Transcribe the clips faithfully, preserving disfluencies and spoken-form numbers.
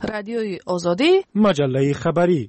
رادیوی آزادی، مجله خبری.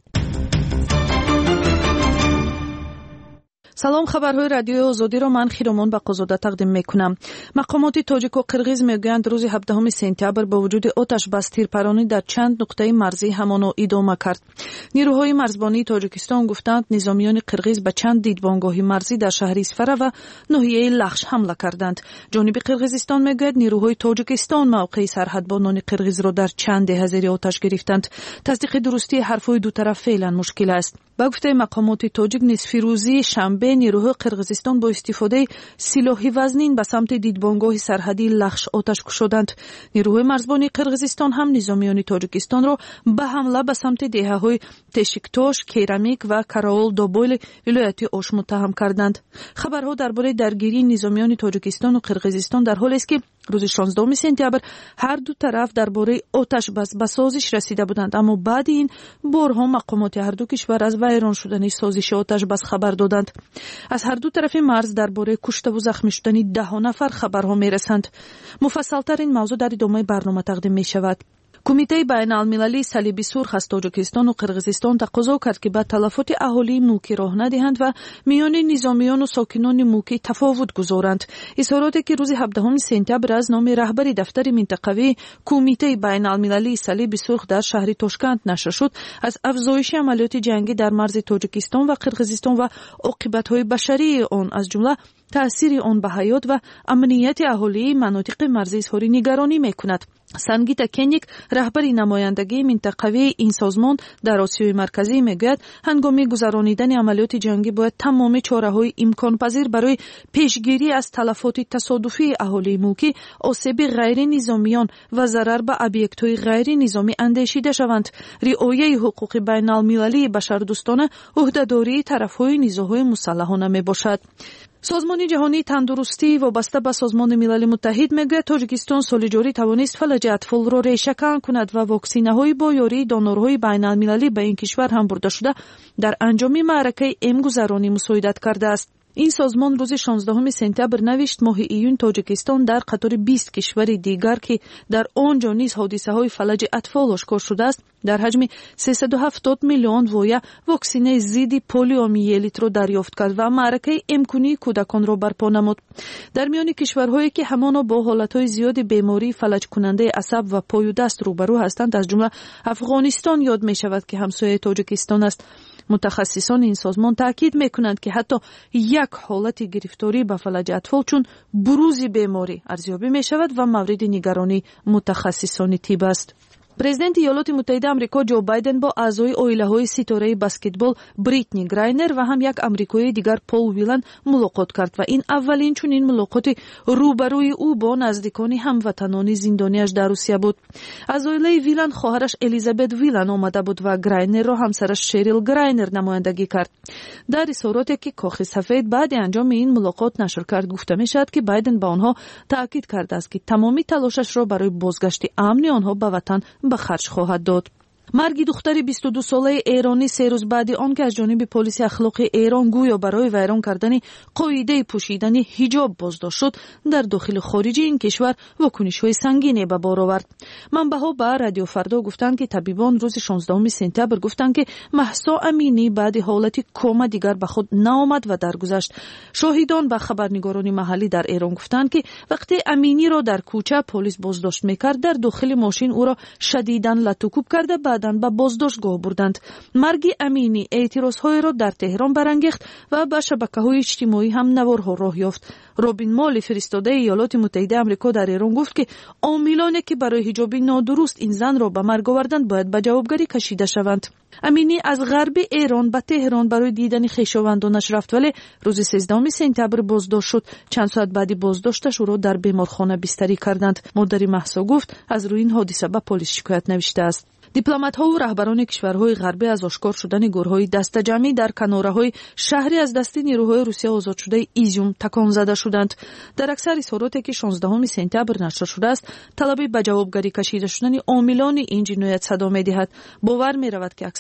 سلام، خبرهای رادیوی آزادی را من خیرمان بقازاده تقدیم میکنم. مقامات تاجیک و قرغیز میگویند روز هفدهم سپتامبر با وجود آتش بس تیرپرانی در چند نقطه مرزی همانو ادامه کرد. نیروهای مرزبانی تاجیکستان گفتند نظامیان قرغیز به چند دیدبانگاه مرزی در شهر اسفره و ناحیه لخش حمله کردند. جانب قرغیزستان میگوید نیروهای تاجیکستان موقع سرحدبانان قرغیز را در چند دهه زیر آتش گرفتند. تصدیق درستی حرفهای دو طرف فعلا مشکل است. با گفته مقامات تاجیک نصف روزی شنبه نیروهای قرغیزستان با استفاده سلاح وزنین به سمت دیدبانگاه سرحدی لخش آتش کشیدند. نیروهای مرزبانی قرغیزستان هم نظامیان تاجیکستان را به حمله به سمت دهه‌های تشیکتوش، کیرامیک و کراول دوبول ولایت اوش متهم کردند. خبرها درباره درگیری نظامیان تاجیکستان و قرغیزستان در حالی است که روز شانزدهم سپتامبر هر دو طرف درباره آتش بس به سازش رسیده بودند، اما بعد این بارها مقامات هر دو کشور از ویران شدن سازش آتش بس خبر دادند. از هر دو طرف مرز درباره کشته و زخمی شدن ده نفر خبرها میرسند. مفصل‌تر این موضوع در ادامه برنامه تقدیم می شود. کمیته بین المللی صلیب سرخ از تاجیکستان و قرغیزستان تقاضا کرد که به تلفات اهالی موکی راه ندهند و میان نظامیان و ساکنان موکی تفاوت گذارند. اظهاراتی که روز هفدهم سپتامبر از نام رهبر دفتر منطقوی کمیته بین المللی صلیب سرخ در شهر تاشکند نشر شد، از افزایش عملیات جنگی در مرز تاجیکستان و قرغیزستان و عاقبت‌های بشری آن از جمله تأثیر آن به حیات و امنیت اهالی مناطق مرزی اظهار نگرانی میکند. سنگیتا کنیک رهبر نمایندگی منطقوی این سازمان در آسیای مرکزی میگوید هنگام گذرانیدن عملیات جنگی باید تمام چاره‌های امکان پذیر برای پیشگیری از تلفات تصادفی اهالی موکی، آسیب غیر نظامیان و ضرر به ابیکت‌های غیر نظامی اندیشیده شوند. رعایت حقوق بین المللی بشردوستانه عهده‌داری طرف‌های نزاع‌های مسلحانه میباشد. سازمان جهانی تندرستی وابسته به سازمان ملل متحد میگوید تاجیکستان سال جاری توانست فلج اطفال را ریشه‌کن کند و واکسینه‌های با یاری دانورهای بین المللی به این کشور هم برده شده در انجام معرکه امگذرانی مساعدت کرده است. این سازمان روز شانزدهم سپتامبر نوشت ماه ایون تاجیکستان در قطار بیست کشور دیگر که در آنجا نیز حادثه‌های فلج اطفال آشکار شده است در حجم سیصد و هفتاد میلیون وایه واکسینه ضد پولیومیلیت را دریافت کرد و معرکه امکانی کودکان را برپا نمود. در میان کشورهایی که همانا با حالتهای زیاد بیماری فلج کننده عصب و پای و دست روبرو هستند از جمله افغانستان یاد می شود که همسایه تاجیکستان است. متخصصان این سازمان تاکید میکنند که حتی یک حالت گرفتاری به فلج اطفال چون بروز بیماری ارزیابی می شود و مورد نگرانی متخصصان طب است. پرزیدنت ایالات متحده آمریکا جو بایدن با اعضای عائله‌های ستاره بسکتبال بریتنی گراینر و هم یک آمریکایی دیگر پول ویلن ملاقات کرد و این اولین چنین ملاقات روبروی او با نزدیکان هموطنان زندانیش در روسیه بود. از عائله ویلن خواهرش الیزابت ویلن آمده بود و گراینر را همسرش شریل گراینر نمایندگی کرد. در اظهاراتی که کاخ سفید بعد انجام این ملاقات نشر کرد گفته می شود که بایدن با آنها تاکید کرده است که تمامی تلاشش را برای بازگشت امن آنها به وطن به خرج خواهد داد. مرگ دختر بیست و دو ساله ایرانی سه روز بعد آن که از جانب پلیس اخلاقی ایران گویا برای ویران کردن قاعده پوشیدن حجاب بازداشت شد در داخل خارج این کشور واکنش‌های سنگینی به بار آورد. منبع‌ها به رادیو فردا گفتند که طبیبان روز شانزدهم سپتامبر گفتند که مهسا امینی بعد حالت کما دیگر به خود نآمد و درگذشت. شاهدان و خبرنگاران محلی در ایران گفتند که وقتی امینی را در کوچه پلیس بازداشت می‌کرد در داخل ماشین او را شدیداً لطوکوب کرده بعداً به بازداشتگاه بردند. مرگ امینی اعتراض‌های را در تهران برانگیخت و به شبکه‌های اجتماعی هم نوارها راه یافت. رابین مالی فرستاده ایالات متحده آمریکا در ایران گفت که عاملانی که برای حجاب نادرست این زن را به مرگ آوردند باید به جوابگری کشیده شوند. امینی از غرب ایران به تهران برای دیدن خویشاوندانش رفت ولی روز سیزدهم سپتامبر بازداشت شد. چند ساعت بعد بازداشتش او را در بیمارخانه بستری کردند. مادر مهسا گفت از روی این حادثه به پلیس شکایت نوشته است. دیپلمات‌ها و رهبران کشورهای غربی از آشکار شدن گروه‌های دسته‌جمعی در کناره‌های شهری از دست نیروهای روسیه آزاد شده ایزیوم تکان زده شدند. در اکثر اظهاراتی که شانزدهم سپتامبر نشر شده است، طلب به جوابگری کشیده شدن عاملان این جنایت صدا می‌دهد. باور می‌رود که اکثر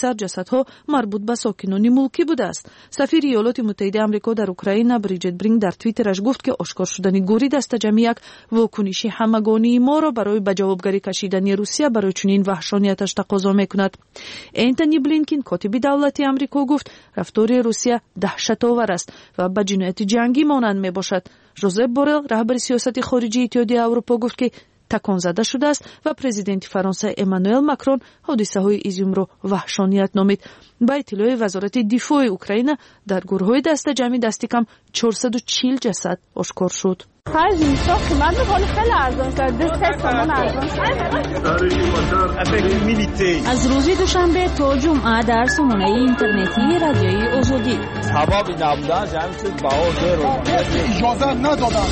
اکثر جسدها مربوط به ساکنان ملکی بوده است. سفیر ایالات متحده آمریکا در اوکراین بریجت برینگ در توییترش گفت که آشکار شدن گوری دست جمعی یک واکنش همگانی ما را برای به جوابگری کشیدن روسیه برای چنین وحشانیتش تقاضا میکند. انتونی بلینکن کاتب دولتی آمریکا گفت رفتار روسیه دهشت‌آور است و به جنایت جنگی مانند میباشد. ژوزپ بورل رهبر سیاست خارجی اتحادیه اروپا گفت که تکان زده شده است و پرزیدنت فرانسه امانوئل ماکرون حادثه های ایزیوم را وحشانیت نامید. با اطلاع وزارت دفاع اوکراین در گروه های دست جمعی دستی کم چهارصد و چهل جسد آشکار شد. خرج اینجا قیمت می‌کنه خیلی ارزان شد. دست سامان ارزان شد. از روز دوشنبه تا جمعه در سامانه اینترنتی رادیوی آزادی. سبب نبودن جمعی چیز باور رو اجازه ندادن.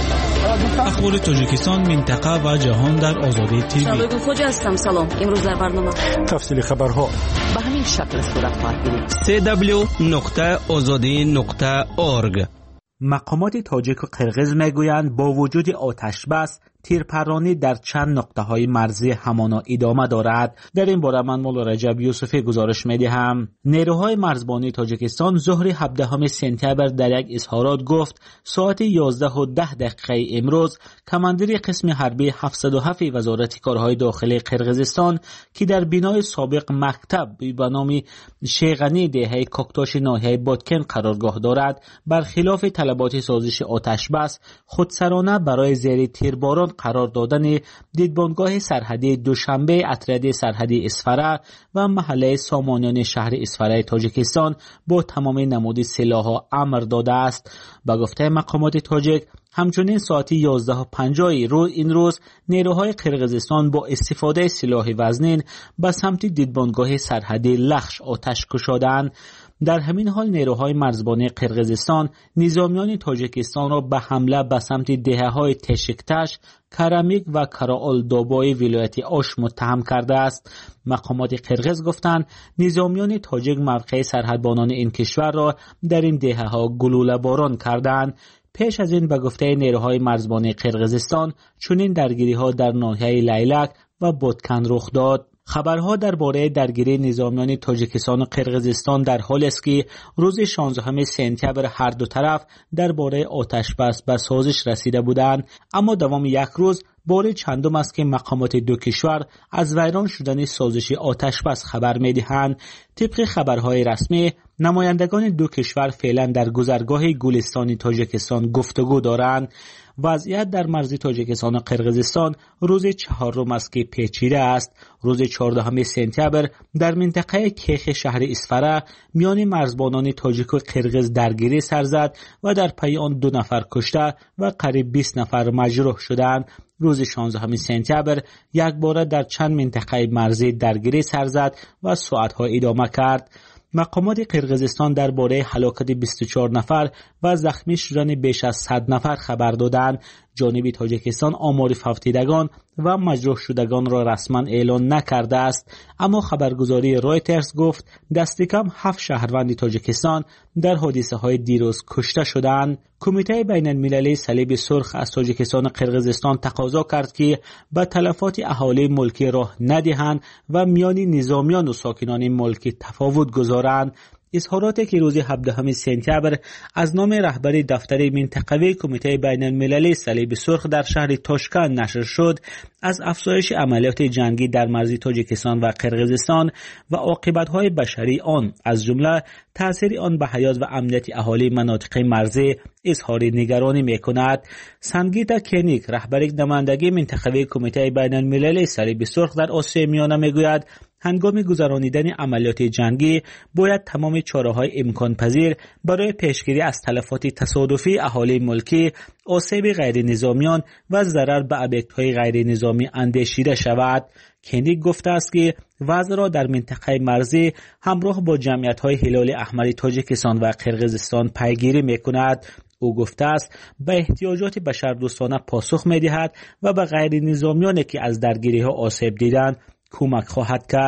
اخبار تاجیکستان، منطقه و جهان در آزادی تیوی. شبکه خوج هستم. سلام. امروز در برنامه تفصیل خبرها به همین شکل صورت خواهد گرفت. سی دبلیو نقطه آزادی نقطه اورگ. مقامات تاجیک و قرغیز میگویند با وجود آتش بس تیرپرانی در چند نقطه‌های مرزی همانا ادامه دارد. در این باره من مولا رجب یوسفی گزارش می‌دهم. نیروهای مرزبانی تاجیکستان ظهر هفدهم سپتامبر در یک اظهارات گفت ساعت یازده و ده دقیقه امروز کماندری قسم حربی هفتصد و هفت وزارت کارهای داخلی قرغیزستان که در بنای سابق مکتب به نام شیغانی دهه کوکتاش ناحیه بادکن قرارگاه دارد برخلاف طلبات سازش آتش بس خودسرانه برای زیر تیرباران قرار دادن دیدبانگاه سرحدی دوشنبه اتریاد سرحدی اسفره و محله سامانیان شهر اسفره تاجیکستان با تمام نمود سلاح‌ها امر داده است. با گفته مقامات تاجیک همچنین ساعت یازده و پنجاه روز این روز نیروهای قرغیزستان با استفاده سلاح وزنین به سمت دیدبانگاه سرحدی لخش آتش کشیدند. در همین حال نیروهای مرزبانی قرغیزستان نظامیان تاجیکستان را به حمله به سمت دهه‌های تشکتش، کرمیک و کراول دوبای ولایت آش متهم کرده است. مقامات قرغیز گفتند نظامیان تاجیک موقع سرحدبانان این کشور را در این دهه‌ها گلوله باران کردند. پیش از این به گفته نیروهای مرزبانی قرغیزستان چنین درگیری‌ها در ناحیه لیلک و بادکن رخ داد. خبرها درباره درگیری نظامیان تاجیکستان و قرغیزستان در حالی است که روز شانزدهم سپتامبر هر دو طرف درباره آتش بس به سازش رسیده بودند، اما دوام یک روز بار چندم است که مقامات دو کشور از ویران شدن سازش آتش بس خبر می‌دهند. طبق خبرهای رسمی نمایندگان دو کشور فعلا در گذرگاه گلستان تاجیکستان گفتگو دارند. وضعیت در مرز تاجیکستان و قرغیزستان روز چهارم است که پیچیده است. روز چهاردهم سپتامبر در منطقه کیخ شهر اسفره میان مرزبانان تاجیک و قرغیز درگیری سر زد و در پی آن دو نفر کشته و قریب بیست نفر مجروح شدند. روز شانزدهم سپتامبر یک بار در چند منطقه مرزی درگیری سر زد و ساعت‌ها ادامه کرد. مقامات قرغیزستان درباره هلاکت بیست و چهار نفر و زخمی شدن بیش از صد نفر خبر دادند. جانب تاجیکستان آمار فوتیدگان و مجروح شدگان را رسما اعلام نکرده است، اما خبرگزاری رایترز گفت دست کم هفت شهروند تاجیکستان در حادثه های دیروز کشته شدند. کمیته بین المللی صلیب سرخ از تاجیکستان و قرغیزستان تقاضا کرد که به تلفات اهالی ملکی راه ندهند و میان نظامیان و ساکنان ملکی تفاوت گذارند. اظهاراتی که روز هفدهم سپتامبر از نام رهبر دفتر منطقوی کمیته بین المللی صلیب سرخ در شهر تاشکند نشر شد از افزایش عملیات جنگی در مرز تاجیکستان و قرغیزستان و عاقبت‌های بشری آن از جمله تأثیر آن به حیات و امنیت اهالی مناطق مرزی اظهار نگرانی می‌کند. سنگیتا کنیک رهبر نمایندگی منطقوی کمیته بین المللی صلیب سرخ در آسیای میانه میگوید هنگام گذراندن عملیات جنگی باید تمام چاره‌های امکان پذیر برای پیشگیری از تلفات تصادفی اهالی ملکی، آسیب غیر نظامیان و ضرر به ابیکت‌های غیر نظامی اندیشیده شود. کنیک گفته است که وضع را در منطقه مرزی همراه با جمعیت‌های هلال احمر تاجیکستان و قرغیزستان پیگیری می‌کند. او گفته است به احتیاجات بشردوستانه پاسخ می‌دهد و به غیر نظامیانی که از درگیری‌ها آسیب دیدند کمک خواهد کرد.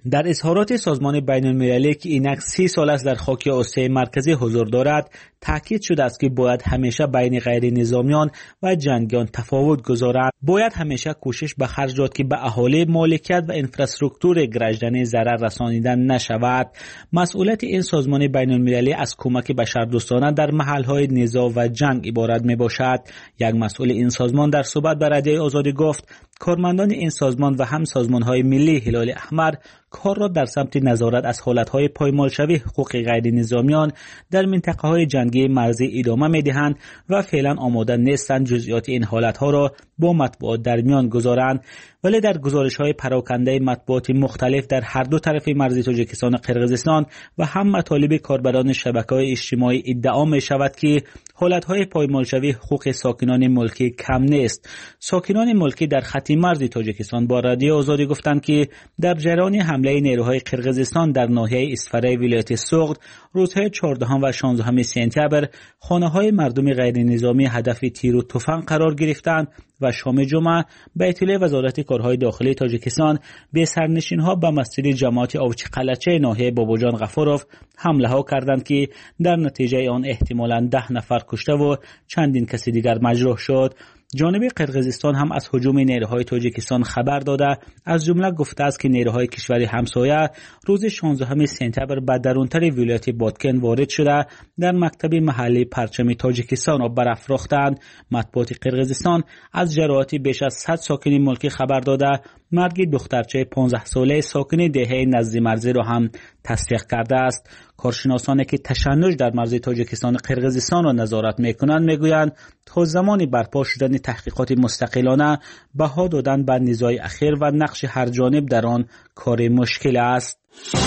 در اظهارات سازمان بین المللی که اینک سی سال است در خاک آسیای مرکزی حضور دارد، تاکید شده است که باید همیشه بین غیر نظامیان و جنگیان تفاوت گذارد. باید همیشه کوشش به خرجات که به اهالی مالکیت و انفراستراکچور گرجدنی ضرر رسانیدن نشود. مسئولیت این سازمان بین المللی از کمک بشردوستانه در محل‌های نزاع و جنگ عبارت میباشد. یک مسئول این سازمان در صحبت با رادیوی آزادی گفت کارمندان این سازمان و هم سازمان‌های ملی هلال احمر کار را در سمت نظارت از حالتهای پایمالشوی حقوق غیر نظامیان در منطقه‌های جنگی مرزی ادامه می‌دهند و فعلا آماده نیستند جزئیات این حالتها را با مطبوعات در میان گذارند. ولی در گزارش‌های پراکنده مطبوعات مختلف در هر دو طرف مرزی تاجیکستان و قرقیزستان و هم مطالب کاربران شبکه‌های اجتماعی ادعا می‌شود که حالتهای پایمالشوی حقوق ساکنان ملکی کم نیست. ساکنان ملکی در خط مرزی تاجیکستان با رادیو آزادی گفتند که در جریان حمله نیروهای قرقیزستان در ناحیه اسفره ولایت سوغد روزهای چهاردهم و شانزدهم سپتامبر خانه‌های مردم غیر نظامی هدف تیر و تفنگ قرار گرفتند و شام جمعه به اطلاع وزارت کارهای داخلی تاجیکستان به سرنشین‌ها به مسجد جماعت آوچی قلچه ناحیه باباجان غفوروف حمله ها کردند که در نتیجه آن احتمالاً ده نفر کشته و چندین کسی دیگر مجروح شد. جانب قرقیزستان هم از هجوم نیروهای تاجیکستان خبر داده، از جمله گفته است که نیروهای کشور همسایه روز شانزدهم سپتامبر به درونتر ولایت بادکن وارد شده در مکتب محلی پرچم تاجیکستان را برافراختند. مطبوعات قرقیزستان از جراحت بیش از صد ساکن ملکی خبر داده مرگ دخترچه پانزده ساله ساکن دهه نزد مرزی را هم تصدیق کرده است. کارشناسانی که تشنج در مرز تاجیکستان و قرقیزستان را نظارت میکنند میگویند تا زمانی برپا شدن تحقیقات مستقلانه بها دادن به نزاع اخیر و نقش هر جانب در آن کار مشکل است.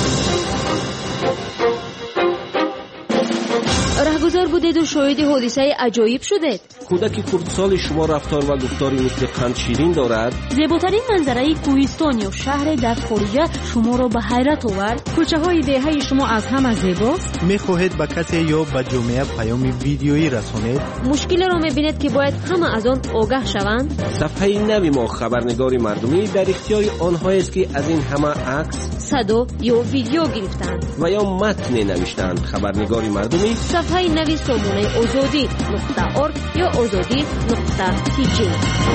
رهگذر بودید و شاهد حادثه عجایب شدید. کودک کردسال شما رفتار و گفتاری مثل قند شیرین دارد. زیباترین منظره کوهستان یا شهر در خارجه شما را به حیرت آورد. کوچه های دهه شما از همه زیباست. میخواهید به کسی یا به جامعه پیام ویدیویی رسانید. مشکل را میبینید که باید همه از آن آگاه شوند. صفحه نوی ما خبرنگار مردمی در اختیار آنهایی است که از این همه عکس، صدا یا ویدیو گرفتند و یا متن نوشتند. خبرنگار مردمی صفحه نوی سامانه آزادی نقطه ارگ یا آزادی نقطه تی جی.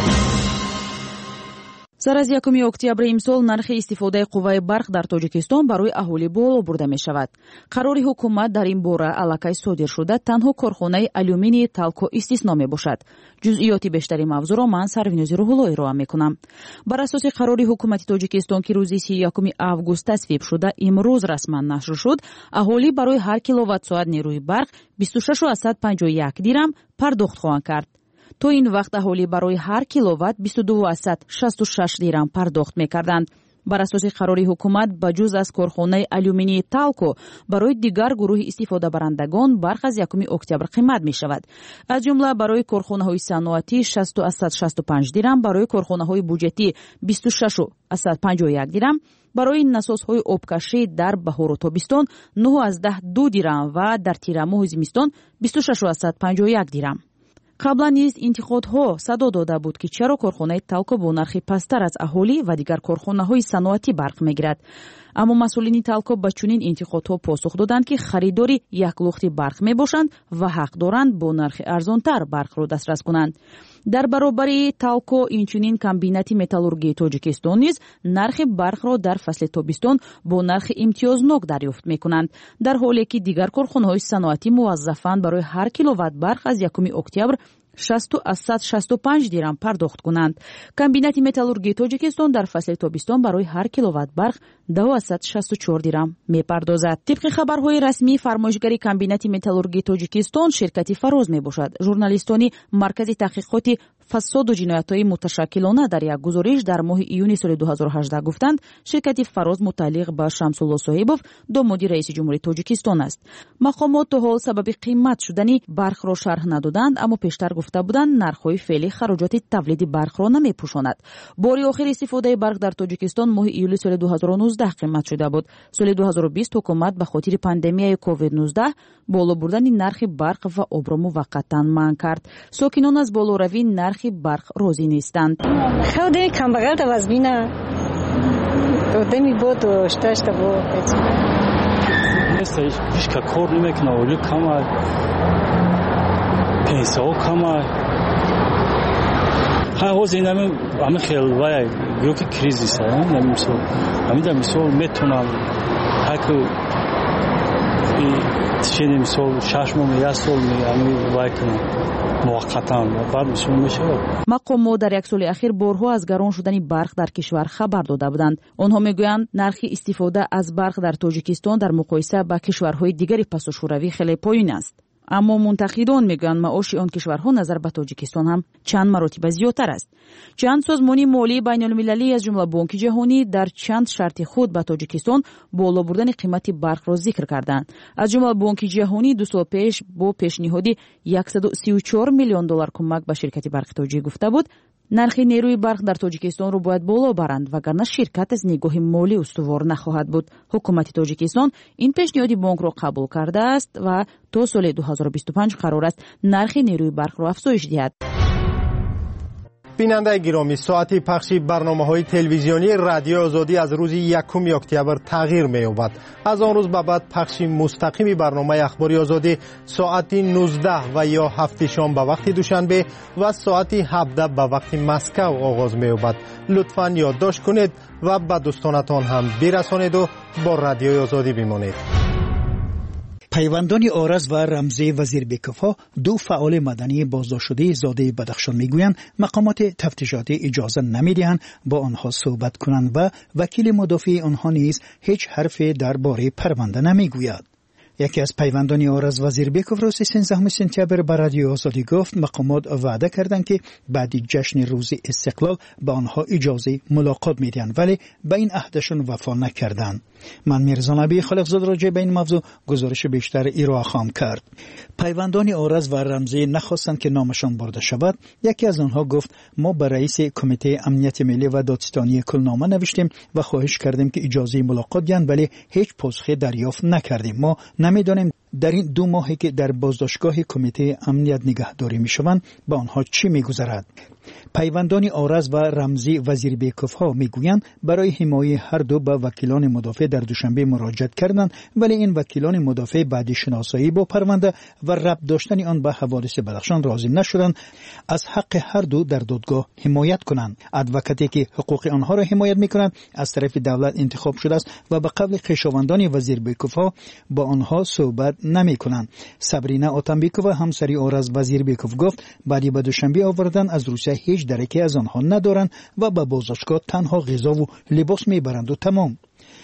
سر از یکم اکتبر امسال نرخ استفاده قوه برق در تاجیکستان برای اهالی بالا برده می شود. قرار حکومت در این باره الکی صادر شده تنها کارخانه آلومینی تالکو استثنا می باشد. جزئیات بیشتری موضوع را من سروینوزی روح‌اللهی ارائه می کنم. بر اساس قرار حکومت تاجیکستان که روز سی و یکم آگوست تصویب شده امروز رسما نشر شد، اهالی برای هر کیلووات ساعت نیروی برق بیست و شش و صد و پنجاه و یک درم پرداخت خواهند کرد. تا این وقت اهالی برای هر کیلووات بیست و دو و صد و شصت و شش درم پرداخت می‌کردند. بر اساس قرار حکومت بجز از کارخانه آلومینی تالکو برای دیگر گروه استفاده برندگان برق از یکم اکتبر قیمت می شود. از جمله برای کارخانه های صنعتی شصت و صد و شصت و پنج درم، برای کارخانه های بودجتی بیست و شش و صد و پنجاه و یک درم، برای نساز های آبکشی در بهار و تابستان نه و دو درم و در تیر ماه زمستان بیست و شش و صد و پنجاه و یک درم. قبلا نیز انتقادها صدا داده بود که چرا کارخانه تالکو با نرخی پستر از اهالی و دیگر کارخانه های صنعتی برق میگیرد. اما مسئولین تالکو با چنین انتقادها پاسخ دادند که خریداری یک لختی برق می باشند و حق دارند با نرخ ارزانتر برق را دسترس کنند. در برابر تالکو اینچنین کمبینات متالورژی تاجیکستان نیز نرخ برق را در فصل تابستان با نرخ امتیازناک دریافت میکنند، در حالی که دیگر کارخانه‌های صنعتی موظفند برای هر کیلووات برق از یکم اکتبر شصت و صد و شصت و پنج درم پرداخت کنند. کمبینات متالورژی تاجیکستان در فصل تابستان برای هر کیلووات برق دویست و شصت و چهار درم میپردازد. طبق خبرهای رسمی فرمایشگر کمبینات متالورژی تاجیکستان شرکت فراز میباشد. ژورنالیستانی مرکز تحقیقات فساد و جنایت‌های متشکلانه در یک گزارش در ماه ایون سال دو هزار و هجده گفتند شرکت فراز متعلق به شمس‌الله صاحبوف داماد رئیس جمهوری تاجیکستان است. مقامات تا حال سبب قیمت شدن برق را شرح ندادند، اما پیشتر گفته بودند نرخ‌های فعلی خراجات تولید برق را نمی‌پوشاند. بار آخر استفاده برق در تاجیکستان ماه ایول سال دو هزار و نوزده قیمت شده بود. سال دو هزار و بیست حکومت به خاطر پاندمی کووید نوزده بالا بردن نرخ برق و آب را موقتا منع کرد. ساکنان از بالاروی نرخ برق راضی نیستند. خود کمبغل توازبینه دمی بود و شتاشت بود نیستش هیچ که کار نمیکنه ولی کمه پیسه ها کمه ها حوز این همه همه خیلی وای گروه کریزیس ها نمیسو همین در مثال میتونم هکو چه نمیسال شش ماه یا سال می وای کنم موقتا بعد میشون میشه. مقامات در یک سال اخیر بارها از گران شدن برق در کشور خبر داده بودند. آنها میگویند نرخ استفاده از برق در تاجیکستان در مقایسه با کشورهای دیگری پس‌وشوروی خیلی پایین است. اما منتقدان میگویند معاش آن کشورها نظر به تاجیکستان هم چند مراتب زیادتر است. چند سازمان مالی بین المللی از جمله بانک جهانی در چند شرط خود به تاجیکستان بالا بردن قیمت برق را ذکر کردند. از جمله بانک جهانی دو سال پیش با پیشنهادی صد و سی و چهار میلیون دلار کمک به شرکت برق تاجیک گفته بود نرخ نیروی برق در تاجیکستان را باید بالا برند وگرنه شرکت از نگاه مالی استوار نخواهد بود. حکومت تاجیکستان این پیشنهاد بانک را قبول کرده است و تا سال دو هزار و بیست و پنج قرار است نرخ نیروی برق را افزایش دهد. بیننده گرامی، ساعتی پخش برنامه‌های تلویزیونی رادیو آزادی از روز یکم اکتبر تغییر می‌یابد. از آن روز به بعد پخش مستقیم برنامه اخباری آزادی ساعت نوزده و یا هفت شام به وقت دوشنبه و ساعت هفده به وقت مسکو آغاز می‌یابد. لطفاً یادداشت کنید و به دوستانتان هم برسانید و با رادیو آزادی بمانید. پیوندان آرز و رمزی وزیربیکوف‌ها دو فعال مدنی بازداشت شده زاده بدخشان میگویند مقامات تفتیشاتی اجازه نمیدهند با آنها صحبت کنند و وکیل مدافع آنها نیز هیچ حرفی درباره پرونده نمیگوید. یکی از پیوندان آرز وزیربیکوف روز سیزدهم سپتامبر به رادیو آزادی گفت مقامات وعده کردند که بعد جشن روز استقلال به آنها اجازه ملاقات میدهند ولی به این عهدشون وفا نکردند. من میرزا نبی خالقزاده راجع به این موضوع گزارش بیشتر ارائه خواهم کرد. پیوندان آرز و رمزی نخواستند که نامشان برده شود. یکی از آنها گفت ما به رئیس کمیته امنیت ملی و دادستانی کلنامه نوشتیم و خواهش کردیم که اجازه ملاقات دهند ولی هیچ پاسخی دریافت نکردیم. ما نمیدانیم در این دو ماهی که در بازداشتگاه کمیته امنیت نگهداری میشوند با آنها چی میگذرد. پیوندان آرز و رمزی وزیربیکوف ها میگویند برای حمایت هر دو به وکیلان مدافع در دوشنبه مراجعه کردند ولی این وکیلان مدافع بعد شناسایی با پرونده و ربط داشتن آن به حوادث بدخشان راضی نشدند از حق هر دو در دادگاه حمایت کنند. ادوکاتی که حقوق آنها را حمایت میکنند از طرف دولت انتخاب شده است و به قول خویشاوندان وزیربیکوف ها با آنها صحبت نمی کنند. صبرینا آتنبیکووا همسری آرز وزیربیکوف گفت بعدی به دوشنبه آوردن از روسیه هیچ درکی از آنها ندارند و به بازداشتگاه تنها غذا و لباس میبرند و تمام.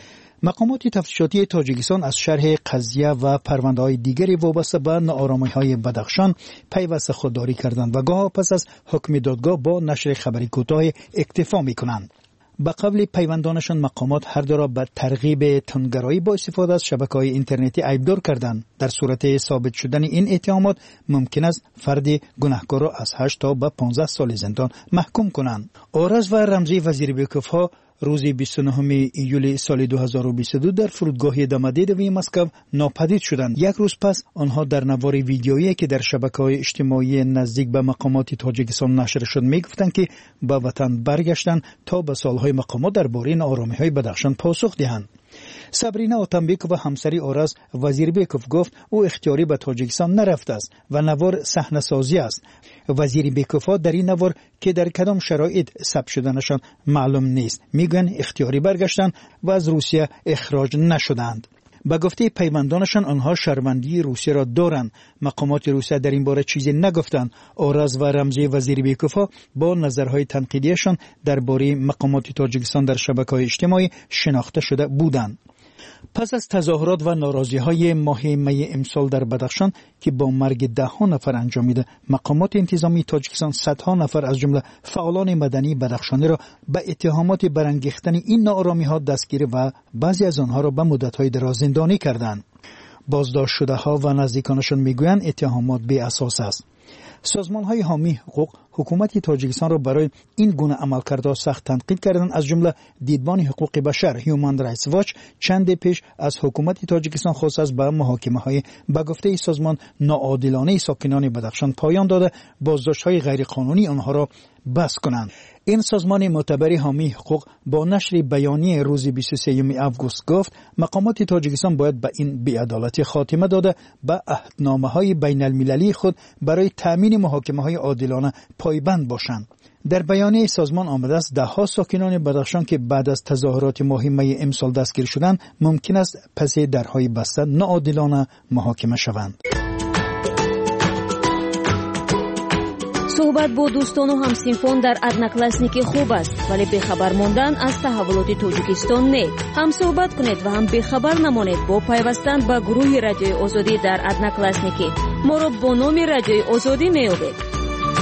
مقامات تفتیشاتی تاجیکستان از شرح قضیه و پرونده‌های دیگری وابسته به ناآرامی‌های بدخشان پیوسته خودداری کردند و گاه پس از حکم دادگاه با نشر خبری کوتاه اکتفا می‌کنند. به قبل پیوندانشان مقامات هر دو را به ترغیب تندگرایی با استفاده از شبکه‌های اینترنتی عیبدار کردند. در صورت ثابت شدن این اتهامات ممکن است فرد گناهکار را از هشت تا به پانزده سال زندان محکوم کنند. آرز و رمزی وزیربیکوف‌ها روز بیست و نهم ایول سال دو هزار و بیست و دو در فرودگاه دمدیدوی مسکو ناپدید شدند. یک روز پس آنها در نوار ویدیویی که در شبکه‌های اجتماعی نزدیک به مقامات تاجیکستان نشر شد میگفتند که به وطن برگشتند تا به سالهای مقامات درباره ناآرامی‌های بدخشان پاسخ دهند. صبرینا آتنبیکووا همسری آرز وزیربیکوف گفت او اختیاری به تاجیکستان نرفته است و نوار صحنه سازی است. وزیربیکوف در این نوار که در کدام شرایط ثبت شدنشان معلوم نیست میگن اختیاری برگشتند و از روسیه اخراج نشدند. با گفته پیوندانشان آنها شهروندی روسیه را دارند. مقامات روسیه در این باره چیزی نگفتند. آرز و رمزی وزیربیکوف با نظرهای تنقیدیشان درباره مقامات تاجیکستان در شبکه‌های اجتماعی شناخته شده بودند. پس از تظاهرات و ناراضی‌های ماه می امسال در بدخشان که با مرگ ده ها نفر انجامید، مقامات انتظامی تاجیکستان صدها نفر از جمله فعالان مدنی بدخشانی را به اتهامات برانگیختن این ناآرامی‌ها دستگیر و بعضی از آنها را به مدت‌های دراز زندانی کردند. بازداشت شده‌ها و نزدیکانشان میگویند اتهامات بی اساس است. سازمان‌های حامی حقوق حکومت تاجیکستان را برای این گونه عملکردها سخت تنقید کردند. از جمله دیدبان حقوق بشر هیومن رایتس واچ چند پیش از حکومت تاجیکستان خواست است به محاکمه‌های به گفته سازمان ناعادلانه ساکنان بدخشان پایان داده، بازداشت‌های غیرقانونی آنها را بس کنند. این سازمان معتبر حامی حقوق با نشر بیانیه روز بیست و سوم آگوست گفت مقامات تاجیکستان باید به این بی‌عدالتی خاتمه داده به عهدنامه‌های بین المللی خود برای تأمین محاکمه‌های عادلانه پایبند باشند. در بیانیه سازمان آمده است ده ها ساکنان بدخشان که بعد از تظاهرات مهمه امسال دستگیر شدند ممکن است پس درهای بسته ناعادلانه محاکمه شوند. صحبت با دوستان و همسینفان در ادناکلاسنیک خوب است، ولی بخبر ماندن از تحولات تاجیکستان نه. هم صحبت کنید و هم بخبر نمانید با پیوستن به گروه رادیوی آزادی در ادناکلاسنیک. ما را با نام رادیوی آزادی می‌یابید.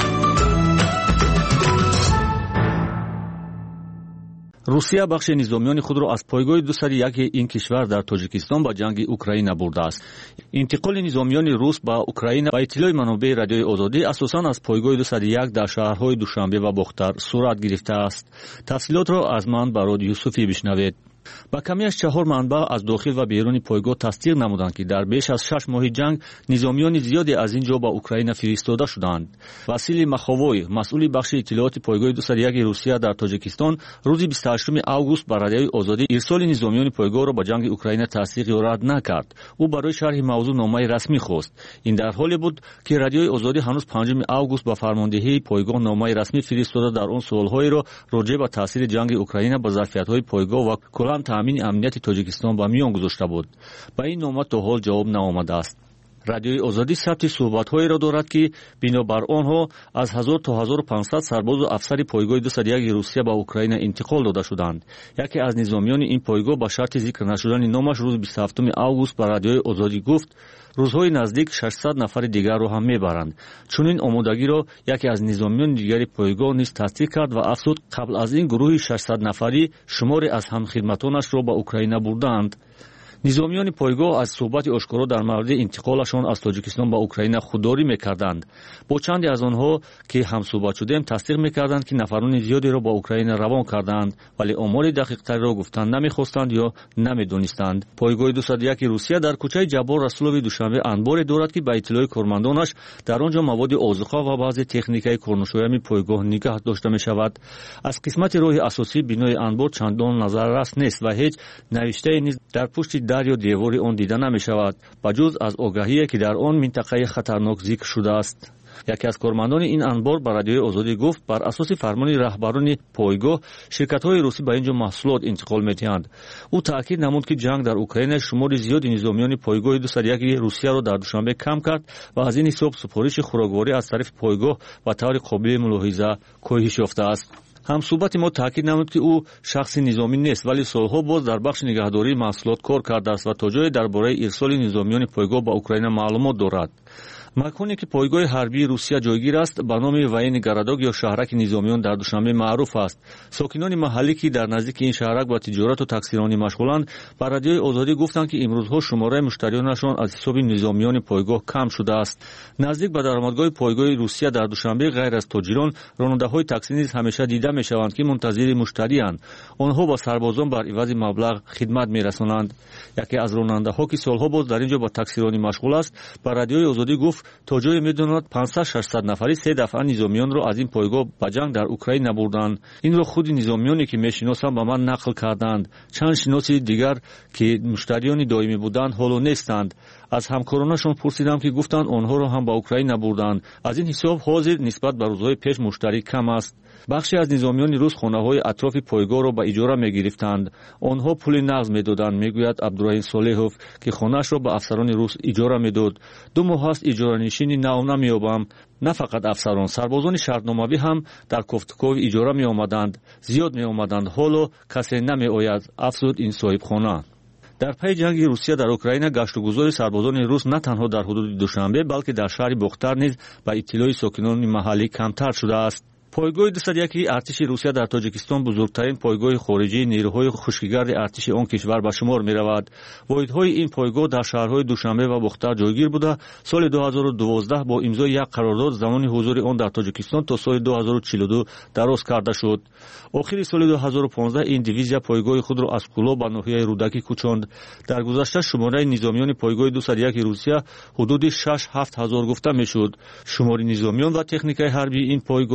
روسیه بخش نظامیان خود را از پایگاه دو صد و یک این کشور در تاجیکستان با جنگ اوکراین برده است. انتقال نظامیان روس با اوکراین با اطلاع منابع رادیوی آزادی اساساً از پایگاه دو صد و یک در شهرهای دوشنبه و بختر صورت گرفته است. تفصیلات را از من براد یوسفی بشنوید. با کمی از چهار منبع از داخل و بیرون پایگاه تصدیق نمودند که در بیش از شش ماه جنگ نظامیان زیادی از اینجا با اوکراین فرستاده شدند. واسیلی مخاووی، مسئول بخش اطلاعات پایگاه دو صد و یک روسیه در تاجیکستان، روز بیست و هشتم آگوست بر رادیوی آزادی ارسال نظامیان پایگاه را با جنگ اوکراین تصدیق یا رد نکرد. او برای شرح موضوع نامه رسمی خواست. این در حالی بود که رادیوی آزادی هنوز پنجم آگوست با فرماندهی پایگاه نامه رسمی فرستاده در آن سوال‌هایی را راجع به تاثیر جنگ اوکراین به ظرفیت‌های پایگاه و کلا تامین امنیت تاجیکستان با میان گذاشته بود. با این نامه تا حال جواب نآمده است. رادیوی آزادی ثبت صحبت‌هایی را دارد که بنابر آنها از هزار تا هزار و پانصد سرباز و افسر پایگاه دو صد و یک روسیه به اوکراین انتقال داده شدند. یکی از نظامیان این پایگاه با شرط ذکر نشدن نامش روز بیست و هفتم آگوست به رادیوی آزادی گفت روزهای نزدیک ششصد نفر دیگر را هم میبرند. چون این آمادگی را یکی از نظامیان دیگری پایگاه نیز تصدیق کرد و افزود قبل از این گروه ششصد نفری شماری از همخدمتانش را به اوکراین بردند. نظامیان پایگاه از صحبت آشکارا در مورد انتقالشان از تاجیکستان به اوکراین خودداری میکردند. با چندی از آنها که هم صحبت شدیم تصدیق میکردند که نفران زیادی را به اوکراین روان کردند، ولی آمار دقیق‌تری را گفتن نمیخواستند یا نمیدونستند. پایگاه دو صد و یک روسیه در کوچه جبار رسولوی دوشنبه انباری دارد که به اطلاع کارمندانش در آنجا مواد آذوقه و بعضی تکنیک‌های کارنشویمی پایگاه نگاه داشته میشود. از قسمت راه اساسی بنای انبار چندان نظررس نیست و هیچ نوشته نیز در پشت در یا دیواری آن دیده نمی شود بجز از آگاهی که در آن منطقه خطرناک ذکر شده است. یکی از کارمندان این انبار به رادیوی آزادی گفت بر اساس فرمان رهبران پایگاه شرکت‌های روسی به اینجا محصولات انتقال می‌دهند. او تاکید نمود که جنگ در اوکراین شمار زیادی نظامیان پایگاه دو صد و یک روسیه را در دوشنبه کم کرد و از این حساب سفارش خوراکواری از طرف پایگاه و طور قابل ملاحظه کاهش یافته است. هم صحبت ما تاکید نمود که او شخص نظامی نیست ولی سالها باز در بخش نگهداری محصولات کار کرده است و تا جای درباره ارسال نظامیان پایگاه به اوکراین معلومات دارد. مکانی که پایگاه حربی روسیه جایگیر است به نام واین گرادوگ یا شهرک نظامیان در دوشنبه معروف است. ساکنان محلی که در نزدیک این شهرک با تجارت و تاکسیرانی مشغولند به رادیوی آزادی گفتند که امروزها شماره مشتریانشان از حساب نظامیان پایگاه کم شده است. نزدیک به درآمدگاه پایگاه روسیه در دوشنبه غیر از تاجران راننده‌های تاکسی نیز همیشه دیده می‌شوند که منتظر مشتری‌اند. آنها با سربازان بر عوض مبلغ خدمت می‌رسانند. یکی از راننده‌ها که سالها باز در اینجا با تاکسیرانی مشغول است به رادیوی آزادی گفت تا جای میدوند پانصد ششصد نفری سه دفعه نظامیان را از این پایگاه به جنگ در اوکراین نبردند. این را خود نظامیانی که میشناسم به من نقل کردند. چند شناسی دیگر که مشتریان دائمی بودند حالا نیستند. از همکارانشان پرسیدم که گفتند آنها را هم به اوکراین نبردند. از این حساب حاضر نسبت به روزهای پیش مشتری کم است. بخشی از نظامیان روس خانه‌های اطراف پایگاه را به اجاره می‌گرفتند. آنها پول نقد می‌دادند، میگوید عبدالرحیم صالحوف که خانه‌اش را به افسران روس اجاره می‌داد. دو ماه است اجاره نشینی نو نمی‌یابم. نه فقط افسران، سربازان شرطنامه‌ای هم در کوفتکوف اجاره می‌آمدند. زیاد می‌آمدند، حالا کسی نمی‌آید، افزود این صاحب خانه. در پی جنگ روسیه در اوکراین گشت‌وگذار سربازان روس نه تنها در حدود دوشنبه بلکه در شهر بختر نیز به اطلاع ساکنان محلی کمتر شده است. پایگاه دو صد و یک ارتش روسیه در تاجیکستان بزرگترین پایگاه خارجی نیروهای خشکیگرد ارتش آن کشور به شمار می‌رود. واحدهای این پایگاه در شهرهای دوشنبه و بختر جایگیر بوده. سال دو هزار و دوازده با امضای یک قرارداد زمان حضور آن در تاجیکستان تا سال دو هزار و چهل و دو دراز کرده شد. آخر سال دو هزار و پانزده این دیویزیا پایگاه خود را از کولا به ناحیه رودکی کوچاند. در گذشته شماره نظامیان پایگاه دو صد و یک روسیه حدود شش هفت هزار گفته میشد. شمار نظامیان و تکنیک‌های حربی این پایگاه پیوسته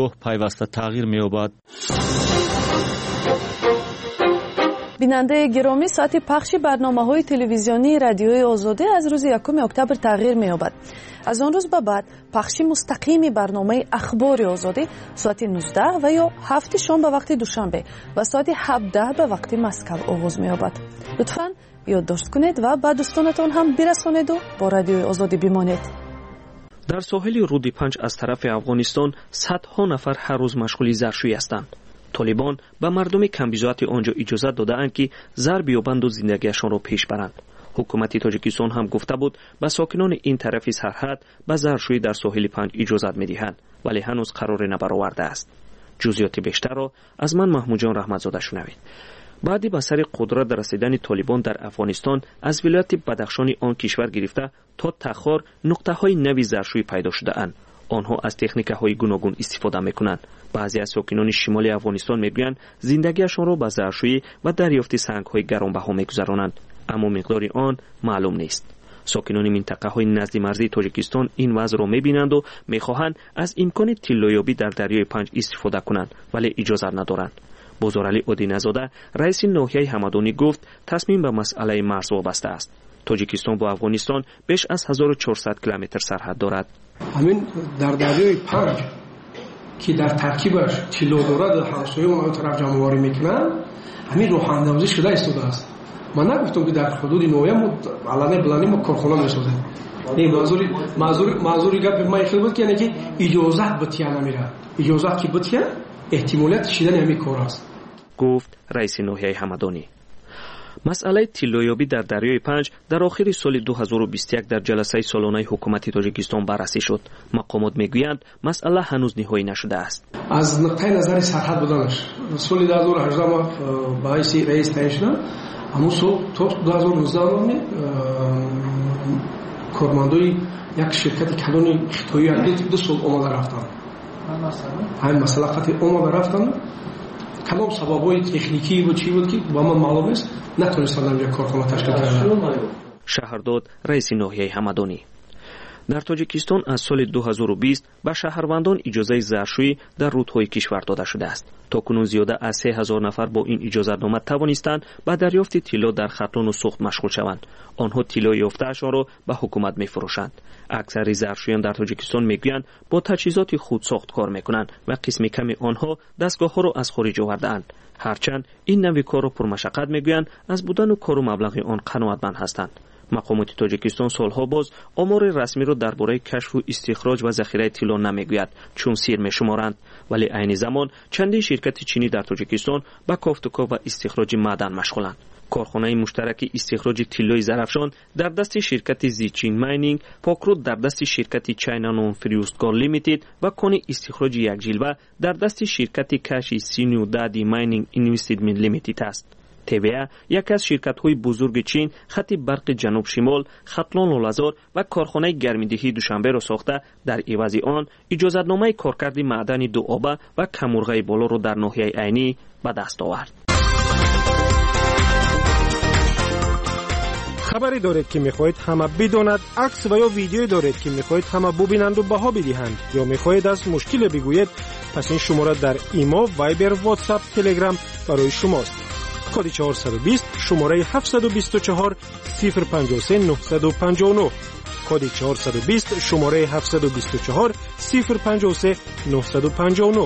پیوسته تغییر می‌یابد. بیننده گرامی، ساعت پخش برنامه‌های تلویزیونی رادیوی آزادی از روز یکم اکتبر تغییر می‌یابد. از آن روز به بعد پخش مستقیم برنامه اخبار آزادی ساعت نوزده و یا هفت شام به وقت دوشنبه و ساعت هفده به وقت مسکو آغاز می‌یابد. لطفاً یادداشت کنید و به دوستانتان هم برسانید و با رادیوی آزادی بمانید. در ساحل رود پنج از طرف افغانستان صدها نفر هر روز مشغول زرشویی هستند. طالبان به مردم کمبیزات آنجا اجازه داده‌اند که زر بیابند و زندگیشان را پیش برند. حکومت تاجیکستان هم گفته بود به ساکنان این طرف سرحد به زرشویی در ساحل پنج اجازه می‌دهند، ولی هنوز قرار نبرآورده است. جزئیات بیشتر را از من محمود جان رحمتزاده شنوید. بعدی به سر قدرت رسیدن طالبان در افغانستان از ولایت بدخشان آن کشور گرفته تا تخار نقطه‌های نوی زرشویی پیدا شده اند. آنها از تکنیک‌های گوناگون استفاده می‌کنند. بعضی از ساکنان شمال افغانستان می‌گویند زندگیشان را به زرشویی و دریافت سنگ‌های گرانبها می‌گذرانند، اما مقدار آن معلوم نیست. ساکنان منطقه‌های نزد مرزی تاجیکستان این وضع را می‌بینند و می‌خواهند از امکان طلایابی در دریای پنج استفاده کنند، ولی اجازه ندارند. بزرگعلی اودینزاده رئیس ناحیه همدانی گفت تصمیم به مسئله مرز وابسته است. تاجیکستان با افغانستان بیش از هزار و چهارصد کیلومتر سرحد دارد. همین در دریای پنج که در ترکیبش طلا دارد همسایه اون طرف جمع‌آوری میکنن، همین راه‌اندازی شده ایستاده است. من نگفتم که در حدود ناحیه ما علنی بلندی ما کارخانه میسازیم. این معذوری معذوری معذوری گپ ما خیلی بود که یعنی که اجازه بتیا نمیره. اجازه که بتیا احتمالیت شدن همین کار است، گفت رئیس ناحیه همدانی. مسئله طلایابی در دریای پنج در آخر سال دو هزار و بیست و یک در جلسه سالانه حکومت تاجیکستان بررسی شد. مقامات میگویند مسئله هنوز نهایی نشده است. از نقطه نظر سرحد بودنش سال دو هزار و هجده ما با حیث رئیس تعیین شدم، اما سال تا دو هزار و نوزده کارمندای یک شرکت کلان خطایی دو سال آماده رفتن. همین مسئله خطی آماده رفتن، کلام سببای تکنیکی و چی بود که با من معلوم است، نتونستن در یک کارخانه تشکیل کنند. شهرداد رئیس ناحیه همدانی. در تاجیکستان از سال دو هزار و بیست به شهروندان اجازه زرشویی در رودهای کشور داده شده است. تاکنون زیاده از سه هزار نفر با این اجازه‌نامه توانستند به دریافت طلا در خرطوم و سوخت مشغول شوند. آنها طلا یافته‌اشان را به حکومت می‌فروشند. اکثر زرشویان در تاجیکستان میگویند با تجهیزات خود ساخت کار میکنند و قسم کمی آنها دستگاه‌ها را از خارج آورده‌اند. هرچند این نوع کار را پرمشقت میگویند، از بودن و کار و مبلغ آن قناعتمند هستند. مقامات تاجیکستان سالها باز آمار رسمی را درباره کشف و استخراج و ذخیره طلا نمیگوید، چون سیر میشمارند، ولی عین زمان چندین شرکت چینی در تاجیکستان با کافتوکا و استخراج معدن مشغولند. کارخانه مشترک استخراج طلای زرافشان در دست شرکت زیچین ماینینگ، پاکرود در دست شرکت چاینا نون فریوستگار لیمیتد و کان استخراج یک جلوه در دست شرکت کشی سینیو دادی ماینینگ اینوستمنت لیمیتد است. تیویا یک از شرکت‌های بزرگ چین خط برق جنوب شمال، خطلان لالازار و کارخانه گرمیدهی دوشنبه را ساخته، در عوض آن اجازه‌نامه کارکرد معدن دوآبه و کمرغه بالا را در ناحیه عینی به دست آورد. خبری دارید که میخواهید همه بداند، عکس و یا ویدیویی دارید که میخواهید همه ببینند و بها بدهند، یا میخواهید از مشکل بگویید، پس این شماره در ایما، وایبر، واتساپ، تلگرام برای شماست. کد چهارصد و بیست شماره هفتصد و بیست و چهار صفر پنجاه و سه نهصد و پنجاه و نه، کد چهارصد و بیست شماره هفتصد و بیست و چهار صفر پنجاه و سه نهصد و پنجاه و نه.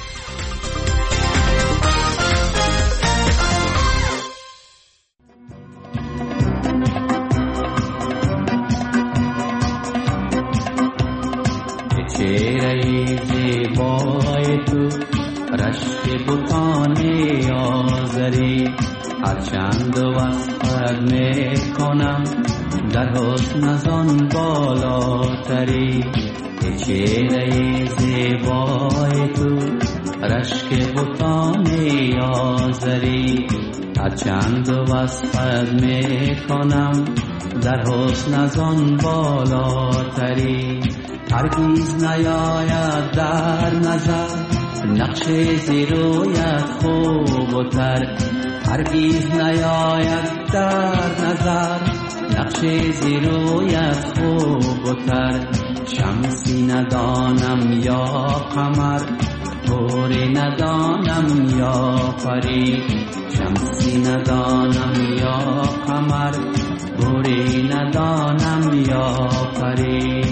چهره زیبای تو رشک بوتان آزری، هرچند وصفت میکنم در حسن از آن بالاتری. چهره زیبای تو رشک بوتان آزری، هرچند وصفت میکنم در حسن از آن بالاتری. هرگز نیاید در نظر نقش زیرویت خوب و تر، هرگز نیاید در نظر نقش زیرویت خوب و تر. شمسی ندانم یا قمر بوری ندانم یا پری، شمسی ندانم یا قمر، بوری ندانم یا پری.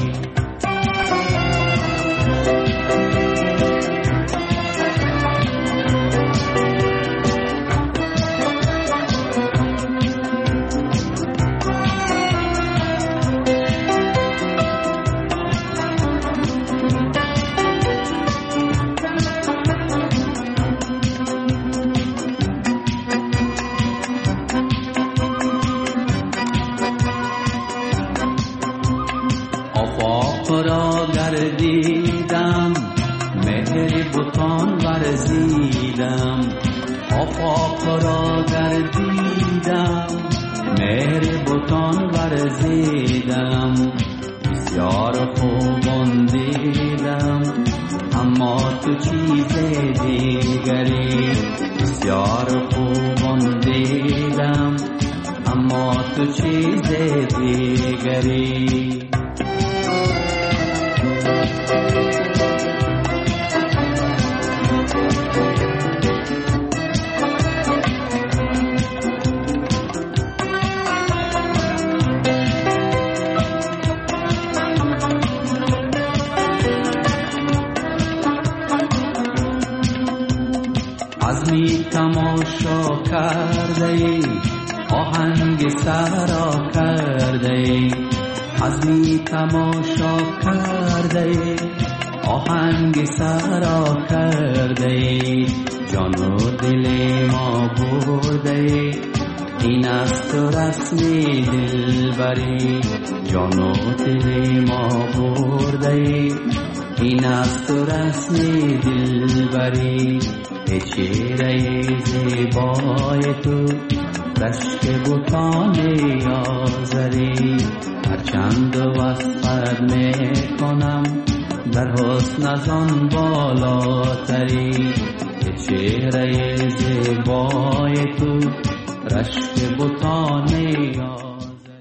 را گردیدم مهر بتان ورزیدم، آفاق را گردیدم مهر بتان ورزیدم، بسیار خوبان دیدم اما تو چیز دیگری، بسیار خوبان دیدم اما تو چیز دیگری. عزمی تماشا کرده ای، آهنگ سرا کرده ای، عزمی تماشا کرده ای، آهنگ سرا کرده ای، جان و دل ما برده ای، این است رسمی دلبری، جان و دل ما برده ای، این است رسمی دلبری. ای چهره زیبای تو رشک بتان آزری، هرچند وصفت میکنم در حسن از آن بالاتری. ای چهره زیبای تو رشک بتان آزری.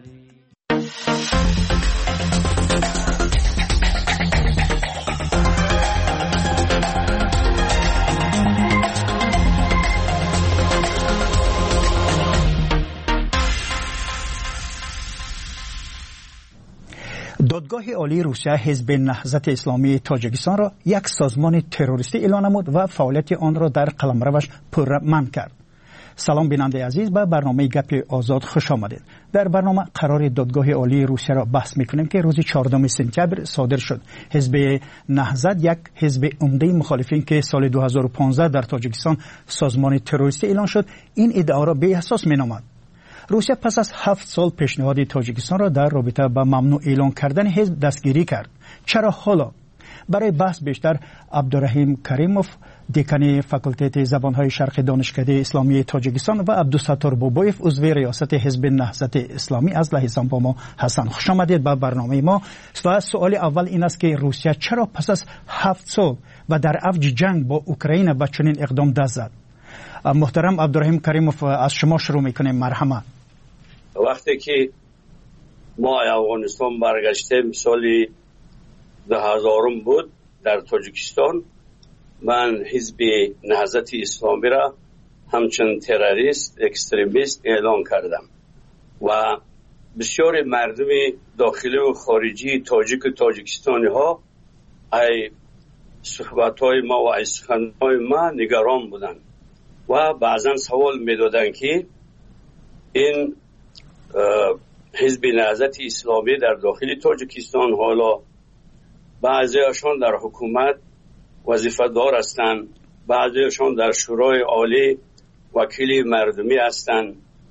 دادگاه عالی روسیه حزب نهضت اسلامی تاجیکستان را یک سازمان تروریستی اعلام نمود و فعالیت آن را در قلمروش پرمنع کرد. سلام بیننده عزیز، به برنامه گپ آزاد خوش آمدید. در برنامه قرار دادگاه عالی روسیه را بحث میکنیم که روز چهاردهم سپتامبر صادر شد. حزب نهضت یک حزب عمده مخالفین که سال دو هزار و پانزده در تاجیکستان سازمان تروریستی اعلام شد، این ادعا را به اساس مینامد. روسیه پس از هفت سال پیشنهاد تاجیکستان را در رابطه با ممنوع اعلان کردن حزب دستگیری کرد. چرا حالا؟ برای بحث بیشتر عبدالرحیم کریموف، دکان فاکولته زبانهای شرقی دانشکده اسلامی تاجیکستان و عبدالستار بابایف، عضو ریاست حزب نهضت اسلامی از لهستان با ما هستند. خوش آمدید به برنامه ما. سوال اول این است که روسیه چرا پس از هفت سال و در اوج جنگ با اوکراین به چنین اقدام دست زد؟ محترم عبدالرحیم کریموف، از شما شروع میکنیم. مرحمت. وقتی که ما افغانستان برگشتیم سالی دو هزارم بود در تاجیکستان، من حزب نهضت اسلامی را همچون تروریست اکستریمیست اعلان کردم و بسیار مردم داخلی و خارجی تاجیک و تاجیکستانی ها ای صحبت های ما و ای سخن های ما نگران بودن و بعضا سوال میدادن که این حزب نهضت اسلامی در داخل تاجیکستان حالا بعضیشان در حکومت وظیفه دار هستند، بعضیشان در شورای عالی وکیل مردمی هستند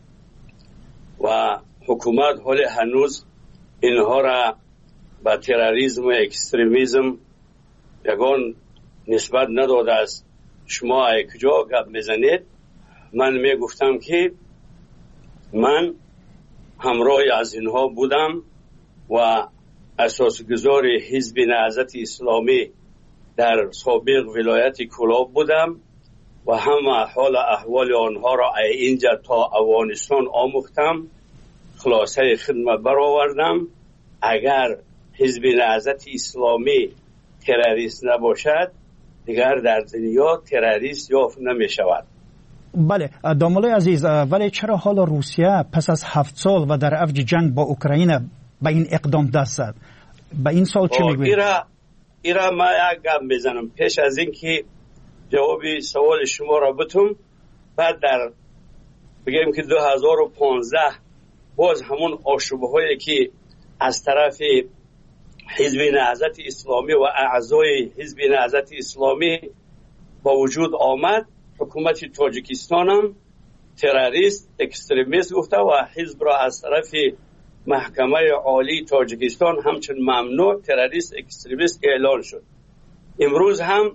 و حکومت حال هنوز اینها را به تروریسم و اکستریمیسم یگان نسبت نداده است. شما ای کجا گپ میزنید؟ من میگفتم که من همراه از اینها بودم و اساسگذار حزب نهضت اسلامی در سابق ولایت کلاب بودم و همه حال احوال آنها را اینجا تا افغانستان آموختم، خلاصه خدمت برآوردم. اگر حزب نهضت اسلامی تروریست نباشد، دیگر در دنیا تروریست یافت نمی شود. بله دامولای عزیز، ولی چرا حالا روسیه پس از هفت سال و در اوج جنگ با اوکراین به این اقدام دست زد؟ به این سال چی میگوید؟ ایرا ایرا ما یک گپ میزنم پیش از اینکه جوابی سوال شما را بتم. بعد در بگیم که دو هزار و پانزده باز همون آشوبه هایی که از طرف حزب نهضت اسلامی و اعضای حزب نهضت اسلامی با وجود آمد، حکومت تاجیکستان هم تروریست اکستریمیست گفته و حزب را از طرف محکمه عالی تاجیکستان همچنین ممنوع تروریست اکستریمیست اعلان شد. امروز هم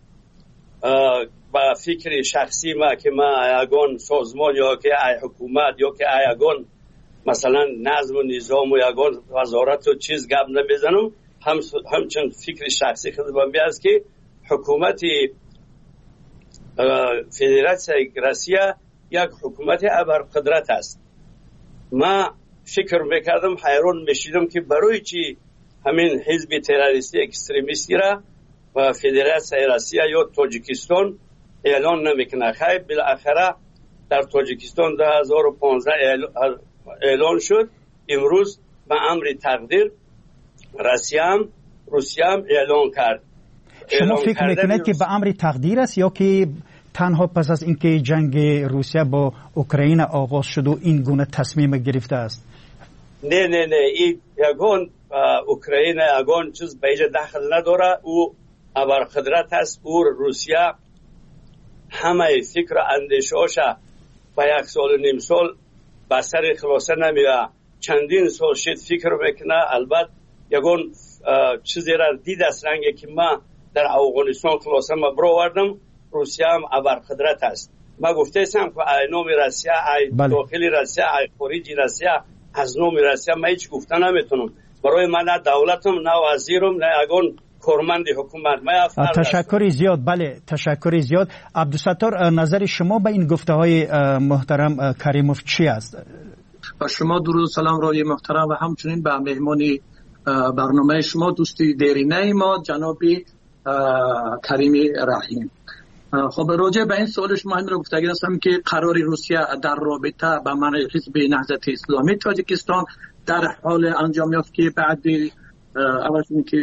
با فکر شخصی ما که ما یگان سازمان یا که ای حکومت یا که یگان مثلا نظم و نظام و یگان وزارت و چیز گپ نمیزنم، هم همچنین فکر شخصی خودم بیاست که حکومت فدراسیون روسیه یک حکومت ابرقدرت است. ما فکر میکردم، حیران میشیدم که برای چی همین حزب تروریستی اکستریمیستی را و فدراسیون روسیه یا تاجیکستان اعلان نمیکنه. خیلی بالاخره در تاجیکستان دو هزار و پانزده اعلان شد. امروز به امر تقدیر روسیه هم روسیه هم اعلان کرد. شما فکر میکنید که به امر تقدیر است یا که تنها پس از اینکه جنگ روسیه با اوکراین آغاز شد و این گونه تصمیم گرفته است؟ نه نه نه این یگان اوکراین یگان چیز به اینجا دخل نداره. او ابرقدرت است. او روسیه همه فکر اندیشه‌اش با یک سال و نیم سال به سر خلاصه نمیره. چندین سال شد فکر میکنه. البته یگان چیزی را دید از رنگی که ما در افغانستان خلاصه ما برآوردم، روسیه هم ابرقدرت است. ما گفتم که ای نام روسیه، ای داخلی روسیه، ای خارجی روسیه، از نام روسیه ما هیچ گفته نمیتونم. برای من نه دولتم، نه وزیرم، نه یگان کارمند حکومت. ما تشکر زیاد. بله تشکر زیاد. عبدالستار، نظر شما به این گفته های محترم کریموف چی است؟ و شما درود سلام رای محترم و همچنین به مهمانی برنامه شما دوستی دیرینه ما جناب کریم رحیم. خب راجع به این سوال شما همین رو گفتگی هستم که قرار روسیه در رابطه با من حزب نهضت اسلامی تاجیکستان در حال انجام یافت که بعد اول که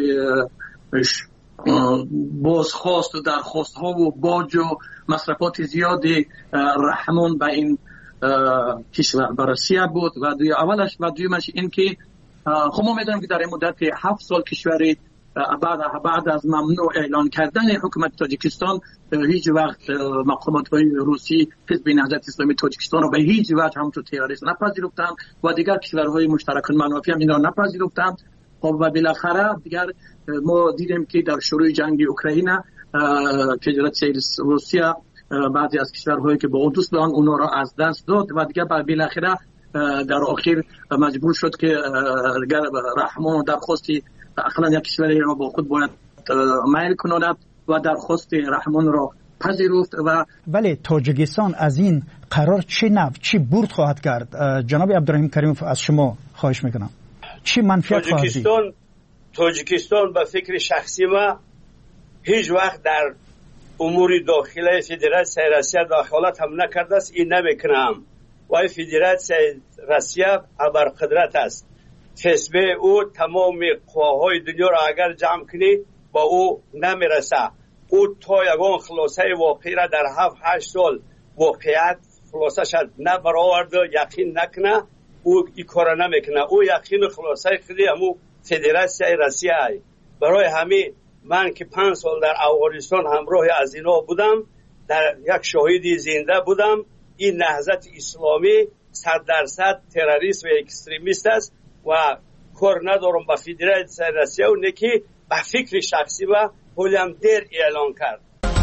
بازخواست و درخواست ها و باج و مصرفات زیادی رحمان به این کشور بررسیه بود و دوی اولش و دویمش این که خب ما میدونم که در این مدت هفت سال کشوری بعد بعد از ممنوع اعلان کردن حکومت تاجیکستان هیچ وقت مقامات های روسی حزب نهضت اسلامی تاجیکستان رو به هیچ وجه همچون تروریست نپذیرفتن و دیگر کشورهای مشترک المنافع هم این را نپذیرفتن. خب و بالاخره دیگر ما دیدیم که در شروع جنگ اوکراین فدراسیون روسیه بعضی از کشورهایی که با دوست دارن اونا را از دست داد و دیگر بالاخره در آخر مجبور شد که دیگر رحمان درخواستی اقلا یک کشوری را با خود باید میل کند و درخواست رحمان را پذیرفت. و ولی تاجیکستان از این قرار چه نفع چی برد خواهد کرد؟ جناب عبدالرحیم کریموف از شما خواهش میکنم چی منفعت خواهد دید؟ تاجیکستان به فکر شخصی ما هیچ وقت در امور داخلی فدراسیون روسیه دخالت هم نکرده است. این نمیکنم. و فدراسیون روسیه ابرقدرت است. حزب او تمام قواهای دنیا را اگر جمع کنی با او نمیرسه. او تا یگان خلاصه واقعی را در هفت هشت سال واقعیت خلاصه شد نبرآورد یقین نکنه، او این کار نمیکنه. او یقین خلاصه خودی همو فدراسیون روسیه ای. برای همین من که پنج سال در افغانستان همراه از اینا بودم، در یک شاهدی زنده بودم. این نهضت اسلامی صد درصد تروریست و اکستریمیست است و کار ندارم با فدراسیون روسیه و نکی به فکر شخصی و هولم دیر اعلان کرد.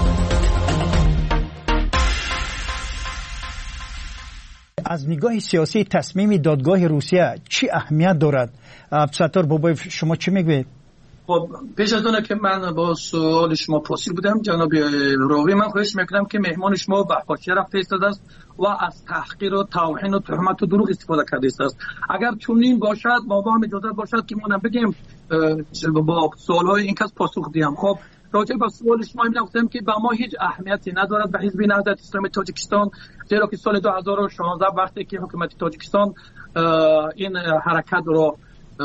از نگاه سیاسی تصمیم دادگاه روسیه چی اهمیت دارد؟ عبدالستار بابای شما چی میگوید؟ خب پیش از اون که من با سوال شما پرسید بودم جناب راوی، من خواهش میکنم که مهمان شما به حاشیه رفته ایستاده است و از تحقیر و توهین و تهمت و دروغ استفاده کرده است. اگر چنین باشد ما با هم اجازه باشد که ما بگیم با سوال های این کس پاسخ دیم. خب راجع به سوال شما می‌گفتم که با ما هیچ اهمیتی ندارد به حزب نهضت اسلامی تاجیکستان، زیرا که سال دو هزار و شانزده وقتی که حکومت تاجیکستان این حرکت رو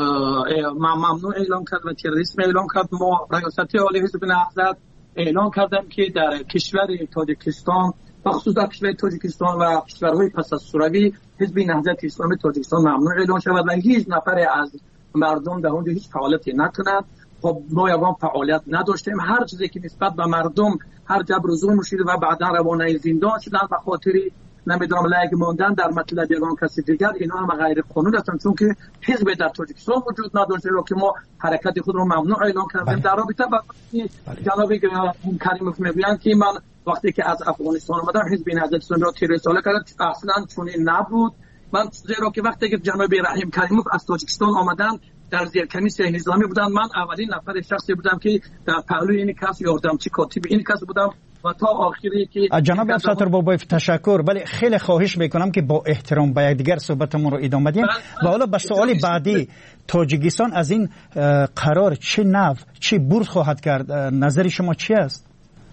ممنوع اعلام کرد و تروریسم اعلام کرد، ما ریاست عالی حزب نهضت اعلام کردم که در کشور تاجیکستان بخصوص در کشور تاجیکستان و کشورهای پس از شوروی حزب نهضت اسلامی تاجیکستان ممنوع اعلام شود و هیچ نفر از مردم در اونجا هیچ فعالیتی نکند. خب ما یگان فعالیت نداشتیم، هر چیزی که نسبت به مردم هر جبر و ظلم شده و بعدا روانه زندان شدن به خاطر نمیدونم لایق ماندن در مطلب یگان کسی دیگر، اینا هم غیر قانونی هستند، چون که حزب در تاجیکستان وجود نداشته رو که ما حرکت خود رو ممنوع اعلام کردیم. در رابطه با جناب کریموف میگویند که من وقتی که از افغانستان اومدم حزب نهضت اسلامی را تیر اصلاح کرد، اصلا چنین نبود. من زیرا که وقتی که جناب رحیم کریموف از تاجیکستان آمدن در زیر کمیسیون نظامی بودن، من اولین نفر شخصی بودم که در پهلوی این کس یاردمچی کاتب این کس بودم و تا آخری که جناب افسر بابایف تشکر، ولی خیلی خواهش میکنم که با احترام به یکدیگر صحبتمون رو ادامه بدیم و حالا به سوال بعدی، تاجیکستان از این قرار چه نفع چه برد خواهد کرد؟ نظر شما چی است؟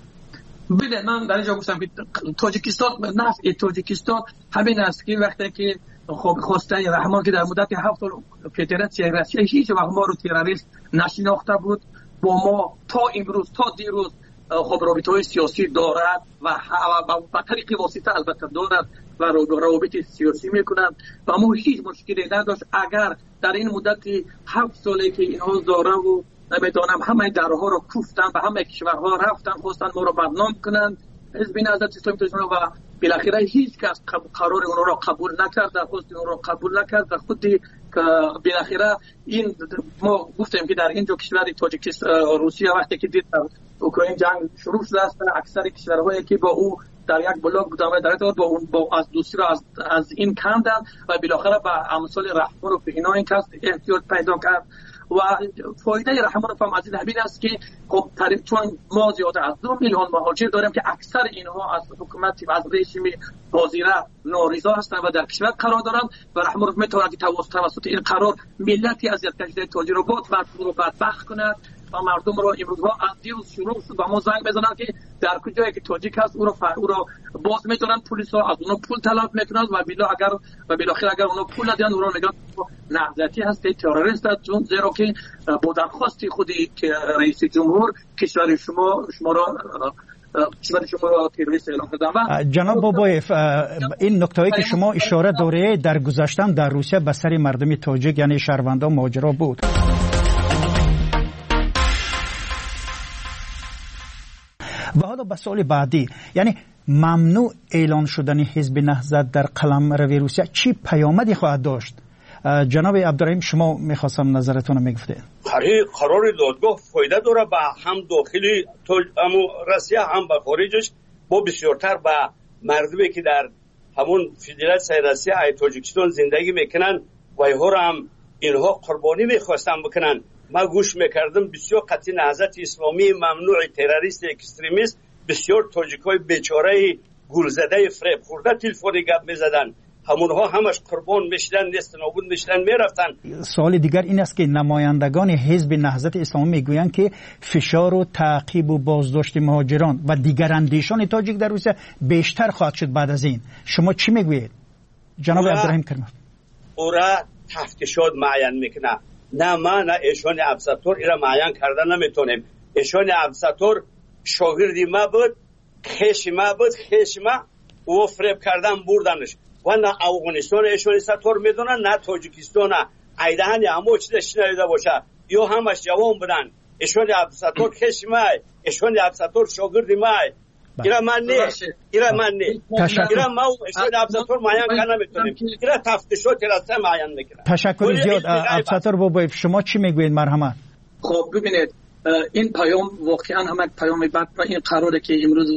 بله، من در اینجا گفتم که تاجیکستان نفع تاجیکستان همین است که وقتی که خب خواستن رحمان که در مدت هفت سال فدراسیون روسیه هیچ وقت ما رو تروریست نشناخته بود، با ما تا امروز تا دیروز خب رابطه‌های سیاسی دارد و با طریق واسطه البته دارد و روابط سیاسی میکنند و ما هیچ مشکلی نداشت. اگر در این مدت هفت سالی که اینها داره و نمیدانم همه درها رو کوفتن و همه کشورها رفتن خواستن ما رو بدنام کنند، حزب نهضت اسلامی تاجیکستان و بالاخره هیچ کس قرار اون را قبول نکرد، خواست اون را قبول نکرد. خودی که بالاخره این ما گفتیم که در اینجا کشور تاجیکستان روسیه وقتی که دید اوکراین جنگ شروع شده است، اکثر کشورهایی که با او در یک بلاک بودن و در ارتباط با اون با از دوستی را از, از این کندن و بالاخره به امثال رحمان و اینا این کس احتیاج پیدا کرد و فایده رحمان هم از این است که خب چون ما زیاده از دو میلیون مهاجر داریم که اکثر اینها از حکومت و از رژیم حاضره نارضا هستند و در کشور قرار دارند و رحمان میتواند توسط این قرار ملتی از اذیت‌کشیده تاجر رو بود و رو بدبخت کند و مردم رو امروزها از دیروز شروع شد و ما زنگ بزنن که در کجایی که تاجیک هست او رو ف... او رو باز میتونن، پلیس ها از اونها پول طلب میکنن و بلا اگر و بالاخره اگر اونها پول ندن او رو میگن نهضتی هست، تروریست است، چون زیرا که با درخواست خودی که رئیس جمهور کشور شما شما را کشور شما را تروریست اعلام کردن. جناب بابایف، این نکته‌ای که شما اشاره دارید در گذشته در روسیه به سر مردم تاجیک یعنی شهروندان مهاجرا بود. و حالا به سوال بعدی، یعنی ممنوع اعلان شدن حزب نهضت در قلمرو روسیه چی پیامدی خواهد داشت؟ جناب عبدالرحیم شما میخواستم نظرتون رو میگفتید. قرار دادگاه فایده داره به هم داخلی روسیه هم به خارجش، با بسیارتر به مردمی که در همون فدراسیون روسیه ای تاجیکستان زندگی میکنن و اینها هم اینها قربانی میخواستن بکنن. ما گوش میکردم بسیار قطعی نهضت اسلامی ممنوع تروریست اکستریمیست، بسیار تاجیکای بیچاره گولزده فریب خورده تلفنی گپ میزدن، همونها همش قربان میشدن، نیست نابود میشدن میرفتن. سوال دیگر این است که نمایندگان حزب نهضت اسلامی میگویند که فشار و تعقیب و بازداشت مهاجران و دیگر اندیشان تاجیک در روسیه بیشتر خواهد شد بعد از این. شما چی میگویید جناب عبدالرحیم کریموف؟ او را تفتیشات معین میکنه، نه ما نه ایشان عبدالستار ایرا معین کردن نمیتونیم. ایشان عبدالستار شاگردی ما بود، خیش ما بود، خیش ما او فریب کردن بردنش و نه افغانستان ایشان ستار میدونن نه تاجیکستان، ایدهن همو چیز شنیده باشه یا همش جوان بودن. ایشان عبدالستار خیش ما، ایشان عبدالستار شاگردی ما، ایرا من نه ایرا من نه ایرا ما ایشان عبدالستار معین کردن نمیتونیم، ایرا تفتیشات راسته معین میکنن. تشکر زیاد. عبدالستار بابایف شما چی میگوید؟ مرحمت. خب ببینید این پیام واقعا هم یک پیام بد و این قراره که امروز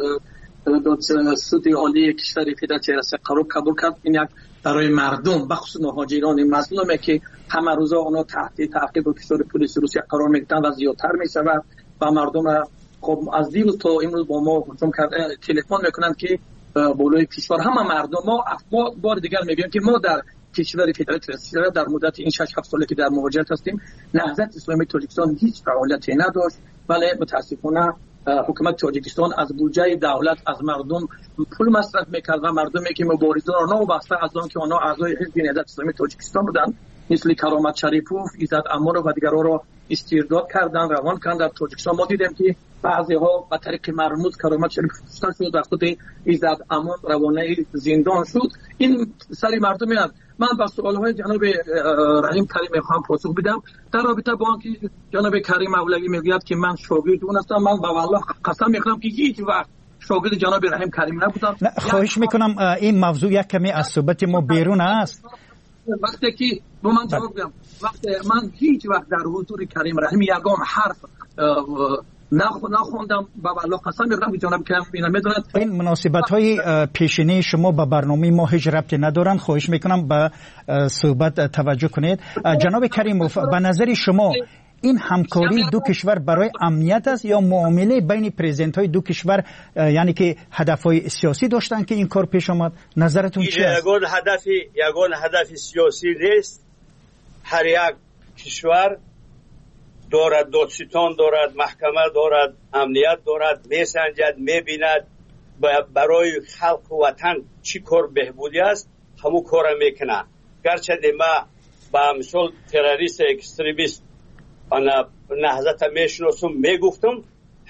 سود عالی کشور فدراسیون روسیه قرار قبول کرد، این یک برای مردم بخصوص مهاجران مظلومه که همه روزا اونا تحت تعقیب و کشور پلیس روسیه قرار میگیرن و زیادتر میشود و مردم خب از دیروز تا امروز با ما هجوم کرده تلفن میکنن که بالای کشور همه مردم ما ما بار دیگر میگیم که ما در کشور فدراسیون روسیه در مدت این شش هفت ساله که در مهاجرت هستیم، نهضت اسلامی تاجیکستان هیچ فعالیتی نداشت، ولی متاسفانه حکومت تاجیکستان از بودجه دولت از مردم پول مصرف میکرد و مردمی که مبارزان را نوبسته از آن که آنها اعضای حزب نهضت اسلامی تاجیکستان بودند مثل کرامت شریفوف، ایزد امار و دیگرها را استرداد کردند، روان کردند. در تاجیکستان ما دیدیم که بعضی ها به طریق مرموز کرامت شریف کشته شد و خود ایزد امان روانه زندان شد. این سری مردم میاد. من با سوال های جناب رحیم کریم میخوام پاسخ بدم در رابطه با اینکه جناب کریم اولوی میگوید که من شاگرد اون هستم. من با والله قسم میخورم که هیچ وقت شاگرد جناب رحیم کریم نبودم. خواهش میکنم این موضوع یک کمی از صحبت ما بیرون است. وقتی که با من جواب بدم، وقتی من هیچ وقت در حضور کریم رحیم یگان حرف نخوندم با والله قسم میخورم که جناب کریم اینا میدونند. این مناسبت های پیشینی شما با برنامه ما هیچ ربطی ندارن. خواهش میکنم به صحبت توجه کنید. جناب کریموف، به نظر شما این همکاری دو کشور برای امنیت است یا معامله بین پرزیدنت های دو کشور، یعنی که هدف های سیاسی داشتن که این کار پیش آمد؟ نظرتون چی است؟ یگان هدف یگان هدف سیاسی نیست. هر یک کشور دارد دادستان دارد، محکمه دارد، امنیت دارد، میسنجد، میبیند برای خلق و وطن چی کار بهبودی است همون کار میکنه. گرچه ما با مثال تروریست اکستریمیست انا نهضت میشناسم میگفتم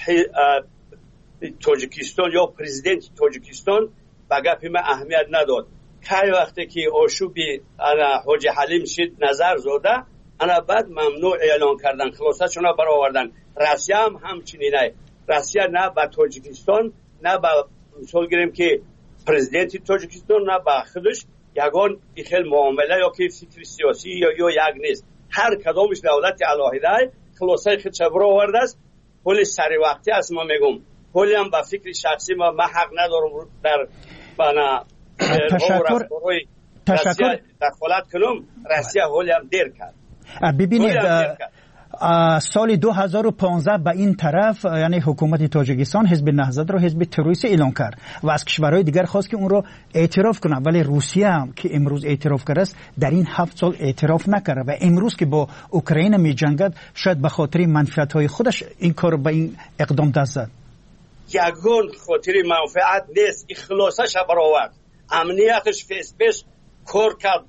تاجیکستان یا پرزیدنت تاجیکستان به گپ ما اهمیت نداد. که وقتی که آشوبی انا حاجی حلیم شد نظر زاده انا بعد ممنوع اعلان کردن، خلاصه چونه برآوردن. روسیه هم همچنینه. روسیه نه با تاجیکستان نه با مثال گیریم که پرزیدنت تاجیکستان نه با خودش یگان خیلی معامله یا که فکر سیاسی یا یا یک نیست. هر کدامش دولت علاهیده خلاصه خود چه برآورده است. پول سری وقتی است. ما میگم پولی هم با فکر شخصی ما ما حق ندارم در بنا تشکر تشکر دخالت کنم. روسیه حالی هم دیر کرد. ببینید سال دو هزار و پانزده به این طرف یعنی حکومت تاجیکستان حزب نهضت را حزب تروریستی اعلان کرد و از کشورهای دیگر خواست که اون را اعتراف کنند، ولی روسیه هم که امروز اعتراف کرده است در این هفت سال اعتراف نکرده و امروز که با اوکراین می جنگد شاید به خاطر منفعت‌های خودش این کار به این اقدام دست زد. یگان خاطر منفعت نیست، اخلاصش برآورد، امنیتش فیس پیش کار کرد.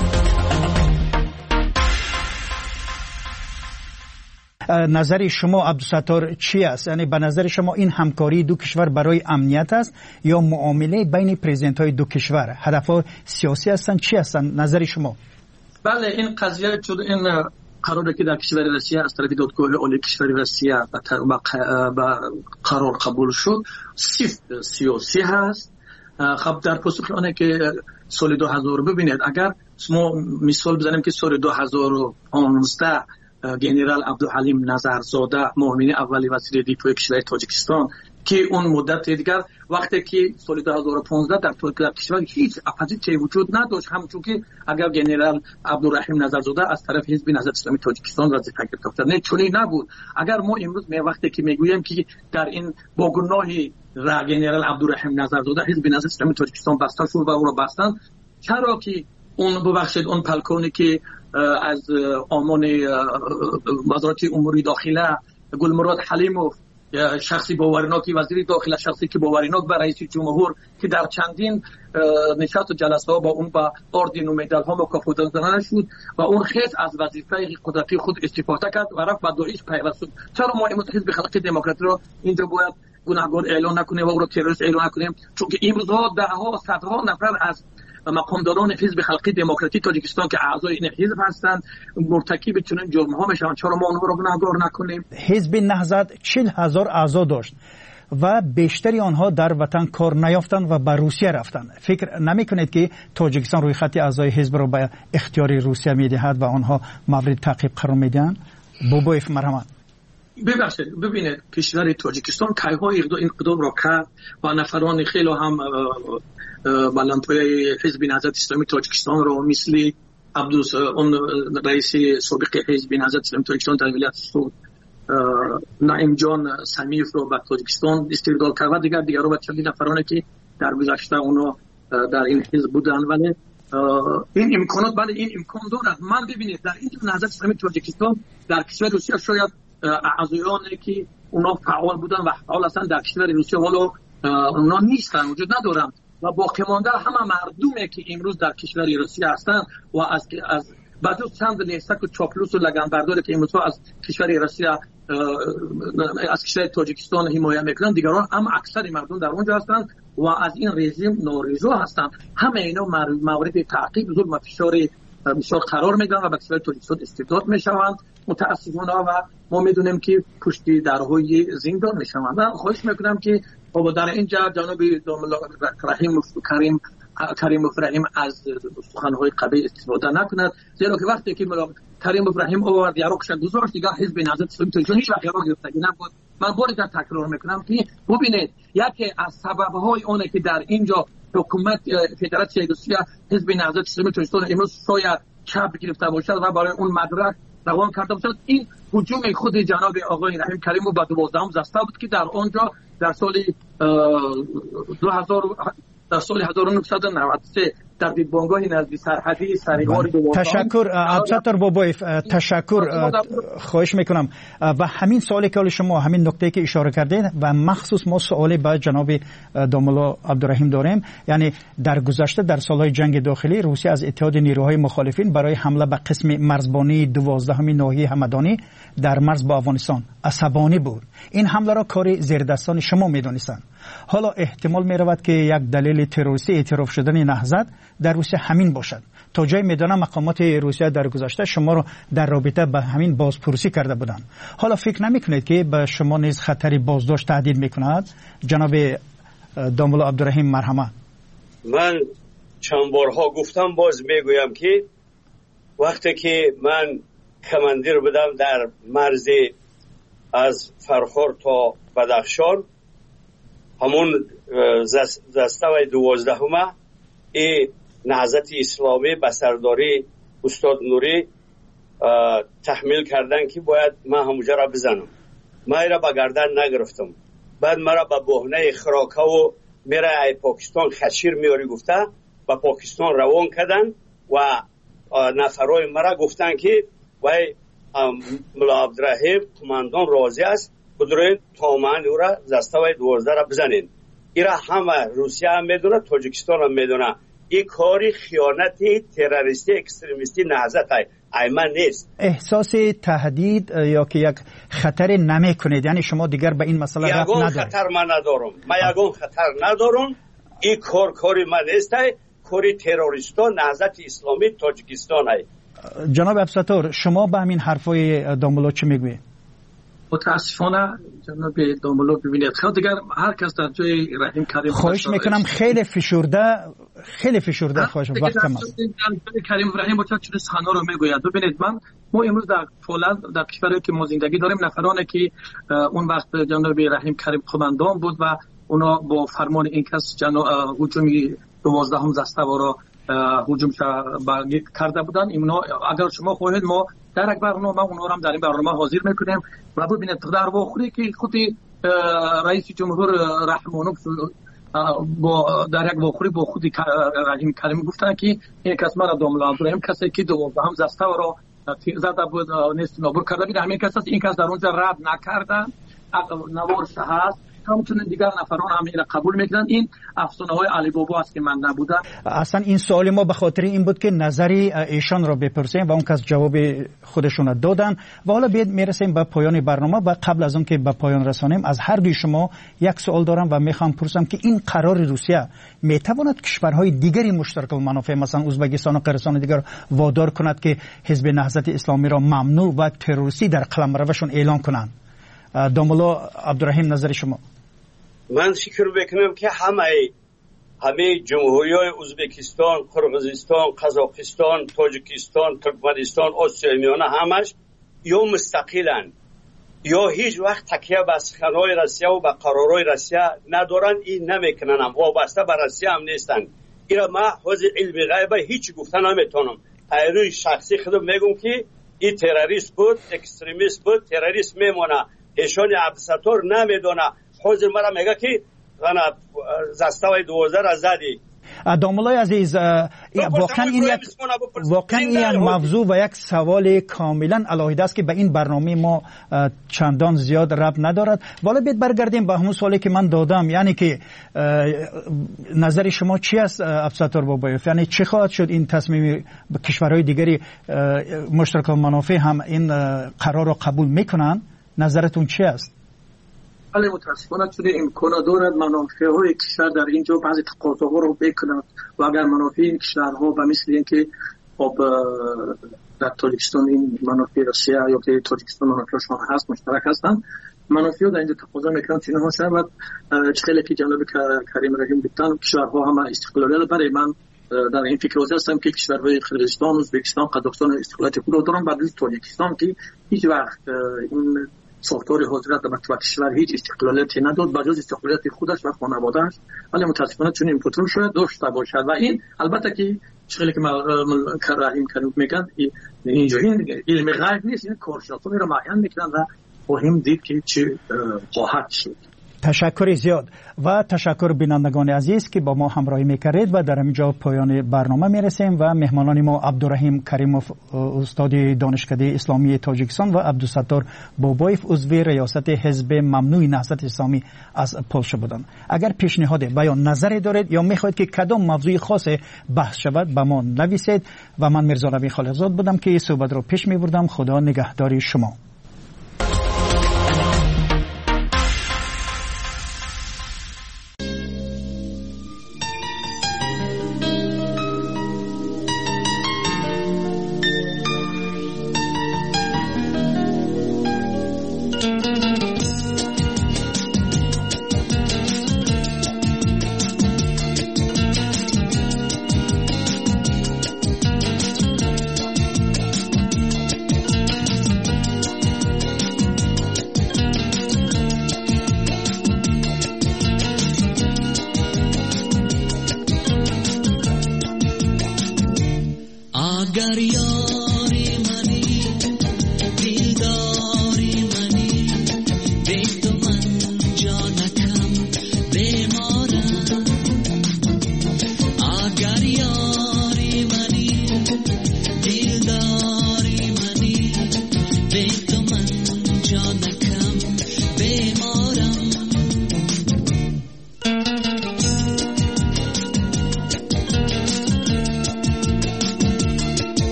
نظر شما عبدالستار چی است؟ یعنی به نظر شما این همکاری دو کشور برای امنیت است یا معامله بین پرزیدنت های دو کشور؟ هدفها سیاسی هستند چی هستند نظر شما؟ بله این قضیه چون این قراره که در کشور روسیه از طرف دادگاه عالی کشور روسیه به قرار قبول شد صرف سیاسی هست. خب در پاسخ آنه که سال دو هزار ببینید اگر ما مثال بزنیم که سال دو هزار و پانزده گنرال عبدالحلیم نظرزاده معاون اولی وزیر دفاع کشور تاجیکستان که اون مدت دیگر وقتی که سال دو هزار و پانزده در ترکیه کشور هیچ اپوزیشن وجود نداشت، همچون که اگر گنرال عبدالرحیم نظرزاده از طرف حزب نهضت اسلامی تاجیکستان وظیفه گرفته نه چونی نبود. اگر ما امروز می وقتی که میگوییم که در این با گناهی را گنرال عبدالرحیم نظرزاده حزب نهضت اسلامی تاجیکستان بسته شد و او را بستن، چرا که اون ببخشید اون پلکونی که از آمان وزارت امور داخله گلمراد حلیموف شخصی باورناکی وزیر داخله شخصی که باورناک به رئیس جمهور که در چندین نشست و جلسه ها با اون با اردن و مدال ها مکافات دادن شد و اون خیلی از وظیفه قدرتی خود استفاده کرد و رفت و داعش پیوست شد. چرا ما امروز حزب خلق دموکراتی رو اینجا باید گناهکار اعلان نکنیم و او رو تروریست اعلان نکنیم؟ چون که امروز ها ده ها صدها نفر از مقامداران حزب خلقی دموکراتی تاجیکستان که اعضای این حزب هستند مرتکب چنین جرم ها میشن. چرا ما اونها رو گناهکار نکنیم؟ حزب نهضت چهل هزار اعضا داشت و بیشتری آنها در وطن کار نیافتند و به روسیه رفتند. فکر نمیکنید که تاجیکستان روی خط اعضای حزب را به اختیار روسیه میدهد و آنها مورد تعقیب قرار میدهند؟ بابایف مرحمت. ببخشید ببینید کشور تاجیکستان کایها این اقدام را کرد و نفران خیلی هم بلندپایه حزب نهضت اسلامی تاجیکستان رو مثل عبدوس اون رئیس سابق حزب نهضت اسلامی تاجیکستان در ولایت سود نعیم جان سمیف رو به تاجیکستان استرداد کرد و دیگر دیگر رو به چندین نفرانی که در گذشته اونا در این حزب بودن. ولی این امکانات بله این امکان دارد. من ببینید در این نهضت اسلامی تاجیکستان در کشور روسیه شاید اعضایانی که اونا فعال بودن و فعال هستن در کشور روسیه، ولی اونا نیستن، وجود ندارن و باقی مانده همه مردمی که امروز در کشور روسیه هستن و از از بعد از چند لیستک و چاپلوس و لگنبرداری که امروز از کشور روسیه از کشور تاجیکستان حمایت میکنن، دیگران هم اکثر مردم در اونجا هستند و از این رژیم نارضا هستند. همه اینا مورد تعقیب، ظلم و فشار بسیار قرار میگیرن و به کشور تاجیکستان استبداد میشوند متاسفانه و ما میدونیم که پشت درهای زندان میشوند. من خواهش میکنم که با در اینجا جناب رحیم کریم کریم ابراهیم از سخنهای قبیح استفاده نکند، زیرا که وقتی که کریم ابراهیم آورد یاروکش گذاشت دیگه حزب نهضت اسلامی تاجیکستان هیچ وقت یارو گرفتگی نبود. من بار دیگر تکرار میکنم که ببینید یکی از سببهای اونه که در اینجا حکومت فدراسیون روسیه حزب نهضت اسلامی تاجیکستان امروز شاید چپ گرفته باشد و برای اون مدرک روان کرده باشد، این هجوم خود جناب آقای رحیم کریم و به دوازدهم زسته بود که در آنجا در سال دو هزار در سال هزار و نهصد و نود و سه در بانگاه نزدیک سرحدی سریوار دوازدهم. تشکر عبدالستار بابایف، تشکر خواهش میکنم. و همین سوالی که شما همین نکته که اشاره کردید و مخصوص ما سوالی به جناب داملا عبدالرحیم داریم، یعنی در گذشته در سالهای جنگ داخلی روسیه از اتحاد نیروهای مخالفین برای حمله به قسم مرزبانی دوازدهم ناحیه همدانی در مرز با افغانستان عصبانی بود. این حمله را کار زیردستان شما میدونستند. حالا احتمال می رود که یک دلیل تروریستی اعتراف شدن نهضت در روسیه همین باشد. تا جای میدانم مقامات روسیه در گذشته شما را در رابطه به همین بازپرسی کرده بودند. حالا فکر نمی کنید که به شما نیز خطری بازداشت تهدید می کند؟ جناب داملا عبدالرحیم مرحمت. من چند بارها گفتم، باز میگویم که وقتی که من کماندیر بودم در مرز از فرخار تا بدخشان، همون زسته و دوازدهمه ای نهضت اسلامی به سرداری استاد نوری تحمیل کردن که باید من همونجا را بزنم. من را به گردن نگرفتم. بعد مرا به بهانه خراکه و میره ای پاکستان خشیر میاری گفته به پاکستان روان کردن و نفرای مرا گفتن که وای ملا عبدالرحیم قماندان راضی است، بدرین تامن او را زسته و دوازده را بزنین. ایرا همه روسیه هم میدونه، تاجیکستان هم میدونه. این کاری خیانتی تروریستی اکستریمیستی نهضت ایمن نیست. احساس تهدید یا که یک خطر نمی کنید، یعنی شما دیگر به این مسئله رفت ندارید؟ یگان خطر من ندارم، من یگان خطر ندارم. این کار کاری من نیست، کاری تروریستان نهضت اسلامی تاجیکستان است. جناب عبدالستار، شما به همین حرفای داملا چه میگویید؟ متاسفانه جناب داملا ببینید خیلی دیگر هر کس در جای رحیم کریم خواهش میکنم خیلی فشرده خیلی فشرده خواهش وقت کم است. کریم رحیم بچه چه سخنا رو میگوید. ببینید من ما امروز در فولاد در کشوری که ما زندگی داریم، نفرانی که اون وقت جناب رحیم کریم قماندان بود و اونا با فرمان این کس جناب هجومی دوازدهم زسته را هجوم کرده بودن. اینا اگر شما خواهید ما در یک برنامه اونا هم در این برنامه حاضر میکنیم و ببینید در واقعی که خود رئیس جمهور رحمانوف با در یک واقعی با خود رحیم کریم گفتن که این کس مرا داملا عبدالرحیم کسی که دوازدهم زسته را زده بود نیست نابود کرده بود، همین کس این کس در اونجا رد نکردن، نوارش هست، همچنین دیگر نفران هم این قبول میکنن. این افسانه های علی بابا است که من نبودم. اصلا این سوال ما به خاطر این بود که نظری ایشان را بپرسیم و اون کس جواب خودشون دادن و حالا بیاد میرسیم به پایان برنامه. و قبل از اون که به پایان رسانیم از هر دوی شما یک سوال دارم و میخوام پرسم که این قرار روسیه میتواند کشورهای دیگری مشترک المنافع مثلا ازبکستان و قرقیزستان دیگر وادار کند که حزب نهضت اسلامی را ممنوع و تروریستی در قلمروشون اعلان کنند؟ داملا عبدالرحیم، نظر شما؟ من فکر میکنم که همه همه جمهوری‌های ازبکستان، قرقیزستان، قزاقستان، تاجیکستان، ترکمنستان، آسیا میانه همش یا مستقلن یا هیچ وقت تکیه به سخنهای روسیه و به قرارهای روسیه ندارن. این نمیکنن، هم وابسته به روسیه هم نیستن. اینا ما حوزه علم غیبه هیچ گفتن نمیتونم. ایروی شخصی خودم میگم که این تروریست بود، اکستریمیست بود، تروریست میمونه. ایشان عبدالستار نمیدونه. حوزه مرا میگه که غنا زسته و دوازده را زدی. داملای عزیز، واقعا این یک واقعا این یک موضوع و یک سوال کاملا علاهیده است که به این برنامه ما چندان زیاد ربط ندارد. والا بیت برگردیم به همون سوالی که من دادم، یعنی که نظر شما چی است عبدالستار بابایوف؟ یعنی چه خواهد شد این تصمیم کشورهای دیگری مشترک المنافع هم این قرار را قبول میکنن؟ نظرتون چی است؟ ولی متاسفانه چون امکان دارد منافع های کشور در اینجا بعضی تقاضاها رو بکنند و اگر منافع این کشورها به مثل اینکه خب در تاجیکستان این منافع روسیه یا که تاجیکستان منافعشان هست مشترک هستند، منافع در اینجا تقاضا میکنند چنین ها شود. چخیلی که جناب کریم رحیم گفتن کشورها همه استقلالیت برای من در این فکر هستم که کشورهای قرقیزستان، ازبکستان، قزاقستان استقلالیت خود دارن، بعد از تاجیکستان که هیچ وقت این ساختار حاضرت در کشور هیچ استقلالیتی نداد بجز استقلالیت خودش و خانواده‌اش، ولی متاسفانه چون این پترول شاید داشته باشد و این البته که چیزی که رحیم کریم میگن اینجا این علم غیب نیست، این کارشناسانی رو معین میکنن و مهم دید که چه خواهد شد. تشکر زیاد و تشکر بینندگان عزیز که با ما همراهی میکردید و در اینجا پایان برنامه میرسیم و مهمانان ما عبدالرحیم کریموف استاد دانشکده اسلامی تاجیکستان و عبدالستار بابایوف عضو ریاست حزب ممنوع نهضت اسلامی از پولشا بودند. اگر پیشنهاد بیان نظری دارید یا میخواهید که کدام موضوع خاص بحث شود به ما نویسید و من میرزا نبی خالقزاد بودم که صحبت رو پیش میبردم. خدا نگهداری شما.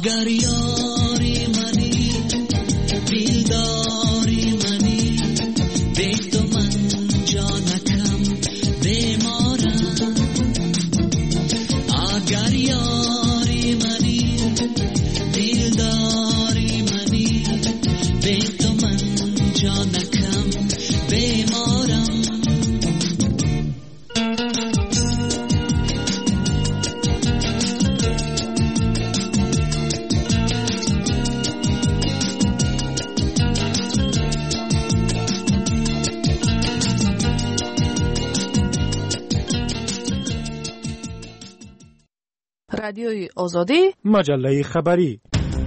اگر یاری منی دلداری منی به تو من جانکم بیمارم اگر یاری منی دلداری منی به تو من جانکم بیمارم رادیوی آزادی مجله خبری.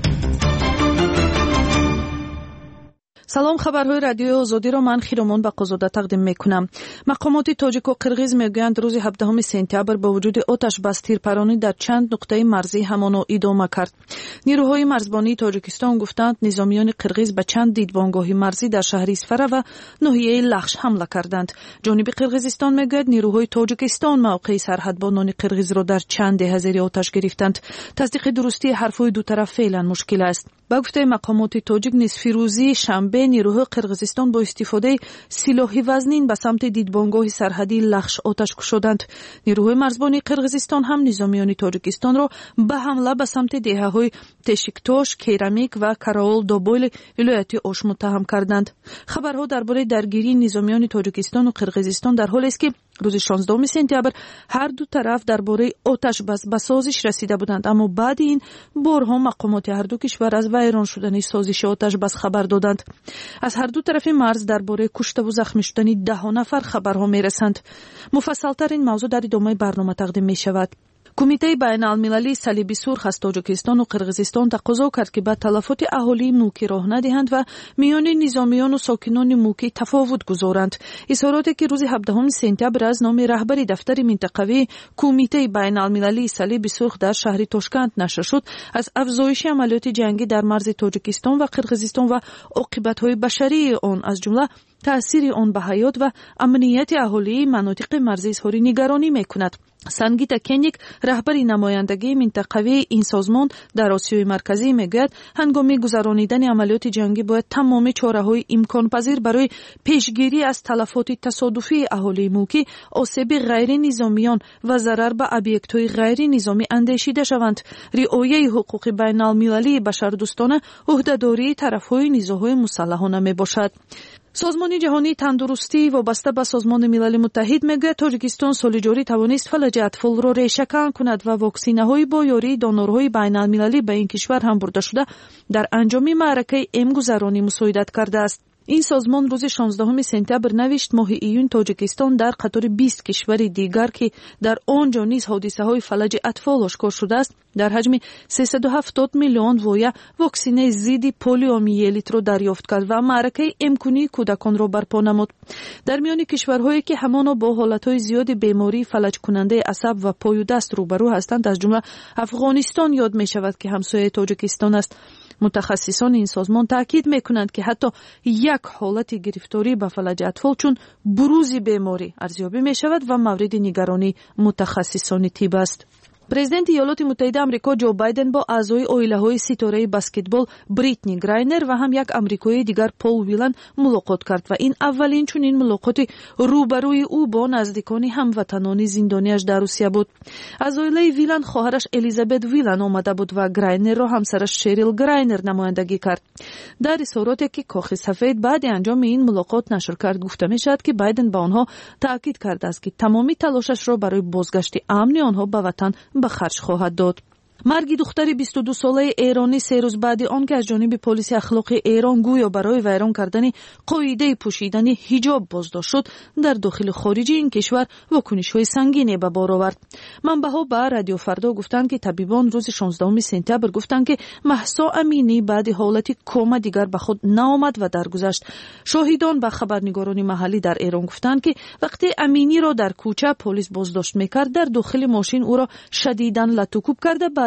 سلام، خبرهای رادیوی آزادی را من خیرمان بقازاده تقدیم میکنم. مقامات تاجیک و قرغیز میگویند روز هفدهم سپتامبر با وجود آتش بس تیرپرانی در چند نقطه مرزی همانو ادامه کرد. نیروهای مرزبانی تاجیکستان گفتند نظامیان قرغیز به چند دیدبانگاه مرزی در شهر اسفره و ناحیه لخش حمله کردند. جانب قرغیزستان میگوید نیروهای تاجیکستان موقع سرحدبانان قرغیز را در چند دهه زیر آتش گرفتند. تصدیق درستی حرفهای دو طرف فعلا مشکل است. با گفته مقامات تاجیک نصف روزی شنبه نیروهای قرغیزستان با استفاده سلاح وزنین به سمت دیدبانگاه سرحدی لخش آتش کشیدند. نیروهای مرزبانی قرغیزستان هم نظامیان تاجیکستان را به حمله به سمت دهه‌های تشکتوش، کیرامیک و کراول دوبویل ولایت اوش متهم کردند. خبرها درباره درگیری نظامیان تاجیکستان و قرغیزستان در حالی است که روز شانزدهم سپتامبر هر دو طرف درباره آتش بس به سازش رسیده بودند، اما بعد این بارها مقامات هر دو کشور از ویران شدن سازش آتش بس خبر دادند. از هر دو طرف مرز درباره کشته و زخمی شدن ده نفر خبرها میرسند. مفصل‌تر این موضوع در ادامه برنامه تقدیم می شود. کمیته بین المللی صلیب سرخ از تاجیکستان و قرغیزستان تقاضا کرد که به تلفات اهالی موکی راه ندهند و میان نظامیان و ساکنان موکی تفاوت گذارند. اظهاراتی که روز هفدهم سپتامبر از نام رهبر دفتر منطقوی کمیته بین المللی صلیب سرخ در شهر تاشکند نشر شد، از افزایش عملیات جنگی در مرز تاجیکستان و قرغیزستان و عاقبت‌های بشری آن از جمله تأثیر آن به حیات و امنیت اهالی مناطق مرزی اظهار نگرانی می‌کند. سنگیتا کنیک رهبر نمایندگی منطقوی این سازمان در آسیای مرکزی میگوید هنگام گذرانیدن عملیات جنگی باید تمام چاره‌های امکان پذیر برای پیشگیری از تلفات تصادفی اهالی موکی، آسیب غیر نظامیان و ضرر به ابیکت‌های غیر نظامی اندیشیده شوند. رعایت حقوق بین المللی بشردوستانه عهده‌داری طرف‌های نیزه‌های مسلحانه میباشد. سازمان جهانی تندرستی وابسته به سازمان ملل متحد میگوید تاجیکستان سال جاری توانست فلج اطفال را ریشه‌کن کند و واکسینه‌های با یاری دانورهای بین المللی به این کشور هم برده شده در انجام معرکه امگذرانی مساعدت کرده است. این سازمان روز شانزدهم سپتامبر نوشت ماه ایون تاجیکستان در قطار بیست کشور دیگر که در آنجا نیز حادثه‌های فلج اطفال آشکار شده است در حجم سیصد و هفتاد میلیون ویا واکسینه ضد پولیومیلیت را دریافت کرد و معرکه امکانی کودکان را برپا نمود. در میان کشورهایی که همانا با حالتهای زیاد بیماری فلج کننده عصب و پای و دست روبرو هستند از جمله افغانستان یاد می شود که همسایه تاجیکستان است. متخصصان این سازمان تاکید میکنند که حتی یک حالت گرفتاری به فلج اطفال چون بروز بیماری ارزیابی می شود و مورد نگرانی متخصصان طب است. پرزیدنت ایالات متحده آمریکا جو بایدن با اعضای عائله‌های ستاره بسکتبال بریتنی گراینر و هم یک آمریکایی دیگر پول ویلن ملاقات کرد و این اولین چنین ملاقات روبروی او با نزدیکان هموطنان زندانیش در روسیه بود. از عائله ویلن خواهرش الیزابت ویلن آمده بود و گراینر را همسرش شریل گراینر نمایندگی کرد. در اظهاراتی که کاخ سفید بعد انجام این ملاقات نشر کرد گفته می‌شود که بایدن به آنها تاکید کرده است که تمامی تلاشش را برای بازگشت امن آنها به وطن به خرج خواهد داد. مرگ دختر بیست و دو ساله ایرانی سه روز بعد آن که از جانب پلیس اخلاق ایران گویا برای ویران کردن قاعده پوشیدن حجاب بازداشت شد در داخل خارج این کشور واکنش‌های سنگینی به بار آورد. منبع‌ها به رادیو فردا گفتند که طبیبان روز شانزدهم سپتامبر گفتند که مهسا امینی بعد حالت کما دیگر به خود نآمد و درگذشت. شاهدان به خبرنگاران محلی در ایران گفتند که وقتی امینی را در کوچه پلیس بازداشت می‌کرد در داخل ماشین او را شدیداً لطوکوب کرده بعد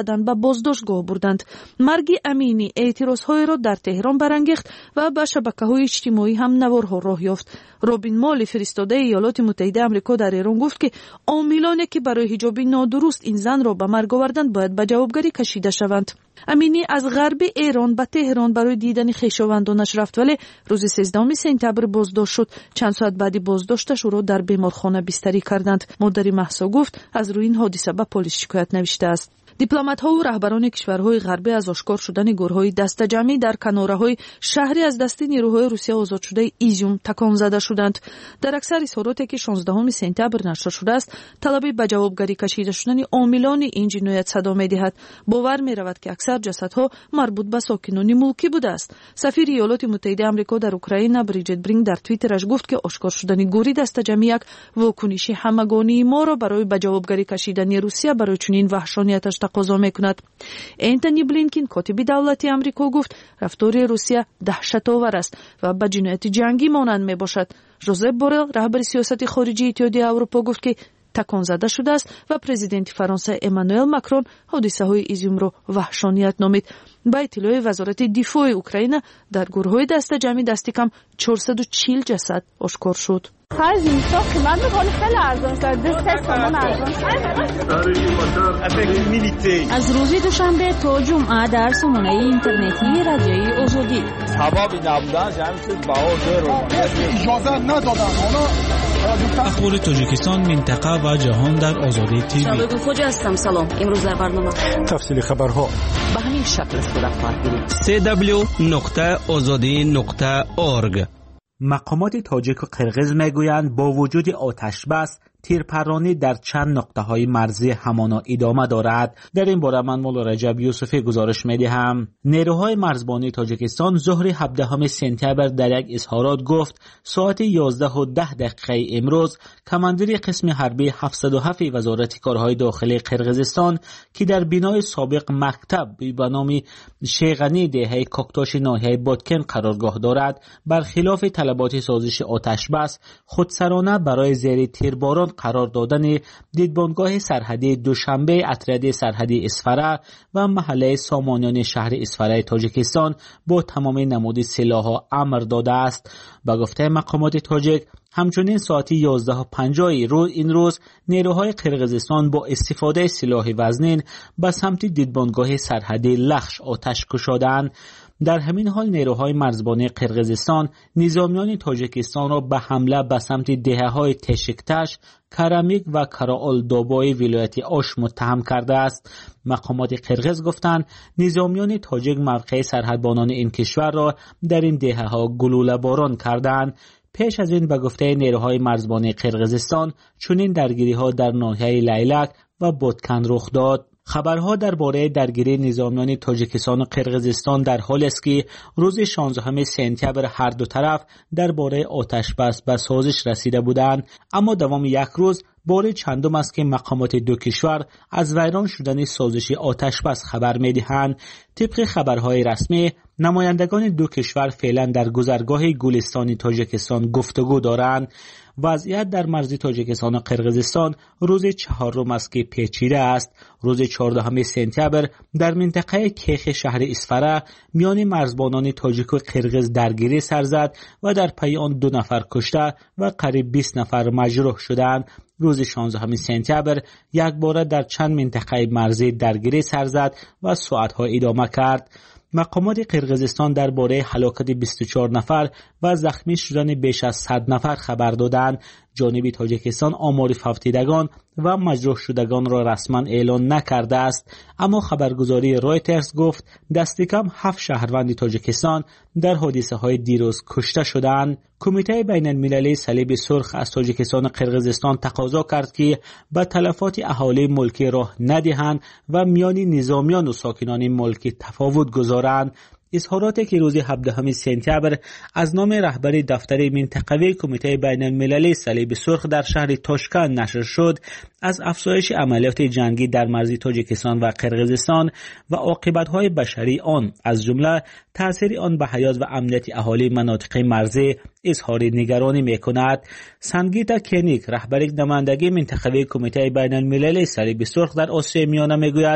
بعداً به بازداشت گاه بردند. مرگ امینی اعتراض‌های дар теҳрон барангехт ва ба шабакаҳои иҷтимоӣ ҳам наворҳо роҳ ёфт. робин молли фиристодаи иёлоти муттаҳидаи амрико дар эрон гуфт ки омилоне ки барои ҳиҷоби нодуруст ин занро ба марг оварданд бояд ба ҷавобгарӣ кашида шаванд. аминӣ аз ғарби эрон ба теҳрон барои дидани хешовандонаш рафт, вале рӯзи сездахуми сентябр боздошт шуд. чанд соат баъди боздошташ ӯро дар беморхона бистарӣ карданд. модари маҳсо гуфт аз рӯи ин ҳодиса ба полис шикоят навиштааст. дипломатҳову раҳбарони кишварҳои ғарбӣ аз ошкор шудани гурӯҳҳои дастаҷамъӣ дар канораҳои шаҳри аз дасти нерӯҳои русия озодшудаи Изюм такон зада шуданд. дар аксар изҳороте ки шонздаҳуми сентябр нашр шудааст, талаби ба ҷавобгарӣ кашида шудани омилони ин ҷиноят садо медиҳад. бовар меравад ки аксар ҷасадҳо марбут ба сокинони мулкӣ будааст. сафири иёлоти муттаҳидаи амрико дар Украина Бриджит Бринг дар твиттераш гуфт ки ошкор шудани гури дастаҷамъӣ як вокуниши ҳамагонии моро барои ба ҷавобгарӣ кашидани Русия барои чунин ваҳшонияташ тақозо мекунад. Энтони Блинкин, котиби давлати Амрико, гуфт рафтори Русия даҳшатовар аст ва ба ҷинояти ҷангӣ монанд мебошад. Жозеп Борел, раҳбари сиёсати хориҷии Иттиҳодияи Аврупо, гуфт ки такон зада шудааст ва президенти Фаронса Эммануэл Макрон ҳодисаҳои Изюмро ваҳшоният номид. ба иттилои вазорати дифои Украина, дар гурӯҳҳои дастаҷамъӣ дасти кам чорсаду чил ҷасад ошкор шуд. خرج میساخت قیمت میکنه خیلی ارزان شد. دست سامان ارزان از روز دوشنبه تا جمعه در سامانه اینترنتی رادیوی آزادی. سبب نبودن جمعیت بها زیر اجازه ندادن. اخبار تاجیکستان، منطقه و جهان در آزادی تیوی. شباب خوجا هستم. سلام. امروز در برنامه تفصیل خبرها به همین شکل صورت خواهد گرفت. سی دبلیو نقطه آزادی نقطه اورگ. مقامات تاجیک و قرغیز میگویند با وجود آتش بس تیرپرانی در چند نقطه‌های مرزی همانا ادامه دارد. در این باره من مولا رجب یوسفی گزارش میدهم. نیروهای مرزبانی تاجیکستان ظهر هفدهم سپتامبر در یک اظهارات گفت ساعت یازده و ده دقیقه امروز کماندری قسم حربی هفتصد و هفت وزارت کارهای داخلی قرغیزستان که در بنای سابق مکتب به نام شیغانی دهه کوکتاش ناحیه بادکن قرارگاه دارد، برخلاف طلبات سازش آتش بس خودسرانه برای زیر تیرباران قرار دادن دیدبانگاه سرحدی دوشنبه اتریاد سرحدی اسفره و محله سامانیان شهر اسفره تاجیکستان با تمام نمود سلاح‌ها امر داده است. با گفته مقامات تاجیک همچنین ساعت یازده و پنجاه روز این روز نیروهای قرغیزستان با استفاده سلاح وزنین به سمت دیدبانگاه سرحدی لخش آتش کشیدند. در همین حال نیروهای مرزبانی قرغیزستان نظامیان تاجیکستان را به حمله به سمت دهه‌های تشکتش، کرامیک و کراول دوبای ولایت آش متهم کرده است. مقامات قرغیز گفتند نظامیان تاجیک موقع سرحدبانان این کشور را در این دهه‌ها گلوله باران کردند. پیش از این به گفته نیروهای مرزبانی قرغیزستان چنین درگیری‌ها در ناحیه لیلک و بادکن رخ داد. خبرها درباره درگیری نظامیان تاجیکستان و قرغیزستان در حال است که روز شانزدهم سپتامبر هر دو طرف درباره آتش بس به سازش رسیده بودند، اما دوام یک روز بار چندم است که مقامات دو کشور از ویران شدن سازش آتش بس خبر می‌دهند. طبق خبرهای رسمی نمایندگان دو کشور فعلا در گذرگاه گلستانی تاجیکستان گفتگو دارند. وضعیت در مرز تاجیکستان و قرغیزستان روز چهارم است که پیچیده است. روز چهاردهم سپتامبر در منطقه کیخ شهر اسفره میان مرزبانان تاجیک و قرغیز درگیری سر زد و در پی آن دو نفر کشته و قریب بیست نفر مجروح شدند. روز شانزدهم سپتامبر یک بار در چند منطقه مرزی درگیری سر زد و ساعت‌ها ادامه کرد. مقامات قرغیزستان درباره هلاکت بیست و چهار نفر و زخمی شدن بیش از صد نفر خبر دادند. جانب تاجیکستان آمار فوتیدگان و مجروح شدگان را رسما اعلام نکرده است، اما خبرگزاری رایترز گفت دست کم هفت شهروند تاجیکستان در حادثه های دیروز کشته شدند. کمیته بین المللی صلیب سرخ از تاجیکستان و قرغیزستان تقاضا کرد که به تلفات اهالی ملکی راه ندهند و میان نظامیان و ساکنان ملکی تفاوت گذارند. اظهاراتی که روز هفدهم سپتامبر از نام رهبر دفتر منطقوی کمیته بین المللی صلیب سرخ در شهر تاشکند نشر شد از افزایش عملیات جنگی در مرز تاجیکستان و قرغیزستان و عاقبت‌های بشری آن از جمله تأثیر آن به حیات و امنیت اهالی مناطق مرزی اظهار نگرانی می‌کند. سنگیتا کنیک رهبر نمایندگی منطقوی کمیته بین المللی صلیب سرخ در آسیای میانه میگوید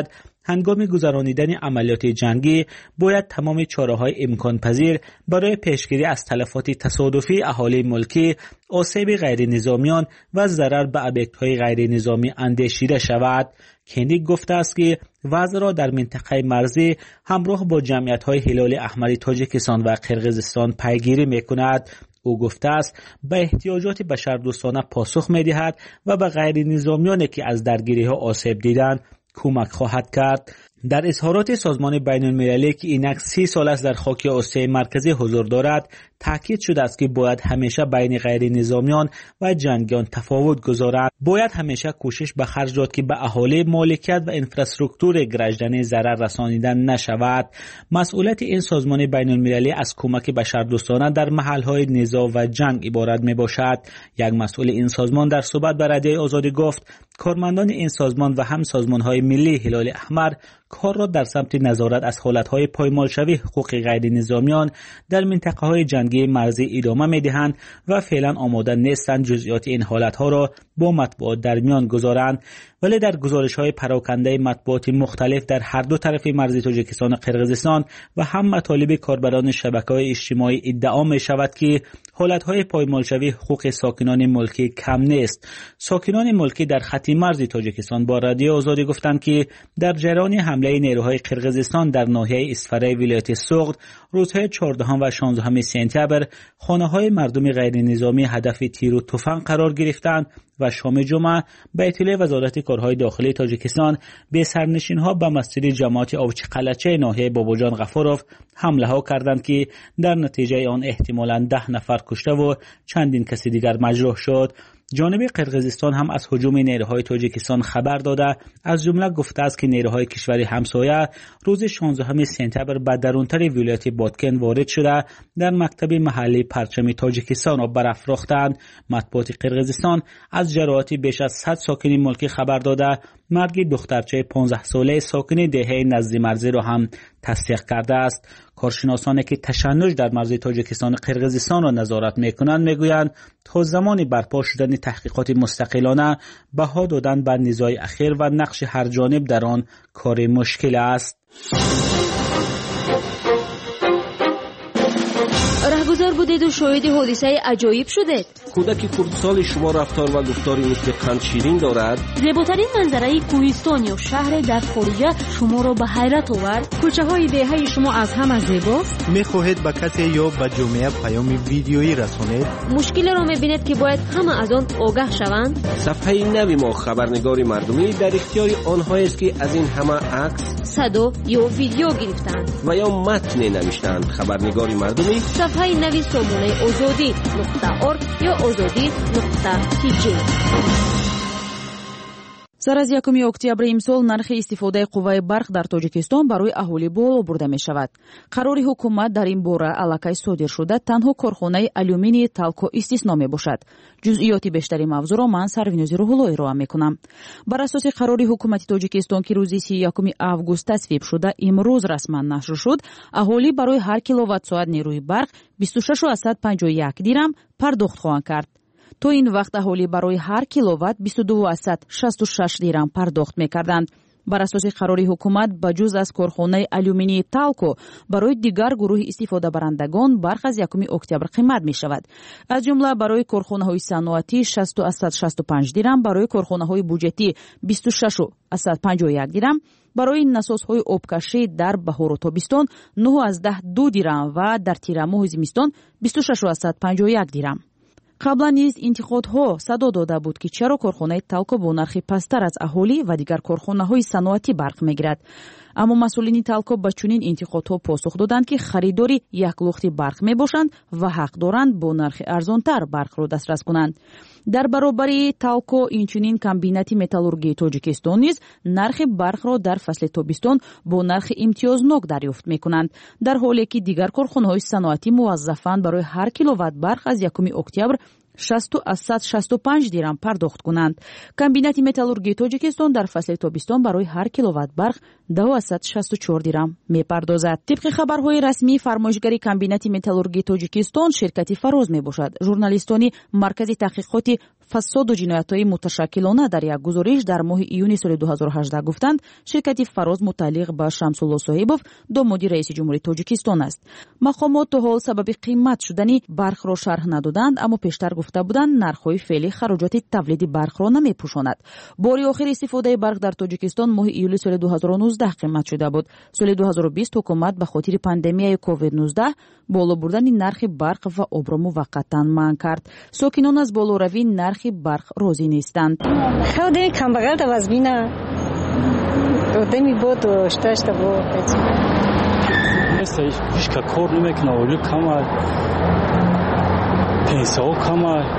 هنگام گذرانیدن عملیات جنگی باید تمام چاره‌های امکان پذیر برای پیشگیری از تلفات تصادفی اهالی ملکی، آسیب غیر نظامیان و ضرر به ابیکت‌های غیر نظامی اندیشیده شود. کندیک گفته است که وضع را در منطقه مرزی همراه با جمعیت‌های هلال احمر تاجیکستان و قرقیزستان پیگیری می‌کند. او گفته است به احتیاجات بشردوستانه پاسخ می‌دهد و به غیر نظامیانی که از درگیری‌ها آسیب دیدند کمک خواهد کرد. در اظهارات سازمان بین المللی که اینک سی سال است در خاک آسیای مرکزی حضور دارد، تاکید شده است که باید همیشه بین غیر نظامیان و جنگیان تفاوت گذارد. باید همیشه کوشش به خرج داد که به اهالی مالکیت و انفراستراکچور گرجدنی ضرر رسانیدن نشود. مسئولیت این سازمان بین المللی از کمک بشردوستانه در محل‌های نزاع و جنگ عبارت میباشد. یک مسئول این سازمان در صحبت با رادیوی آزادی گفت کارمندان این سازمان و هم سازمان‌های ملی هلال احمر کار را در سمت نظارت از حالت‌های پایمالشوی حقوق غیر نظامیان در منطقه‌های جنگی مرزی ادامه می‌دهند و فعلا آماده نیستند جزئیات این حالت‌ها را با مطبوعات در میان گذارند. ولی در گزارش‌های پراکنده مطبوعات مختلف در هر دو طرف مرزی تاجیکستان و قرقیزستان و هم مطالب کاربران شبکه‌های اجتماعی ادعا می‌شود که حالت‌های پایمالشوی حقوق ساکنان ملکی کم نیست. ساکنان ملکی در خط مرزی تاجیکستان با رادیو آزادی گفتند که در جریان حمله نیروهای قرقیزستان در ناحیه اسفره ولایت سوغد روزهای چهاردهم و شانزدهم سپتامبر خانه‌های مردم غیر نظامی هدف تیر و تفنگ قرار گرفتند و شام جمعه به اطلاع وزارت کارهای داخلی تاجیکستان به سرنشین‌ها به مسجد جماعت آوچی قلچه ناحیه باباجان غفاروف حمله ها کردند که در نتیجه آن احتمالاً ده نفر کشته و چندین کسی دیگر مجروح شد. جانب قرقیزستان هم از هجوم نیروهای تاجیکستان خبر داده، از جمله گفته است که نیروهای کشور همسایه روز شانزدهم سپتامبر به درونتر ولایت بادکن وارد شده در مکتب محلی پرچم تاجیکستان را برافراختند. مطبوعات قرقیزستان از جراحات بیش از صد ساکن ملکی خبر داده، مرگ دخترچه پانزده ساله ساکن دهه نزد مرزی را هم تصدیق کرده است. کارشناسانی که تشنج در مرزی تاجیکستان و قرقیزستان را نظارت میکنند میگویند تا زمان برپا شدن تحقیقات مستقلانه بها دادن به نزاع اخیر و نقش هر جانب در آن کار مشکل است. رهگذر بودید و شاهد حادثه عجایب شدید. کودک کردستان شما رفتار و گفتاری مثل قند شیرین دارد. زیباترین منظره کوهستان یا شهر در خارجه شما را به حیرت آورد. کوچه های دهه شما از همه زیباست. میخواهید به کسی یا به جامعه پیام ویدیویی رسانید؟ مشکل را میبینید که باید همه از آن آگاه شوند. صفحه نو ما خبرنگاری مردمی در اختیار آنهایی است که از این همه عکس، صدا یا ویدیو گرفتند و یا متن نوشتند. خبرنگاری مردمی صفحه نوی سامانه آزادی نقطه ارگ یا آزادی نقطه تی جی. سر از یکم اکتبر امسال نرخ استفاده قوه برق در تاجیکستان برای اهالی بالا برده می شود. قرار حکومت در این باره الکی صادر شده تنها کارخانه الومینی تالکو استثنا می باشد. جزئیات بیشتری موضوع را من سروینوز روح‌الله ارائه می کنم. بر اساس قرار حکومت تاجیکستان که روز سی و یکم آگوست تصویب شده امروز رسما نشر شد، اهالی برای هر کیلووات ساعت نیروی برق بیست و شش و صد و پنجاه و یک دیرم پرداخت خواهند کرد. تو این وقت اهالی برای هر کیلووات بیست و دو و صد و شصت و شش دیرم پرداخت می‌کردند. بر اساس قرار حکومت بجز از کارخانه الومینی تالکو برای دیگر گروه استفاده برندگان برق از یکم اکتبر قیمت می شود. از جمله برای کارخانه های صنعتی شصت و صد و شصت و پنج دیرم، برای کارخانه های بوجتی بیست و شش و صد و پنجاه و یک دیرم، برای نساز های آبکشی در بهار و تابستان نه از ده دو دیرم و در تیر ماه زمستان بیست و شش و صد و پنجاه و یک دیرم. قبلا نیز انتقادها صدا داده بود که چرا کارخانه تالکو با نرخ پستر از اهالی و دیگر کارخانه‌های صنعتی برق می‌گیرد. اما مسئولین تالکو با چنین انتقادها پاسخ دادند که خریداری یک لخت برق میباشند و حق دارند با نرخ ارزانتر برق را دسترس کنند. در برابر تالکو اینچنین کمبینات متالورژی تاجیکستان نیز نرخ برق را در فصل تابستان با نرخ امتیازناک دریافت میکنند، در حالی که دیگر کارخانه‌های صنعتی موظفند برای هر کیلووات برق از یکم اکتبر شصت و صد و شصت و پنج دیرم پرداخت کنند. کمبینات متالورژی تاجیکستان در فصل تابستان برای هر کیلووات برق دو و صد و شصت و چهار دیرم میپردازد. طبق خبرهای رسمی فرمایشگری کمبینات متالورژی تاجیکستان شرکتی فراز میباشد. ژورنالیستانی مرکز تحقیقات فساد و جنایت‌های متشکلانه در یک گزارش در ماه ایون سال دو هزار و هجده گفتند شرکت فراز متعلق به شمس‌الله صاحبوف دامادی رئیس جمهوری تاجیکستان است. مقامات تا حال سبب قیمت شدن برق را شرح ندادند، اما پیشتر گفته بودند نرخ‌های فعلی خراجات تولید برق را نمی‌پوشاند. باری آخر استفاده برق در تاجیکستان ماه ایول سال دو هزار و نوزده قیمت شده بود. سال دو هزار و بیست حکومت به خاطر پاندمیای کووید نوزده بالا بردن نرخ برق و آب را موقتا منع کرد. ساکنان از بالاروی نرخ برق راضی نیستند. خودی کمبغل تا وزبینا دمی بود و شتاش تا بود است هیچ کار نمیکنه ولی کم پنسا کم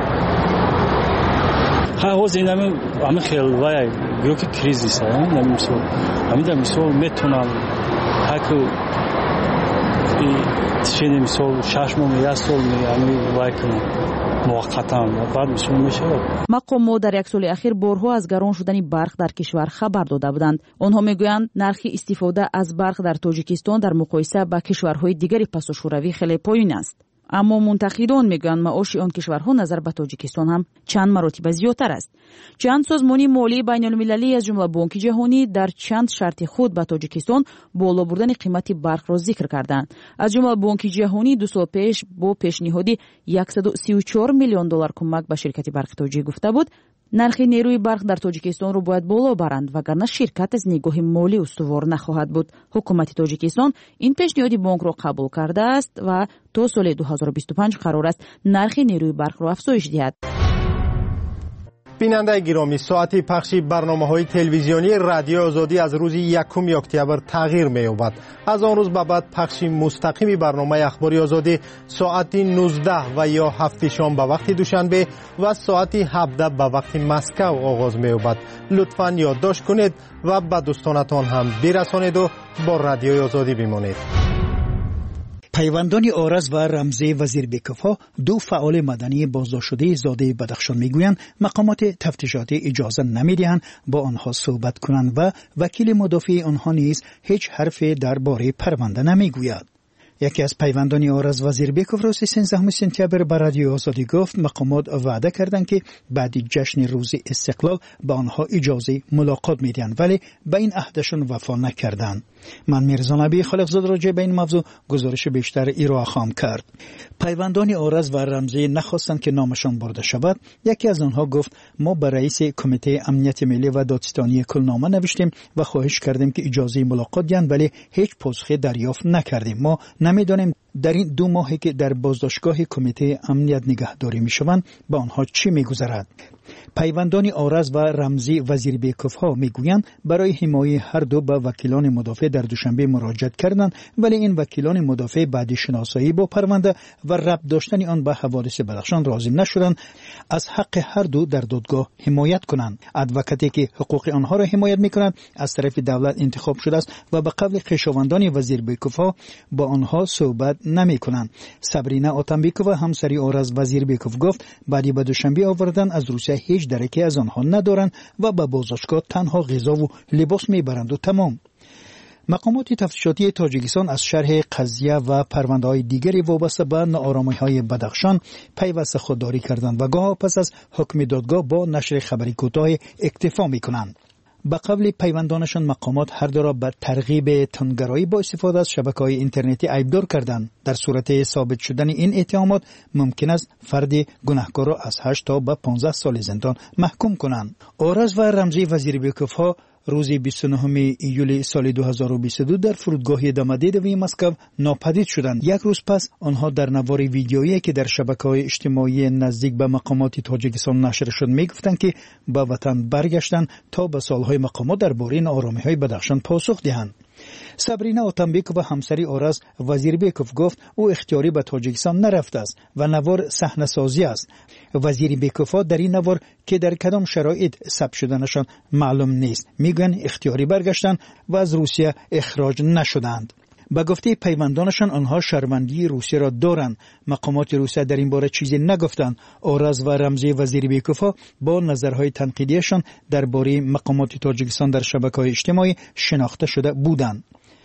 ها هو زینم همه خیلی وای گروه کریزیس است نمیشه همین در مثال میتونم هکو چه نمیشه شش ماه یا سال می وای کنم مقامات در یک سال اخیر بارها از گران شدن برق در کشور خبر داده بودند. آنها میگویند نرخ استفاده از برق در تاجیکستان در مقایسه با کشورهای دیگری پس و شوروی خیلی پایین است. اما منتقدان میگویند معاش آن کشورها نظر به تاجیکستان هم چند مراتب زیادتر است. چند سازمان مالی بین المللی از جمله بانک جهانی در چند شرط خود به تاجیکستان بالا بردن قیمت برق را ذکر کردند. از جمله بانک جهانی دو سال پیش با پیشنهادی صد و سی و چهار میلیون دلار کمک به شرکت برق تاجیک گفته بود نرخ نیروی برق در تاجیکستان را باید بالا برند وگرنه شرکت از نگاه مالی استوار نخواهد بود. حکومت تاجیکستان این پیشنهاد بانک را قبول کرده است و تا سال دو هزار و بیست و پنج قرار است نرخ نیروی برق را افزایش دهد. بیننده گرامی، ساعت پخش برنامه‌های تلویزیونی رادیو آزادی از روز یکم اکتبر تغییر می‌یابد. از آن روز به بعد پخش مستقیم برنامه اخبار آزادی ساعت نوزده و یا هفت شام به وقت دوشنبه و ساعت هفده به وقت مسکو آغاز می‌یابد. لطفاً یادداشت کنید و به دوستانتان هم برسانید و با رادیو آزادی بمانید. پیوندان آرز و رمزی وزیر بیکفا دو فعال مدنی بازداشت شده زاده بدخشان میگویند مقامات تفتیشاتی اجازه نمیدهند با آنها صحبت کنند و وکیل مدافع آنها نیز هیچ حرفی درباره پرونده نمیگوید. یکی از پیوندان آرز وزیر بیکوف روز سیزدهم سپتامبر به رادیو آزادی گفت مقامات وعده کردند که بعد جشن روز استقلال به آنها اجازه ملاقات میدهند ولی به این عهدشان وفا نکردند. من میرزا نبی خالقزاده راجع به این موضوع گزارش بیشتر ارائه خواهم کرد. پیوندان آرز و رمزی نخواستند که نامشان برده شود. یکی از آنها گفت ما به رئیس کمیته امنیت ملی و دادستانی کلنامه نوشتیم و خواهش کردیم که اجازه ملاقات دهند ولی هیچ پاسخی دریافت نکردیم. ما نمیدانیم در این دو ماهی که در بازداشتگاه کمیته امنیت نگهداری میشوند با آنها چی میگذرد. پیوندان آرز و رمزی وزیر بیکوف ها میگویند برای حمایت هر دو به وکیلان مدافع در دوشنبه مراجعت کردند ولی این وکیلان مدافع بعد شناسایی با پرونده و ربط داشتن آن به حوادث بدخشان راضی نشدند از حق هر دو در دادگاه حمایت کنند. ادوکاتی که حقوق آنها را حمایت میکنند از طرف دولت انتخاب شده است و به قول خویشاوندان وزیر بیکوف ها با آنها صحبت نمیکنند. صبرینا آتنبیکووا همسری آرز وزیر بیکوف گفت بعدی به دوشنبه آوردن از روسیه هیچ درکی از آنها ندارند و به بازداشتگاه تنها غذا و لباس میبرند و تمام. مقامات تفتیشاتی تاجیکستان از شرح قضیه و پرونده‌های دیگری وابسته به ناآرامی‌های بدخشان پیوسته خودداری کردند و گاه پس از حکم دادگاه با نشر خبری کوتاه اکتفا می‌کنند. به قبل پیوندانشان مقامات هر دو را به ترغیب تندگرایی با استفاده از شبکه‌های اینترنتی عیبدار کردند. در صورت ثابت شدن این اتهامات ممکن است فرد گناهکار را از هشت تا به پانزده سال زندان محکوم کنند. آرز و رمزی وزیر بیکوف ها روز بیست و نهم ایول سال دو هزار و بیست و دو در فرودگاه دامادیدوی مسکو ناپدید شدند. یک روز پس آنها در نوار ویدیویی که در شبکه‌های اجتماعی نزدیک به مقامات تاجیکستان نشر شد میگفتند که به وطن برگشتند تا به سالهای مقامات درباره ناآرامی‌های بدخشان پاسخ دهند. صبرینا آتنبیکووا همسری آرز وزیر بیکوف گفت او اختیاری به تاجیکستان نرفته است و نوار صحنه سازی است. وزیر بیکوف در این نوار که در کدام شرایط ثبت شدنشان معلوم نیست میگن اختیاری برگشتند و از روسیه اخراج نشدند. با گفته پیوندانشان آنها شرمندگی روسیه را دارند. مقامات روسیه در این باره چیزی نگفتند. آرز و رمزی وزیر بیکوف با نظرهای تنقیدیشان درباره مقامات تاجیکستان در شبکه‌های اجتماعی شناخته شده بودند.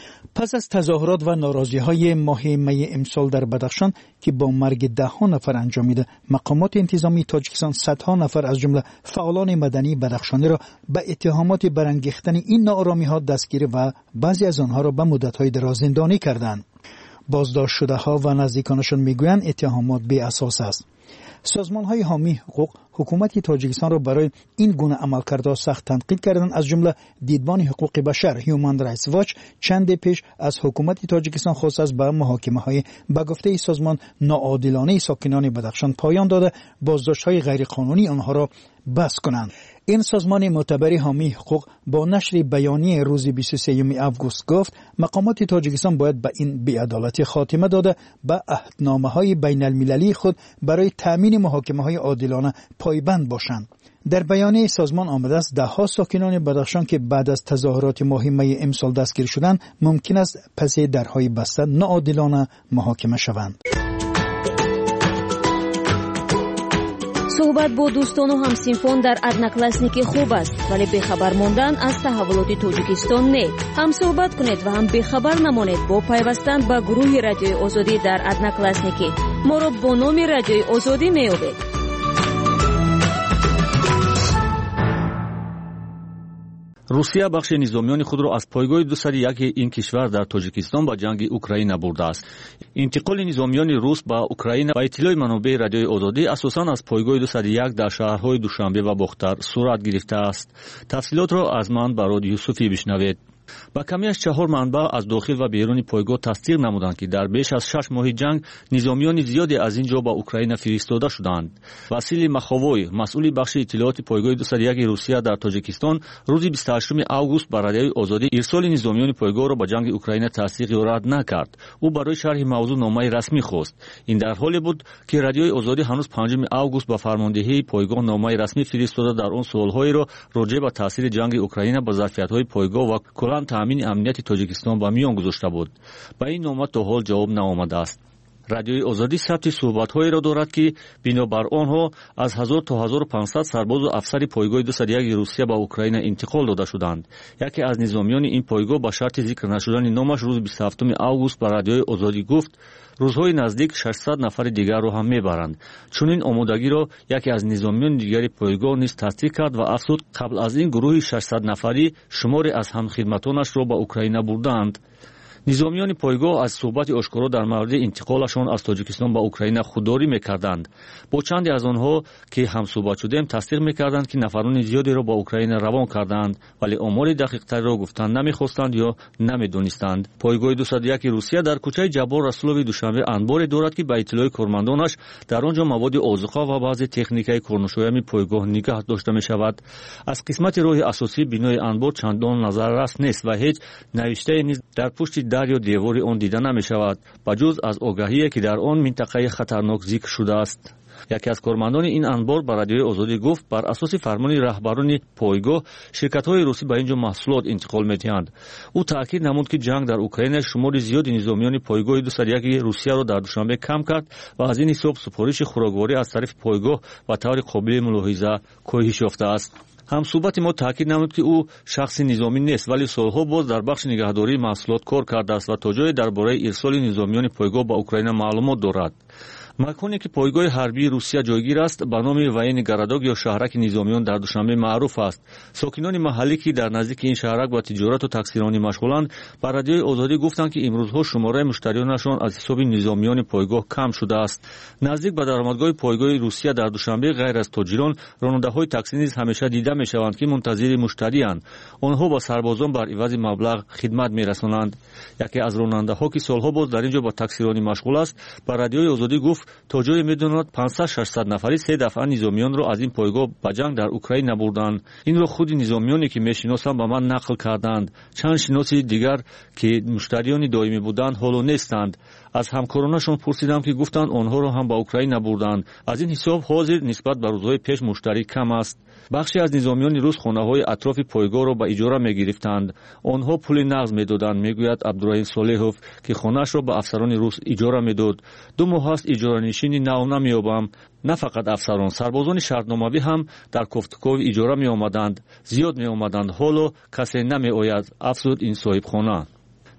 پس از تظاهرات و ناراضی های ماه می امسال در بدخشان که با مرگ ده ها نفر انجامید، مقامات انتظامی تاجیکستان صدها نفر از جمله فعالان مدنی بدخشانی را به اتهامات برانگیختن این ناآرامی ها دستگیر و بعضی از آنها را به مدت های دراز زندانی کردند. بازداشت شده ها و نزدیکانشان میگویند اتهامات بی اساس است. سازمان های حامی حقوق حکومت تاجیکستان را برای این گونه عملکردها سخت تنقید کردند. از جمله دیدبان حقوق بشر هیومن رایتس واچ چند پیش از حکومت تاجیکستان خواست است به محاکمه های به گفته سازمان ناعادلانه ساکنان بدخشان پایان داده بازداشت های غیر قانونی آنها را بس کنند. این سازمان معتبر حامی حقوق با نشر بیانیه روز بیست و سوم آگوست گفت مقامات تاجیکستان باید به این بی‌عدالتی خاتمه داده به عهدنامه‌های بین المللی خود برای تأمین محاکمه‌های عادلانه پایبند باشند. در بیانیه سازمان آمده است ده ها ساکنان بدخشان که بعد از تظاهرات ماه می امسال دستگیر شدند ممکن است پس درهای بسته ناعادلانه محاکمه شوند. صحبت با دوستان و همسینفون در одноклассники خوب است ولی بخبر ماندن از تحولات تاجیکستان نه. هم صحبت کنید و هم بخبر نمانید با پیوستن به گروه رادیوی آزادی در одноклассники. ما را با نام رادیوی آزادی میابید. روسیه بخش نظامیان خود را از پایگاه دو صد و یک این کشور در تاجیکستان به جنگ اوکراین برده است. انتقال نظامیان روس به اوکراین با اطلاع منابع رادیوی آزادی اساساً از پایگاه دو صد و یک در شهرهای دوشنبه و بختر صورت گرفته است. تفصیلات را از من براد یوسفی بشنوید. با کمی از چهار منبع از داخل و بیرون پایگاه تصدیق نمودند که در بیش از شش ماه جنگ نظامیان زیادی از اینجا با اوکراین فرستاده شدند. واسیلی مخاووی مسئول بخش اطلاعات پایگاه دو صد و یک روسیه در تاجیکستان روز بیست و هشتم آگوست بر رادیوی آزادی ارسال نظامیان پایگاه را به جنگ اوکراین تصدیق یا رد نکرد. او برای شرح موضوع نامه رسمی خواست. این در حالی بود که رادیوی آزادی هنوز پنجم آگوست با فرماندهی پایگاه نامه رسمی فرستاده در آن سوالهایی را راجع به تاثیر جنگ اوکراین به ظرفیت‌های پایگاه و کلان تامین امنیت تاجیکستان با میان گذاشته بود. با این نامه تا حال جواب نآمده است. رادیوی آزادی ثبت صحبت‌هایی را دارد که بنابر آنها از هزار تا هزار و پانصد سرباز و افسر پایگاه دو صد و یک روسیه به اوکراین انتقال داده شدند. یکی از نظامیان این پایگاه با شرط ذکر نشدن نامش روز بیست و هفتم آگوست به رادیوی آزادی گفت روزهای نزدیک ششصد نفر دیگر را هم میبرند. چون این آمادگی را یکی از نظامیان دیگری پایگاه نیز تصدیق کرد و افزود قبل از این گروه ششصد نفری شماری از همخدمتانش را به اوکراین بردند. نظامیان پایگاه از صحبت آشکارا در مورد انتقالشان از تاجیکستان به اوکراین خودداری میکردند. با چندی از آنها که هم صحبت شدیم تصدیق میکردند که نفران زیادی را به اوکراین روان کردند ولی آمار دقیق‌تر را گفتن نمیخواستند یا نمیدونستند. پایگاه دو صد و یک روسیه در کوچه جبار رسولوی دوشنبه انباری دارد که به اطلاع کارمندانش در آنجا مواد آذوقه و بعضی تکنیک‌های کارنشویمی پایگاه نگاه داشته میشود. از قسمت راه اساسی بنای انبار چندان نظررس نیست و هیچ نوشته نیز در پشت در یا دیواری آن دیده نمی شود بجز از آگاهی که در آن منطقه خطرناک ذکر شده است. یکی از کارمندان این انبار به رادیوی آزادی گفت بر اساس فرمان رهبران پایگاه شرکت‌های روسی به اینجا محصولات انتقال می‌دهند. او تاکید نمود که جنگ در اوکراین شمار زیادی نظامیان پایگاه دو صد و یک روسیه را در دوشنبه کم کرد و از این حساب سپارش خوراکواری از طرف پایگاه و طور قابل ملاحظه کاهش یافته است. هم صحبت ما تاکید نمود که او شخص نظامی نیست ولی سالها باز در بخش نگهداری محصولات کار کرده است و تا جای درباره ارسال نظامیان پایگاه به اوکراین معلومات دارد. مکانی که پایگاه حربی روسیه جایگیر است به نام واین گرادوگ یا شهرک نظامیان در دوشنبه معروف است. ساکنان محلی که در نزدیک این شهرک با تجارت و تکثیرانی مشغولند به رادیوی آزادی گفتند که امروزها شماره مشتریانشان از حساب نظامیان پایگاه کم شده است. نزدیک به درآمدگاه پایگاه روسیه در دوشنبه غیر از تاجران راننده‌های تاکسی نیز همیشه دیده می‌شوند که منتظر مشتری‌اند. آنها با سربازان بر عوض مبلغ خدمت می‌رسانند. یکی از راننده‌ها که سالها باز در اینجا با تکثیرانی مشغول است به رادیوی آزادی گفت تا جای میدوند پانصد ششصد نفری سه دفعه نظامیان را از این پایگاه به جنگ در اوکراین بردند. این را خود نظامیانی که میشناسم به من نقل کردند. چند شناسی دیگر که مشتریان دائمی بودند حالا نیستند. از همکارانشان پرسیدم که گفتند آنها را هم به اوکراین بردند. از این حساب حاضر نسبت به روزهای پیش مشتری کم است. بخشی از نظامیان روس خانه‌های اطراف پایگاه را به اجاره می‌گرفتند. آنها پول نقد می‌دادند، میگوید عبدالرحیم صالحوف که خانه‌اش را به افسران روس اجاره می‌داد. دو ماه است اجاره نشینی نو نمی‌یابم. نه فقط افسران، سربازان شرطنامه‌ای هم در کوفتکوف اجاره می‌آمدند. زیاد می‌آمدند. حالا کسی نمی‌آید. افزود این صاحب خانه.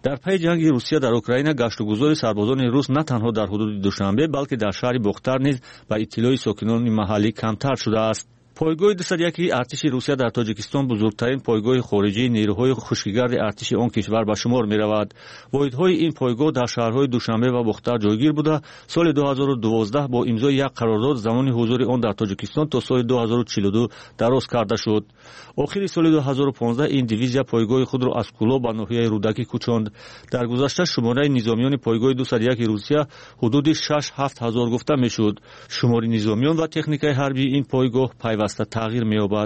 در پی جنگ روسیه در اوکراین گشتگذار سربازان روس نه تنها در حدود دوشنبه بلکه در شهر بختر نیز به اطلاع ساکنان محلی کمتر شده است. پایگاه دویست و یک ارتش روسیه در تاجیکستان بزرگترین پایگاه خارجی نیروهای خشکیگرد ارتش آن کشور به شمار می رود. واحدهای این پایگاه در شهرهای دوشنبه و بختر جایگیر بوده. سال دو هزار و دوازده با امضای یک قرارداد زمان حضور آن در تاجیکستان تا سال دو هزار و چهل و دو دراز کرده شد. آخر سال دو هزار و پانزده این دیویزیا پایگاه خود را از کولا به ناحیه رودکی کوچاند. در گذشته شماره نظامیان پایگاه دویست و یک روسیه حدود شش هفت هزار گفته میشد. شماره نظامیان و تکنیک حربی این پایگاه پیوسته تغییر می‌یابد.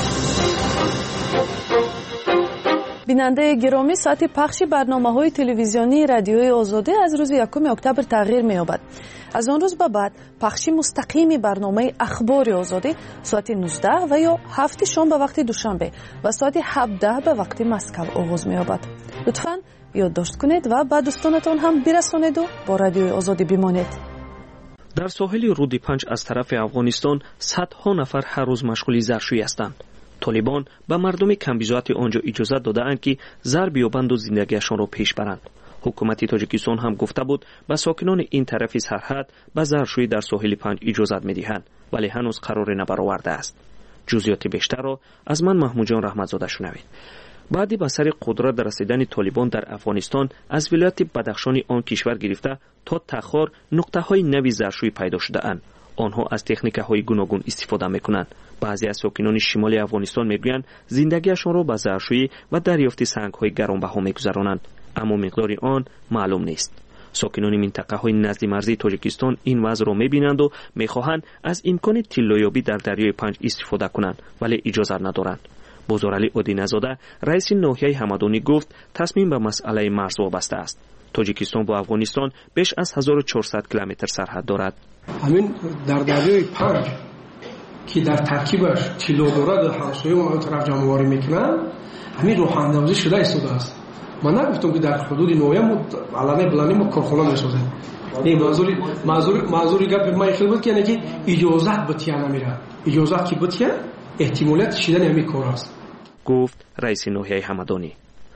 بیننده گرامی، ساعت پخش برنامه‌های تلویزیونی رادیوی آزادی از روز یکم اکتبر تغییر می‌یابد. از آن روز به بعد پخش مستقیم برنامه اخبار آزادی ساعت نوزده و یا هفت شام به وقت دوشنبه و ساعت هفده به وقت مسکو آغاز می‌یابد. لطفاً یادداشت کنید و به دوستانتان هم برسانید و با رادیوی آزادی بمانید. در ساحل رود پنج از طرف افغانستان صدها نفر هر روز مشغول زرشویی هستند. طالبان به مردم کمبیزات آنجا اجازه داده‌اند که زر بیابند و زندگیشان را پیش برند. حکومت تاجیکستان هم گفته بود به ساکنان این طرف سرحد به زرشویی در ساحل پنج اجازه می‌دهند، ولی هنوز قرار نبرآورده است. جزئیات بیشتر را از من محمود جان رحمتزاده شنوید. بعدی به سر قدرت رسیدن طالبان در افغانستان از ولایت بدخشان آن کشور گرفته تا تخار نقطه‌های نوی زرشویی پیدا شده اند. آنها از تکنیک‌های گوناگون استفاده می‌کنند. بعضی از ساکنان شمالی افغانستان می‌گویند زندگیشان را به زرشویی و دریافت سنگ‌های گرانبها می‌گذرانند، اما مقدار آن معلوم نیست. ساکنان منطقه‌های نزد مرزی تاجیکستان این وضع را می‌بینند و می‌خواهند از امکان طلایابی در دریای پنج استفاده کنند، ولی اجازه ندارند. بزرگعلی آدینه‌زاده رئیس ناحیه همدانی گفت تصمیم به مسئله مرز وابسته است. تاجیکستان با افغانستان بیش از هزار و چهارصد کیلومتر سرحد دارد. همین در دریای پنج که در ترکیبش طلا دارد همسایه اون طرف جمع‌آوری میکنن، همین راه اندازی شده ایستاده است. من نگفتم که در حدود نویم علنی بلندی ما کارخانه میسازیم. این منظوری منظوری منظوری گپ ما خیلی بود که یعنی که اجازه بتیا نمیره. اجازه که بتیا احتمالیت شدن همین کار است. گفت رئیس ناحیه همدانی.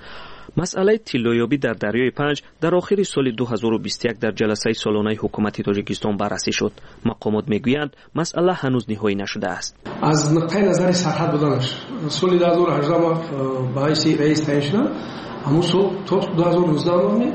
مسئله طلایابی در دریای پنج در آخر سال دو هزار و بیست و یک در جلسه سالانه حکومت تاجیکستان بررسی شد. مقامات میگویند مسئله هنوز نهایی نشده است. از نقطه نظر سرحد بودنش سال دو هزار و هجده ما با رئیس رئیس تعیین شدم، اما سال تا دو هزار و نوزده ما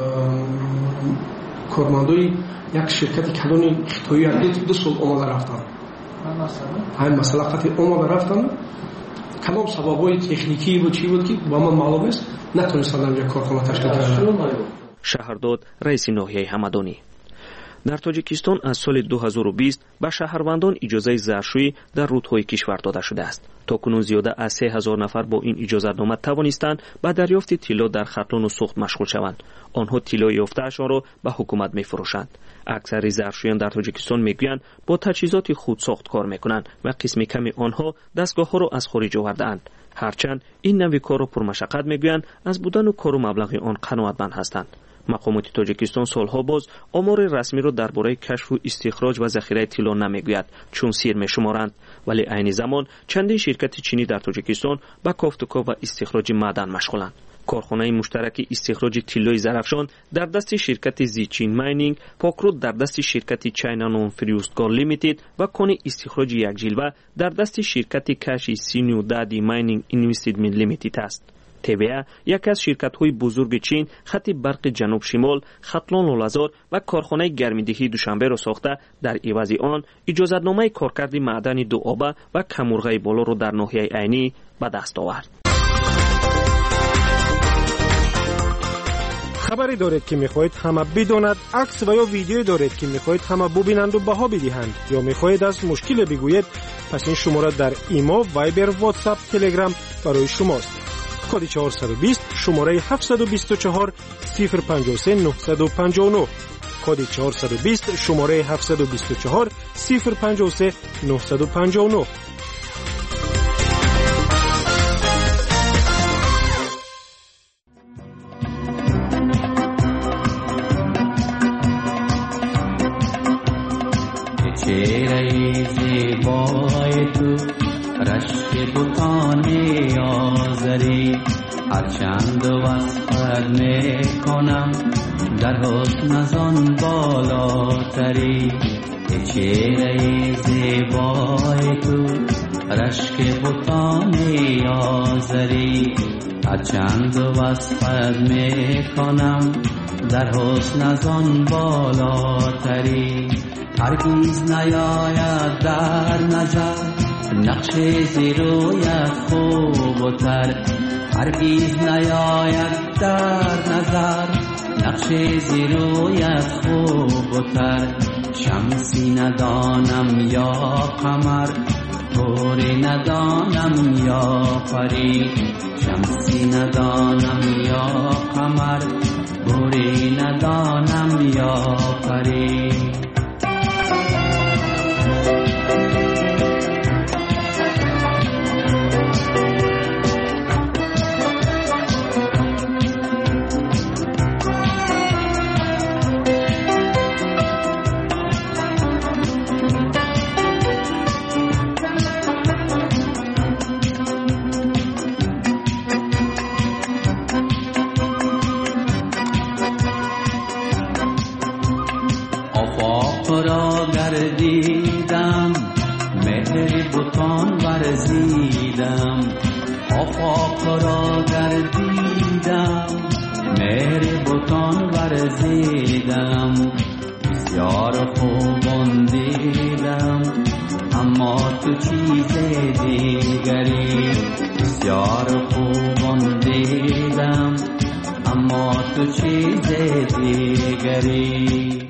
کارمندای یک شرکت کلانی خطایی دو سال آماده رفتن. همین مسئله قطعی آماده رفتن. کلام سببای تکنیکی بود چی بود که با من معلوم است، نتونستن یک کارخانه تشکیل کنند. شهرداد رئیس ناحیه همدانی. در تاجیکستان از سال دو هزار و بیست به شهروندان اجازه زرشویی در رودهای کشور داده شده است. تاکنون زیاده از سه هزار نفر با این اجازه‌نامه توانستند به دریافت طلا در ختلان و سوخت مشغول شوند. آنها طلا یافته‌شان را به حکومت می‌فروشند. اکثر زرشویان در تاجیکستان میگویند با تجهیزات خود ساخت کار میکنند و قسم کمی آنها دستگاه‌ها را از خارج آورده‌اند. هرچند این نوع کار را پرمشقت میگویند، از بودن و کار و مبلغ آن قناعتمند هستند. مقامات تاجیکستان سالها باز آمار رسمی را درباره کشف و استخراج و ذخیره طلا نمیگوید، چون سیر میشمارند، ولی عین زمان چندین شرکت چینی در تاجیکستان با کافت و کاف و استخراج معدن مشغولند. کارخانه مشترک استخراج طلای زرافشان در دست شرکت زیچین ماینینگ، پاکرود در دست شرکت چاینا نون فریوستگار لیمیتد و کان استخراج یک جلوه در دست شرکت کشی سینیو دادی ماینینگ اینوستمنت لیمیتد است. تبیا یکی از شرکت‌های بزرگ چین خط برق جنوب شمال، خطلان لالزار و کارخانه گرمیدهی دوشنبه را ساخته، در عوض آن اجازه‌نامه کارکرد معدن دو آبه و کمرغه بالا را در ناحیه عینی به دست آورد. خبری دارید که میخواهید همه بداند، عکس و یا ویدیویی دارید که میخواهید همه ببینند و بها بدهند، یا میخواهید از مشکل بگویید، پس این شماره در ایما، وایبر، واتساپ، تلگرام برای شماست. کد چهارصد و بیست شماره هفتصد و بیست و چهار صفر پنجاه و سه نهصد و پنجاه و نه. کد چهارصد و بیست شماره هفتصد و بیست و چهار صفر پنجاه و سه نهصد و پنجاه و نه. چهره زیبای تو رشک بتان آزری هرچند وصفت میکنم در حسن از آن بالاتری. ای چهره زیبای تو رشک بتان آزری. هرچند وصفت میکنم در حسن از آن بالاتری. هرگیز نیاید در نظر نقش زیرویت خوبتر. هرگیز نیاید در نظر نقش زیرویت خوبتر. شمسی ندانم یا قمر گوری ندانم یا پری. شمسی ندانم یا قمر گوری ندانم یا پری. گردیدم مهر بتان ورزیدم. آفاق را گردیدم مهر بتان ورزیدم. بسیار خوبان دیدم اما تو چیز دیگری. بسیار خوبان دیدم اما تو چیز دیگری.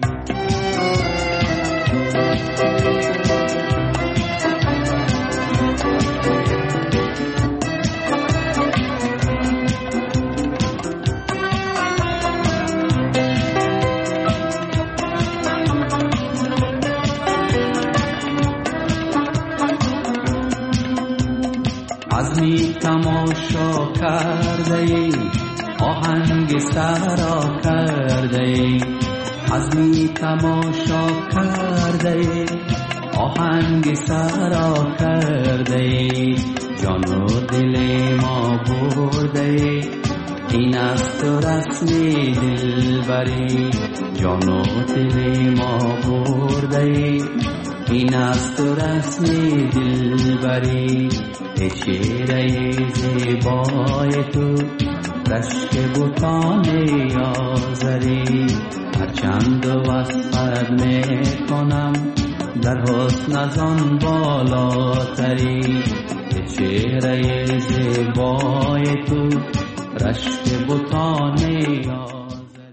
عزمی تماشا کرده ای آهنگ سرا کرده ای. عزمی تماشا کرده ای آهنگ سرا کرده ای. جان و دل ما برده ای این است تو رسمی دلبری. جان و دل ما برده ای این است تو رسمی دلبری. ای چهره زیبای تو رشک بتان آزری. هرچند وصفت میکنم در حسن از آن بالاتری. ای چهره زیبای تو رشک بتان آزری.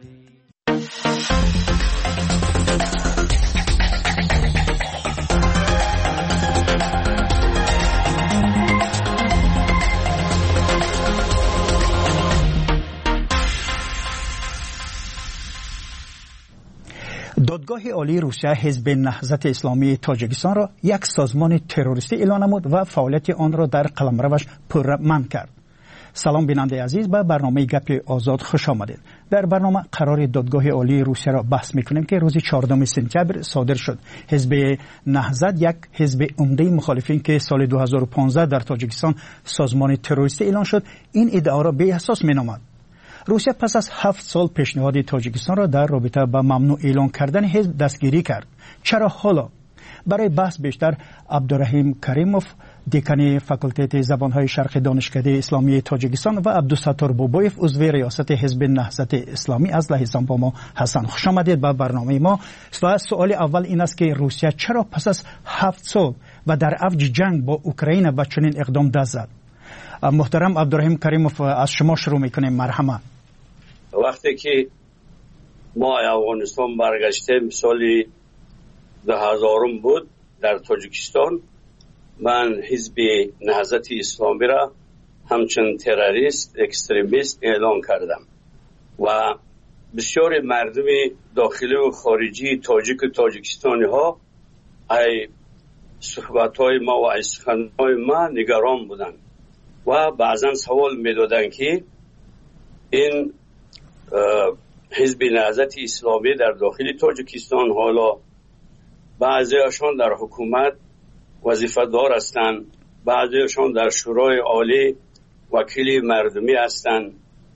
دادگاه عالی روسیه حزب نهضت اسلامی تاجیکستان را یک سازمان تروریستی اعلام نمود و فعالیت آن را در قلمروش پرمنع کرد. سلام بیننده عزیز، به برنامه گپ آزاد خوش آمدید. در برنامه قرار دادگاه عالی روسیه را بحث میکنیم که روز چهاردهم سپتامبر صادر شد. حزب نهضت یک حزب عمده مخالفین که سال دو هزار و پانزده در تاجیکستان سازمان تروریستی اعلان شد، این ادعا را بی اساس مینامد. روسیه پس از هفت سال پیشنهاد تاجیکستان را در رابطه با ممنوع اعلان کردن حزب دستگیری کرد. چرا حالا؟ برای بحث بیشتر عبدالرحیم کریموف، دکان فاکولته زبانهای شرقی دانشکده اسلامی تاجیکستان و عبدالستار بابایف، عضو ریاست حزب نهضت اسلامی از لهستان با ما هستند. خوش آمدید به برنامه ما. و سوال اول این است که روسیه چرا پس از هفت سال و در اوج جنگ با اوکراین به چنین اقدام دست زد؟ محترم عبدالرحیم کریموف، از شما شروع میکنیم. مرحبا. وقتی که ما افغانستان برگشتیم سالی دو هزارم بود در تاجیکستان، من حزب نهضت اسلامی را همچون تروریست اکستریمیست اعلان کردم و بسیار مردم داخلی و خارجی تاجیک و تاجیکستانی ها ای صحبت های ما و ای سخن های ما نگران بودن و بعضا سوال می دادن که این حزب نهضت اسلامی در داخل تاجیکستان حالا بعضیشان در حکومت وظیفه دار هستند، بعضیشان در شورای عالی وکیل مردمی هستند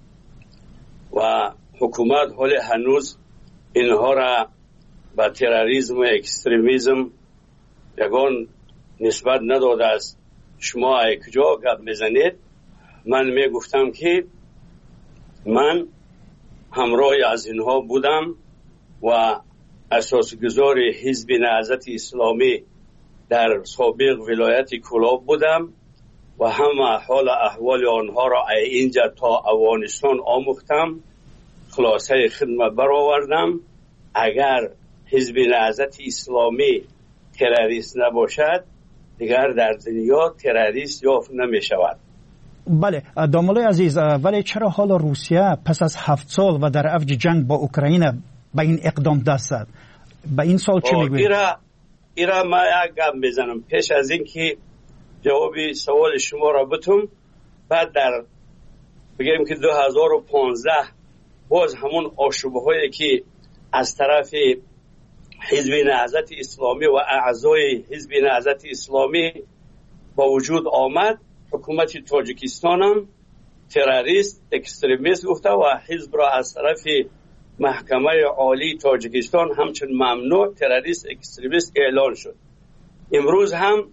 و حکومت حال هنوز اینها را به تروریسم و اکستریمیسم یگان نسبت نداده است. شما کجا گپ میزنید؟ من می گفتم که من همراه از اینها بودم و اساسگذار حزب نهضت اسلامی در سابق ولایت کلاب بودم و همه حال احوال آنها را اینجا تا افغانستان آموختم، خلاصه خدمت برآوردم. اگر حزب نهضت اسلامی تروریست نباشد دیگر در دنیا تروریست یافت نمی شود. بله دامولای عزیز، ولی چرا حالا روسیه پس از هفت سال و در اوج جنگ با اوکراین به این اقدام دست زد؟ به این سال چی میگوید؟ ایرا ایرا ما یک گپ بزنم پیش از اینکه جواب سوال شما را بتم. بعد در بگیم که دو هزار و پانزده باز همون آشوبه هایی که از طرف حزب نهضت اسلامی و اعضای حزب نهضت اسلامی با وجود آمد، حکومت تاجیکستان هم تروریست اکستریمیست گفته و حزب را از طرف محکمه عالی تاجیکستان همچون ممنوع تروریست اکستریمیست اعلان شد. امروز هم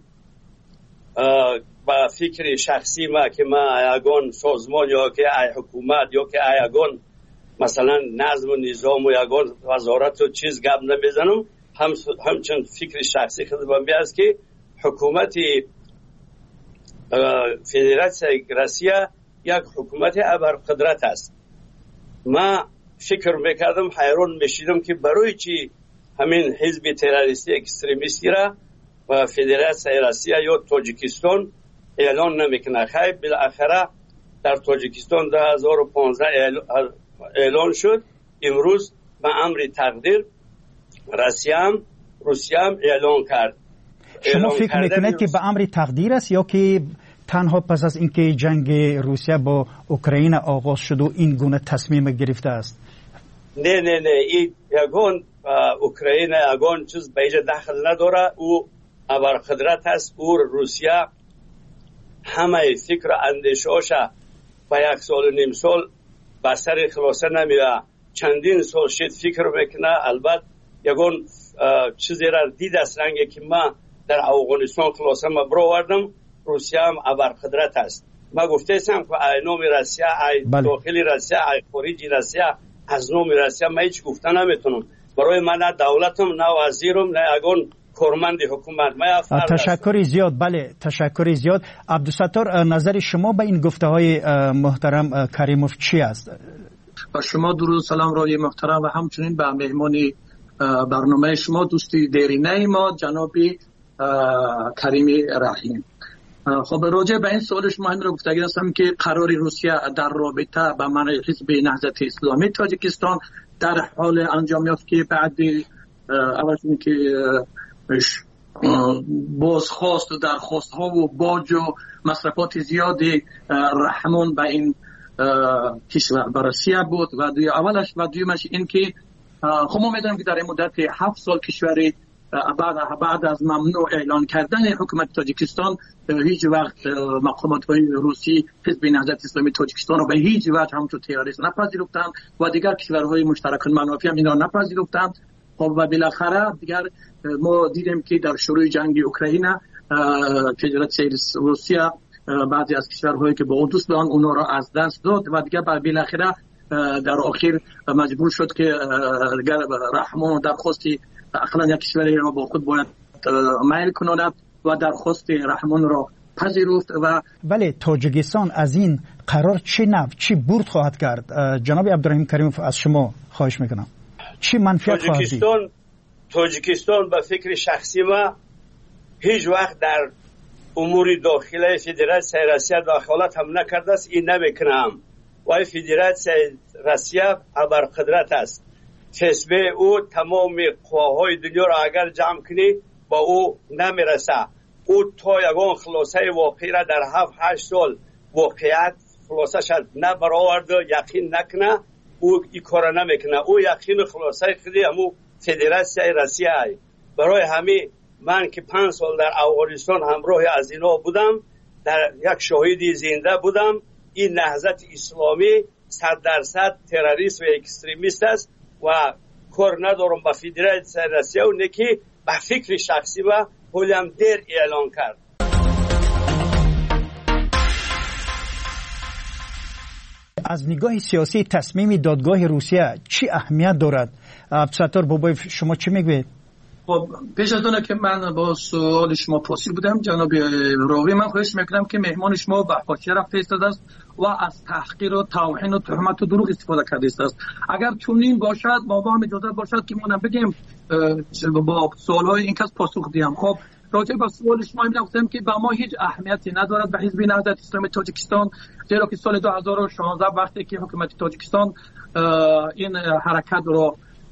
با فکر شخصی ما که ما یگان سازمان یا که ای حکومت یا که یگان مثلا نظم و نظام و یگان وزارت و چیز گپ نمیزنم، هم همچون فکر شخصی خودم بیاست که حکومت فدراسیون روسیه یک حکومت ابرقدرت است. ما فکر میکردم، حیران میشیدم که برای چی همین حزب تروریستی اکستریمیستی را و فدراسیون روسیه یا تاجیکستان اعلان نمیکنه. خیلی بالاخره در تاجیکستان دو هزار و پانزده اعلان شد. امروز به امر تقدیر روسیه هم روسیه هم اعلان کرد. شما فکر میکنید که به امر تقدیر است یا که تنها پس از اینکه جنگ روسیه با اوکراین آغاز شد و این گونه تصمیم گرفته است؟ نه نه نه این یگان اوکراین یگان چیز به اینجا دخل نداره. او ابرقدرت است. او روسیه همه فکر اندیشه‌اش با یک سال و نیم سال به سر خلاصه نمیره. چندین سال شد فکر میکنه. البته یگان چیزی را دید است رنگی که ما در افغانستان خلاصه ما برآوردم. روسیه هم ابرقدرت است. ما گفتم که ای نام روسیه، ای داخلی روسیه، ای خارجی روسیه، از نام روسیه ما هیچ گفته نمیتونم. برای من نه دولتم نه وزیرم نه اگون کارمند حکومت. ما تشکر زیاد. بله تشکر زیاد. عبدالستار، نظر شما به این گفته های محترم کریموف چی است؟ با شما درود سلام رای محترم و همچنین به مهمانی برنامه شما دوستی دیرینه ما جناب کریمی رحیم. خب راجع به این سوال شما همین رو گفتگی هستم که قرار روسیه در رابطه با منع حزب نهضت اسلامی تاجیکستان در حال انجام یافت که بعد اول که بازخواست و درخواست ها و باج و مصرفات زیادی رحمان به این کشور روسیه بود و دوی اولش و دویمش این که خب ما میدونم که در این مدت هفت سال کشوری بعد بعد از ممنوع اعلان کردن حکومت تاجیکستان هیچ وقت مقامات های روسی حزب نهضت اسلامی تاجیکستان رو به هیچ وجه همچون تروریست نپذیرفتند و دیگر کشورهای مشترک منافی هم اینا نپذیرفتند. خب و بالاخره دیگر ما دیدیم که در شروع جنگ اوکراین فدراسیون روسیه بعضی از کشورهایی که با او دوست دارن اونا را از دست داد و دیگر بالاخره در آخر مجبور شد که دیگر رحمان درخواستی اقلا یک کشوری را با خود باید میل کنند و درخواست رحمان را پذیرفت. و بله تاجیکستان از این قرار چه نفع چی برد خواهد کرد؟ جناب عبدالرحیم کریموف از شما خواهش میکنم چی منفعت خواهد دید؟ تاجیکستان به فکر شخصی ما هیچ وقت در امور داخلی فدراسیون روسیه دخالت هم نکرده است. این نمیکنم و فدراسیون روسیه ابرقدرت است. کسبه او تمام قواهای دنیا را اگر جمع کنی با او نمیرسه. او تا یگان خلاصه واقعی را در هفت هشت سال واقعیت خلاصه شد نه برآورده یقین نکنه. او این کار نمیکنه. او یقین خلاصه خودی همو فدراسیون روسیه ای. برای همین من که پنج سال در افغانستان همراه از اینا بودم، در یک شاهدی زنده بودم این نهضت اسلامی صد درصد تروریست و اکستریمیست است و کار ندارم با فدراسیون روسیه اونه که به فکر شخصی و هولم دیر اعلان کرد. از نگاه سیاسی تصمیم دادگاه روسیه چی اهمیت دارد؟ عبدالستار بابایف شما چی میگوید؟ خب پیش از اون که من با سوال شما پرسید بودم جناب راوی، من خواهش میکنم که مهمان شما به حاشیه رفته ایستاده است و از تحقیر و توهین و تهمت و دروغ استفاده کرده است. اگر چنین باشد ما با هم اجازه باشد که ما بگیم با سوالهای این کس پاسخ دیم. خب راجع به سوال شما میگم که با ما هیچ اهمیتی ندارد به حزب نهضت اسلامی تاجیکستان، زیرا که سال دو هزار و شانزده وقتی که حکومت تاجیکستان این حرکت رو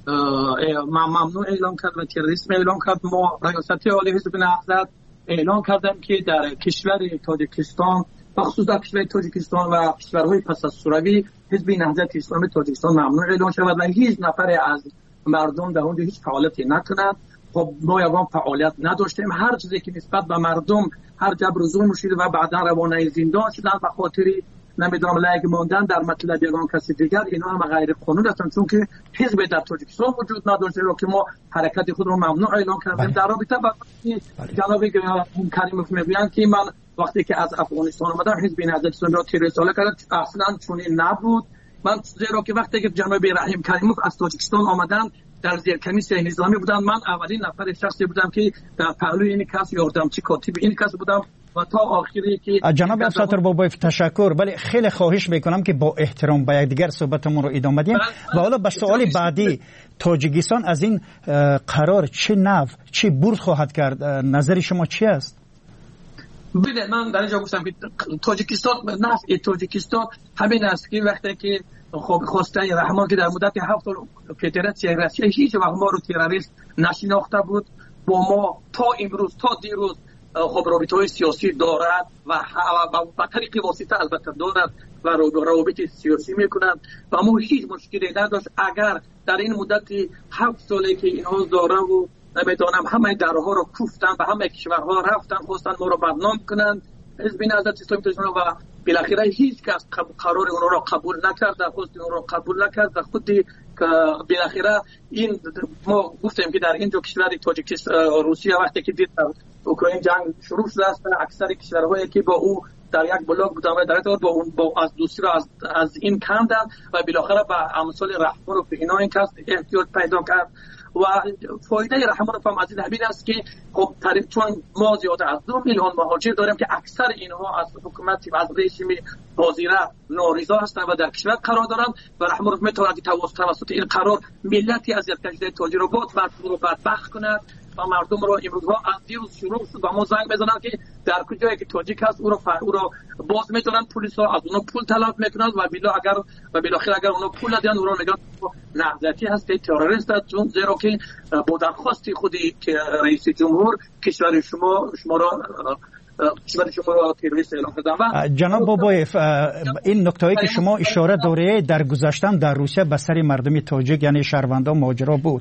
ممنوع اعلام کرد و تروریسم اعلام کرد، ما ریاست عالی حزب نهضت اعلام کردم که در کشور تاجیکستان بخصوص در کشور تاجیکستان و کشورهای پس از شوروی حزب نهضت اسلامی تاجیکستان ممنوع اعلام شود و هیچ نفر از مردم در اونجا هیچ فعالیتی نکند. خب ما یوان فعالیت نداشتیم، هر چیزی که نسبت به مردم هر جبر و ظلم شده و بعدا روانه زندان شدن به خاطر نمیدونم لایق ماندن در مطلب یگان کسی دیگر، اینا هم غیر قانونی هستند چون که حزب در تاجیکستان وجود نداشته رو که ما حرکت خود رو ممنوع اعلام کردیم. در رابطه با جناب کریموف میگویند که من وقتی که از افغانستان اومدم حزب نهضت اسلامی را تروریست اعلام کرد، اصلا چنین نبود. من زیرا که وقتی که جناب رحیم کریموف از تاجیکستان آمدن در زیر کمیسیون نظامی بودن، من اولین نفر شخصی بودم که در پهلوی این کس یاردمچی کاتب این کس بودم و تا آخری که جناب عبدالستار بابایف تشکر، ولی خیلی خواهش میکنم که با احترام با یکدیگر صحبتمون رو ادامه بدیم و حالا به سوال بعدی تاجیکستان از این قرار چه نو چه برد خواهد کرد، نظر شما چی است؟ ببینید من در اینجا گفتم که تاجیکستان نفع تاجیکستان همین است که وقتی که خب خواسته رحمان که در مدت هفت سال فدراسیون روسیه هیچ وقت ما رو تروریست نشناخته بود، با ما تا امروز تا دیروز خب رابطه‌های سیاسی دارد و با طریق واسطه البته دارد و روابط سیاسی میکنند و ما هیچ مشکلی نداشت. اگر در این مدت هفت سالی که اینها دارن و نمیدونم همه درها رو کوفتن و همه کشورها رفتن خواستن ما رو بدنام کنند، حزب نهضت اسلامی تاجیکستان و بالاخره هیچ کس قرار اون رو قبول نکرد، خود اون رو قبول نکرد. خودی که بالاخره این ما گفتیم که در اینجا کشور تاجیکستان روسیه وقتی که دید اوکراین جنگ شروع شده است، اکثر کشورهایی که با او در یک بلاک بودن و در با اون با از دوسری از از این کندن و بالاخره به امثال رحمانوف اینا این کس احتیاج پیدا کرد و فایده رحمانوف هم از این همین است که خب چون ما زیاده از دو میلیون مهاجر داریم که اکثر اینها از حکومت و از رژیم حاضره نارضا هستند و در کشور قرار دارند و رحمانوف میتواند توسط این قرار ملتی از اذیت تاجر رو بود و بدبخت کند و مردم رو امروزها از دیروز شروع شد و ما زنگ بزنن که در کجایی که تاجیک هست او رو فر... او رو باز میتونن، پلیس ها از اونها پول طلب میکنن و بلا اگر و بالاخره اگر اونها پول ندن او رو میگن نهضتی هست تروریست است، چون زیرا که با درخواست خودی که رئیس جمهور کشور شما شما را کشور شما را تروریست اعلام کردن. جناب بابایف این نکته‌ای که شما اشاره داره در گذشته در روسیه به سر مردم تاجیک یعنی شهروندان ماجرا بود.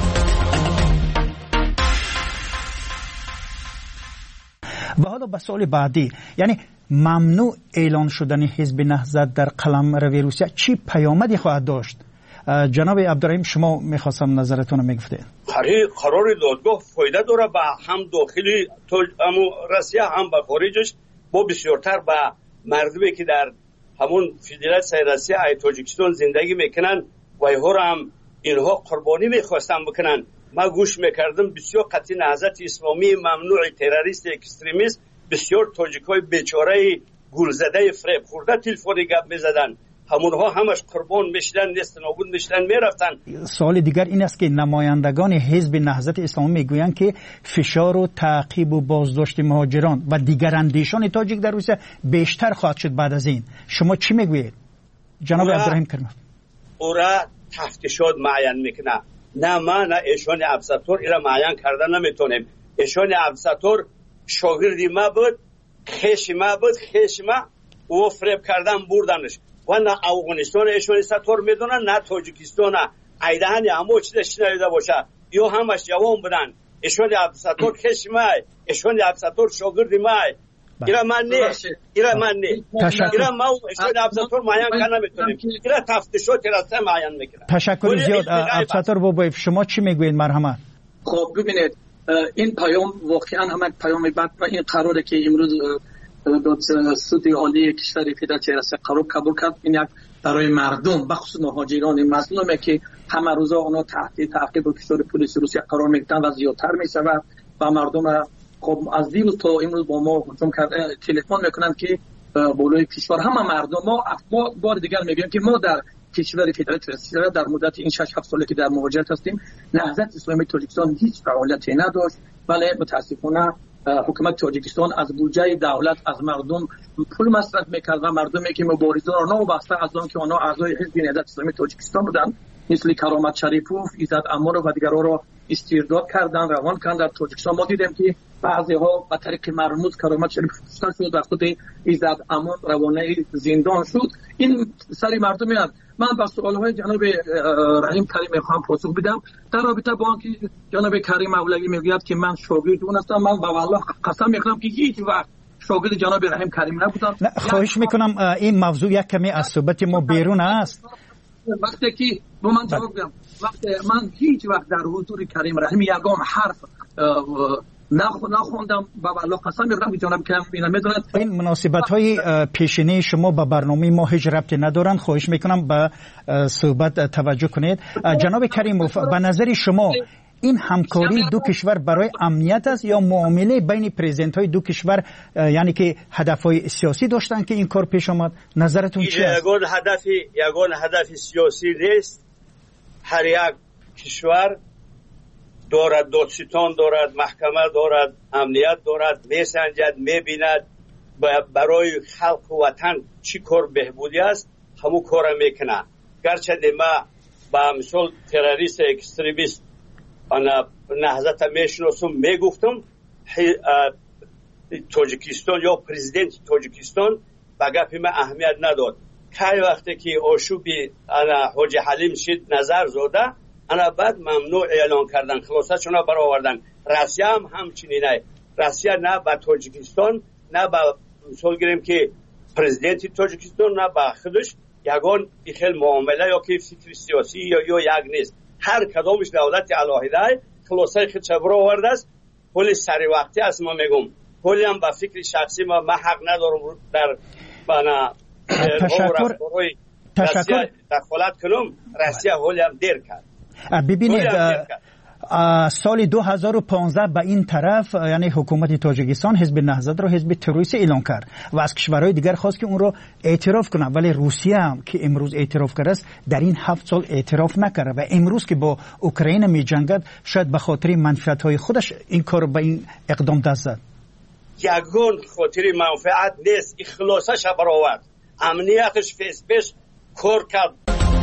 و حالا به سوال بعدی، یعنی ممنوع اعلان شدن حزب نهضت در قلمرو روسیه چی پیامدی خواهد داشت؟ جناب عبدالرحیم شما میخواستم نظرتون رو میگفته. قرار دادگاه فایده داره به هم داخلی روسیه هم به خارجش، با بسیارتر به مردمی که در همون فدراسیون روسیه ای تاجیکستان زندگی میکنن و اینها هم اینها قربانی میخواستن بکنن. ما گوش میکردم بسیار قطعی نهضت اسلامی ممنوع تروریست اکستریمیست، بسیار تاجیکای بیچاره گولزده فریب خورده تلفنی گپ میزدن، همونها همش قربان میشدن، نیست نابود میشدن میرفتن. سوال دیگر این است که نمایندگان حزب نهضت اسلامی میگویند که فشار و تعقیب و بازداشت مهاجران و دیگر اندیشان تاجیک در روسیه بیشتر خواهد شد بعد از این. شما چی میگویید جناب عبدالرحیم کریموف؟ او را تفتیشات معین میکنه، نه ما نه ایشان عبدالستار اینا معین کردن نمیتونیم. ایشان عبدالستار شاگردی ما بود، خیش ما بود، خیش ما او فریب کردن بردنش و نه افغانستان ایشان ستار میدونن نه تاجیکستان، ایدهانی همه چیزش نشنیده باشه یا همش جوان بودن. ایشان عبدالستار خیش ما، ایشان عبدالستار شاگردی ما ایرا من نه ایرا من نه ایرا ما اشتاد ابزاتور معین کنه میتونیم ایرا تفتیشات راسته معین میکنه. تشکر زیاد ابزاتور بابایف. شما چی میگوین؟ مرحمت. خب ببینید این پیام واقعا هم پیام بد و این قراره که امروز سود عالی کشور فدراسیون روسیه قرار قبول کرد. این یک برای مردم بخصوص مهاجران مظلومه که همه روزا اونا تحت تعقیب کشور پلیس روسیه قرار میگیرن و زیادتر میشود و مردم خب از دیروز تا امروز با ما هجوم کرده تلفن میکنن که بالای کشور همه مردم ما ما بار دیگر میگیم که ما در کشور فدراسیون روسیه در مدت این شش هفت ساله که در مهاجرت هستیم نهضت اسلامی تاجیکستان هیچ فعالیتی نداشت، ولی متاسفانه حکومت تاجیکستان از بودجه دولت از مردم پول مصرف میکرد و مردمی که مبارزان را وابسته از آن که آنها اعضای حزب نهضت اسلامی تاجیکستان بودند مثل کرامت شریفوف، ایزد امار و دیگرها را استرداد کردن روان کردن. در تاجیکستان ما دیدیم که بعضی ها به طریق مرموز کرامت شریفوف کشته شد و خود ایزد امان روانه زندان شد. این سری مردمی هست. من با سوال های جناب رحیم کریم میخوام پاسخ بدم در رابطه با آنکه جناب کریم مولوی میگوید که من شاگرد اون هستم. من با والله قسم میخورم که هیچ وقت شاگرد جناب رحیم کریم نبودم. خواهش میکنم این موضوع یک کمی از صحبت ما بیرون است. وقتی که با من جواب بدم، وقتی من هیچ وقت در حضور کریم رحیم یگام حرف نخوندم با والله قسم میخورم که جناب کریم اینا میدونند. این مناسبت های پیشینه شما با برنامه ما هیچ ربطی ندارند. خواهش میکنم به صحبت توجه کنید. جناب کریموف، به نظر شما این همکاری دو کشور برای امنیت است یا معامله بین پرزیدنت های دو کشور، یعنی که هدف های سیاسی داشتن که این کار پیش آمد؟ نظرتون چی است؟ یگان هدفی یگان هدف سیاسی نیست. هر یک کشور دارد دادستان دارد، محکمه دارد، امنیت دارد، میسنجد، میبیند برای خلق و وطن چی کار بهبودی است همون کار میکنه. گرچه ما با مثال تروریست اکستریمیست انا نهضت میشناسم میگفتم تاجیکستان یا پرزیدنت تاجیکستان به گپ ما اهمیت نداد. که وقتی که آشوبی انا حاجی حلیم شد نظر زاده انا بعد ممنوع اعلان کردن، خلاصه چونا برآوردن. روسیه هم همچنینه. روسیه نه با تاجیکستان نه با مثال گیریم که پرزیدنت تاجیکستان نه با خودش یگان خیلی معامله یا که فکر سیاسی یا یا یک نیست. هر کدامش دولت علاهیده خلاصه خود چه برآورده است. پول سری وقتی است. ما میگم پولی هم با فکر شخصی ما ما حق ندارم در بنا تشکر تشکر دخالت کنم. روسیه هولی هم دیر کرد. ببینید سال دو هزار و پانزده به این طرف یعنی حکومت تاجیکستان حزب نهضت را حزب تروریستی اعلان کرد و از کشورهای دیگر خواست که اون را اعتراف کنه، ولی روسیه هم که امروز اعتراف کرده است در این هفت سال اعتراف نکرده و امروز که با اوکراین می جنگد شاید به خاطر منفعت‌های خودش این کار به این اقدام دست زد. یگان خاطر منفعت نیست، اخلاصش برآورد، امنیتش فیس پیش کار کرد.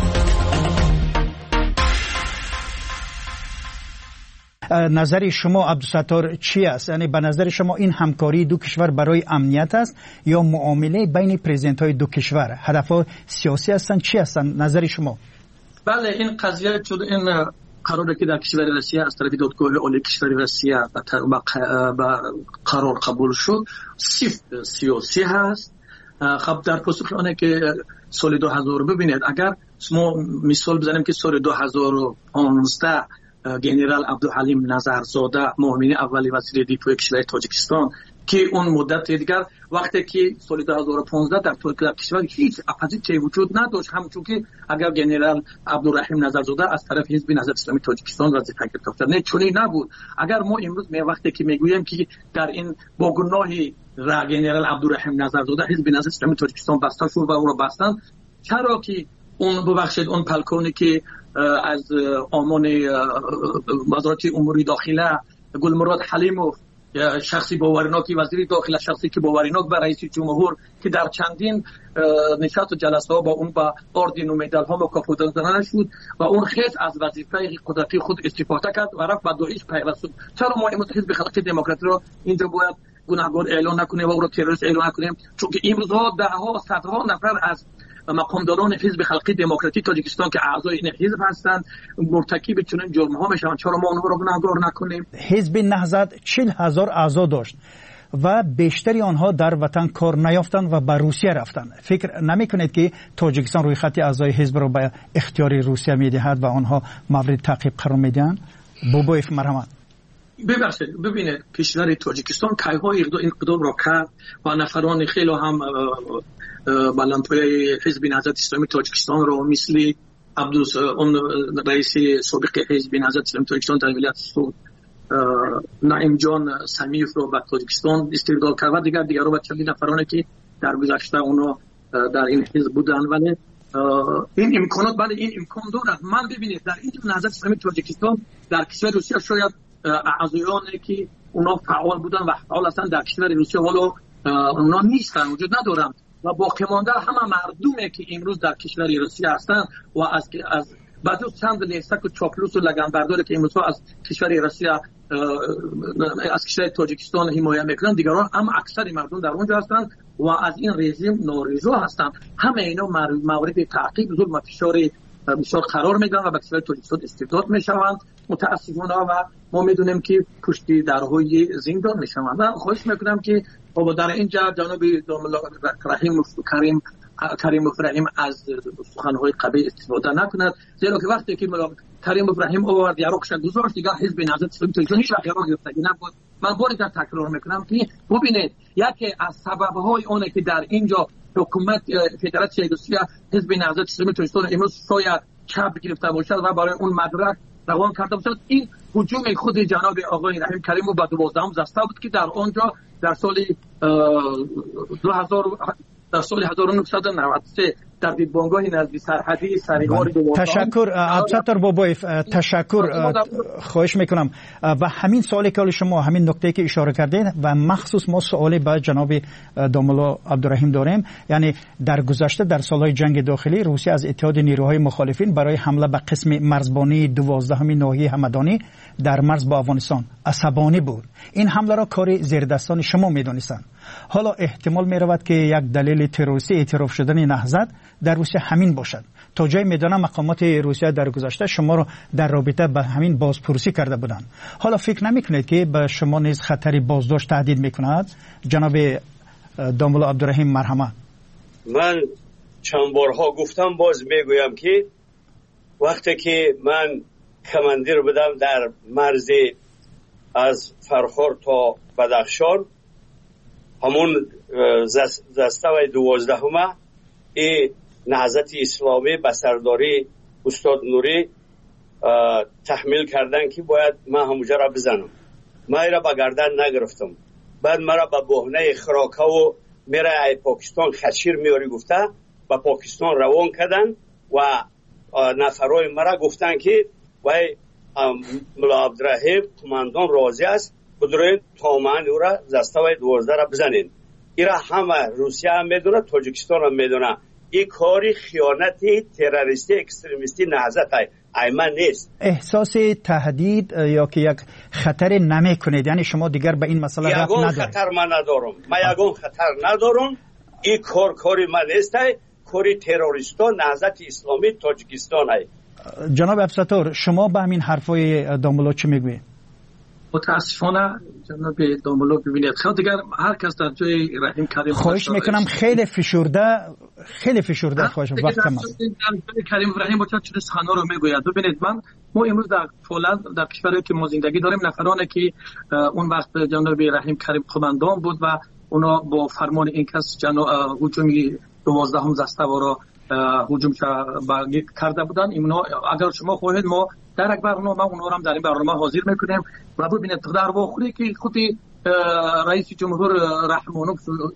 نظر شما عبدالستار چی است؟ یعنی به نظر شما این همکاری دو کشور برای امنیت است یا معامله بین پرزیدنت های دو کشور؟ هدفها سیاسی هستند چی هستند نظر شما؟ بله این قضیه چون این قراره که در کشور روسیه از طرف دادگاه عالی کشور روسیه به قرار قبول شد صرف سیاسی هست. خب در پاسخ آنه که سال دو هزار ببینید اگر ما مثال بزنیم که سال دو هزار و پانزده جنرال عبدالحلیم نظرزاده معاون اولی وزیر دفاع کشور تاجیکستان که اون مدت دیگر وقتی که سال دو هزار و پانزده در ترکیه کشور هیچ اپوزیسیونی وجود نداشت، همچون که اگر جنرال عبدالرحیم نظرزاده از طرف حزب نهضت اسلامی تاجیکستان وظیفه گرفته نه چونی نبود. اگر ما امروز می وقتی که میگوییم که در این با گناهی را جنرال عبدالرحیم نظرزاده حزب نهضت اسلامی تاجیکستان بسته شد و او را بستن، چرا که اون ببخشید اون پلکونی که از آمان وزارت امور داخله گلمراد حلیموف شخصی باورناکی وزیر داخله شخصی که باورناک به رئیس جمهور که در چندین نشست و جلسه ها با اون با اردن و مدال ها مکافات دادن شد و اون خیلی از وظیفه قدرتی خود استفاده کرد و رفت به داعش پیوست شد. چرا ما امروز حزب خلق دموکراتی رو اینجا باید گناهکار اعلان نکنیم و او رو تروریست اعلان نکنیم؟ چون که امروز ها دهها صدها نفر از مقامداران حزب خلقی دموکراتی تاجیکستان که اعضای این حزب هستند مرتکب چنین جرم ها میشن. چرا ما اونها رو گناهکار نکنیم؟ حزب نهضت چهل هزار اعضا داشت و بیشتری آنها در وطن کار نیافتند و به روسیه رفتند. فکر نمیکنید که تاجیکستان روی خط اعضای حزب را به اختیار روسیه میدهد و آنها مورد تعقیب قرار میدهند؟ بوبویف مرحمت. ببخشید، ببینید کشور تاجیکستان کایهای اقدام را کرد و نفران خیلی هم بلندپایه حزب نهضت اسلامی تاجیکستان را مثل عبدوس اون رئیس سابق حزب نهضت اسلامی تاجیکستان در ولایت سوت نعیم جان سمیف رو به تاجیکستان استقبال کرد و دیگر دیگر رو به چندین نفرانی که در گذشته اونا در این حزب بودن. ولی این امکانات، بله این امکان دارد. من ببینید در این نهضت اسلامی تاجیکستان در کشور روسیه شاید اعضایانی که اونا فعال بودن و فعال هستند در کشور روسیه حالا اونا نیستن، وجود ندارن و باقی مانده همه مردمی که امروز در کشور روسیه هستند و از از بعد چند لیستک و چاپلوس و لگنبرداری که امروز از کشور روسیه از کشور تاجیکستان حمایت میکنن، دیگران هم اکثر مردم در اونجا هستند و از این رژیم نارضا هستند. همه اینا مورد تعقیب، ظلم و فشار بسیار قرار میگیرند و به کشور تاجیکستان استبداد میشوند متاسفانه و ما میدونیم که پشت درهای زندان میشوند. و خواهش میکنم که بابا در اینجا جناب رحیم کریم کریم ابراهیم از سخنهای قبیح استفاده نکند، زیرا که وقتی که کریم ابراهیم آورد یاروکش گذاشت دیگه حزب نهضت اسلامی تاجیکستان هیچ وقت یارو گرفتگی نبود. من بار دیگر تکرار میکنم که ببینید یکی از سببهای اونه که در اینجا حکومت فدراسیون روسیه حزب نهضت اسلامی تاجیکستان امروز شاید چپ گرفته باشد و برای اون مدرک روان کرده باشد، این هجوم خود جناب آقای رحیم کریم و با دوازدهم زسته بود که در آنجا در سال دو هزار در سال هزار و نهصد و نود و سه در بانگاه نزدی سرحدی سریوار دوازدهم. تشکر عبدالستار بابایف، تشکر. خواهش میکنم و همین سوالی که شما همین نکته که اشاره کردین و مخصوص ما سوالی به جناب داملا عبدالرحیم داریم، یعنی در گذشته در سالهای جنگ داخلی روسیه از اتحاد نیروهای مخالفین برای حمله به قسم مرزبانی دوازدهم ناحیه همدانی در مرز با افغانستان عصبانی بود. این حمله را کار زیردستان شما میدونستند. حالا احتمال می رود که یک دلیل تروریستی اعتراف شدن نهضت در روسیه همین باشد. تا جای میدانم مقامات روسیه در گذشته شما را در رابطه به همین بازپرسی کرده بودند. حالا فکر نمیکنید که به شما نیز خطری بازداشت تهدید میکند؟ جناب داملا عبدالرحیم مرحمت. من چند بارها گفتم، باز میگویم که وقتی که من کماندیر بودم در مرز از فرخار تا بدخشان، همون زسته و دوازدهمه ای نهضت اسلامی به سرداری استاد نوری تحمیل کردن که باید من همونجا را بزنم. من را به گردن نگرفتم. بعد مرا به بهانه خراکه و میره ای پاکستان خشیر میاری گفته به پاکستان روان کردن و نفرای مرا گفتن که وای ملا عبدالرحیم قماندان راضی است، بدرین تامن او را زسته و دوازده را بزنین. ایرا همه روسیه هم میدونه، تاجیکستان هم میدونه. این کاری خیانتی تروریستی اکستریمیستی نهضت های ایمن نیست. احساس تهدید یا که یک خطر نمی کنید؟ یعنی شما دیگر به این مسئله رفت ندارید؟ یگان خطر من ندارم. من یگان خطر ندارم. این کار کاری من نیست، کاری تروریستان نهضت اسلامی تاجیکستان های. جناب عبدالستار، شما به همین حرفای داملا چی میگوید؟ متاسفانه جناب داملا ببینید خیلی دیگر هر کس در جای رحیم کریم خواهش میکنم خیلی فشرده خیلی فشرده خواهش وقت کم است. کریم رحیم با چه سخنا رو میگوید. ببینید من ما امروز در فولاد در کشوری که ما زندگی داریم نفرانی که اون وقت جناب رحیم کریم قماندان بود و اونا با فرمان این کس جناب هجومی دوازدهم زستوارا هجوم کرده بودن. اینا اگر شما خواهید ما در یک برنامه ما اونها هم در این برنامه حاضر میکنیم و ببینید در واقعی که خود رئیس جمهور رحمانوف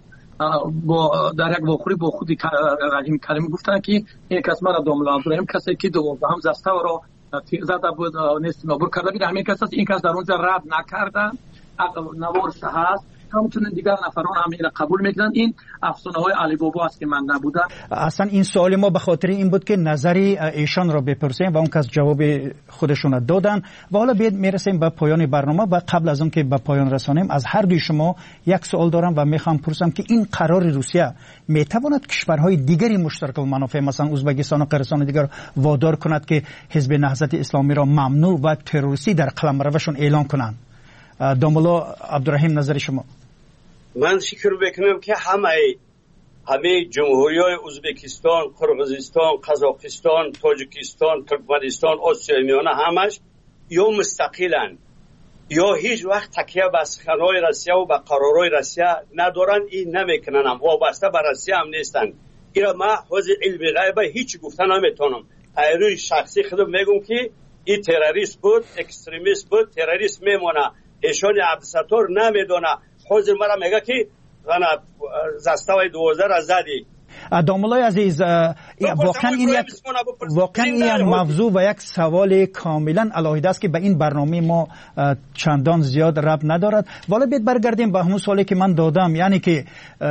با در یک واقعی با خود رحیم کریم گفتن که این کس مرا داملا عبدالرحیم کسی که دوازدهم زسته را زده بود نیست نابود کرده بود، همین کس این کس در اونجا رد نکردن، نوارش هست. همچنین دیگر نفران هم این قبول میکنن. این افسانه های علی بابا است که من نبودم. اصلا این سوال ما به خاطر این بود که نظری ایشان را بپرسیم و اون کس جواب خودشون دادن و حالا بیاد میرسیم به پایان برنامه. و قبل از اون که به پایان رسانیم از هر دوی شما یک سوال دارم و میخوام پرسم که این قرار روسیه میتواند کشورهای دیگری مشترک المنافع مثلا ازبکستان و قرقیزستان دیگر وادار کند که حزب نهضت اسلامی را ممنوع و تروریستی در قلمروشون اعلان کنند؟ داملا عبدالرحیم نظر شما؟ من فکر میکنم که همه همه جمهوری های ازبکستان، قرغیزستان، قزاقستان، تاجیکستان، ترکمنستان، آسیای میانه همش یا مستقلن یا هیچ وقت تکیه به سخنهای روسیه و به قرارهای روسیه ندارن، این نمیکنن، هم وابسته به روسیه هم نیستن. اینا ما حوزه علم غیبه هیچ گفتن نمیتونم. ایروی شخصی خودم میگم که این تروریست بود، اکستریمیست بود، تروریست میمونه. ایشان عبدالستار نمیدونه. حوزه مرا میگه که غنا زستوی دوازده را زدی. دامولای عزیز، واقعا این یک واقعا این یک موضوع و یک سوال کاملا علاهیده است که به این برنامه ما چندان زیاد ربط ندارد. ولی بیت برگردیم به همون سوالی که من دادم، یعنی که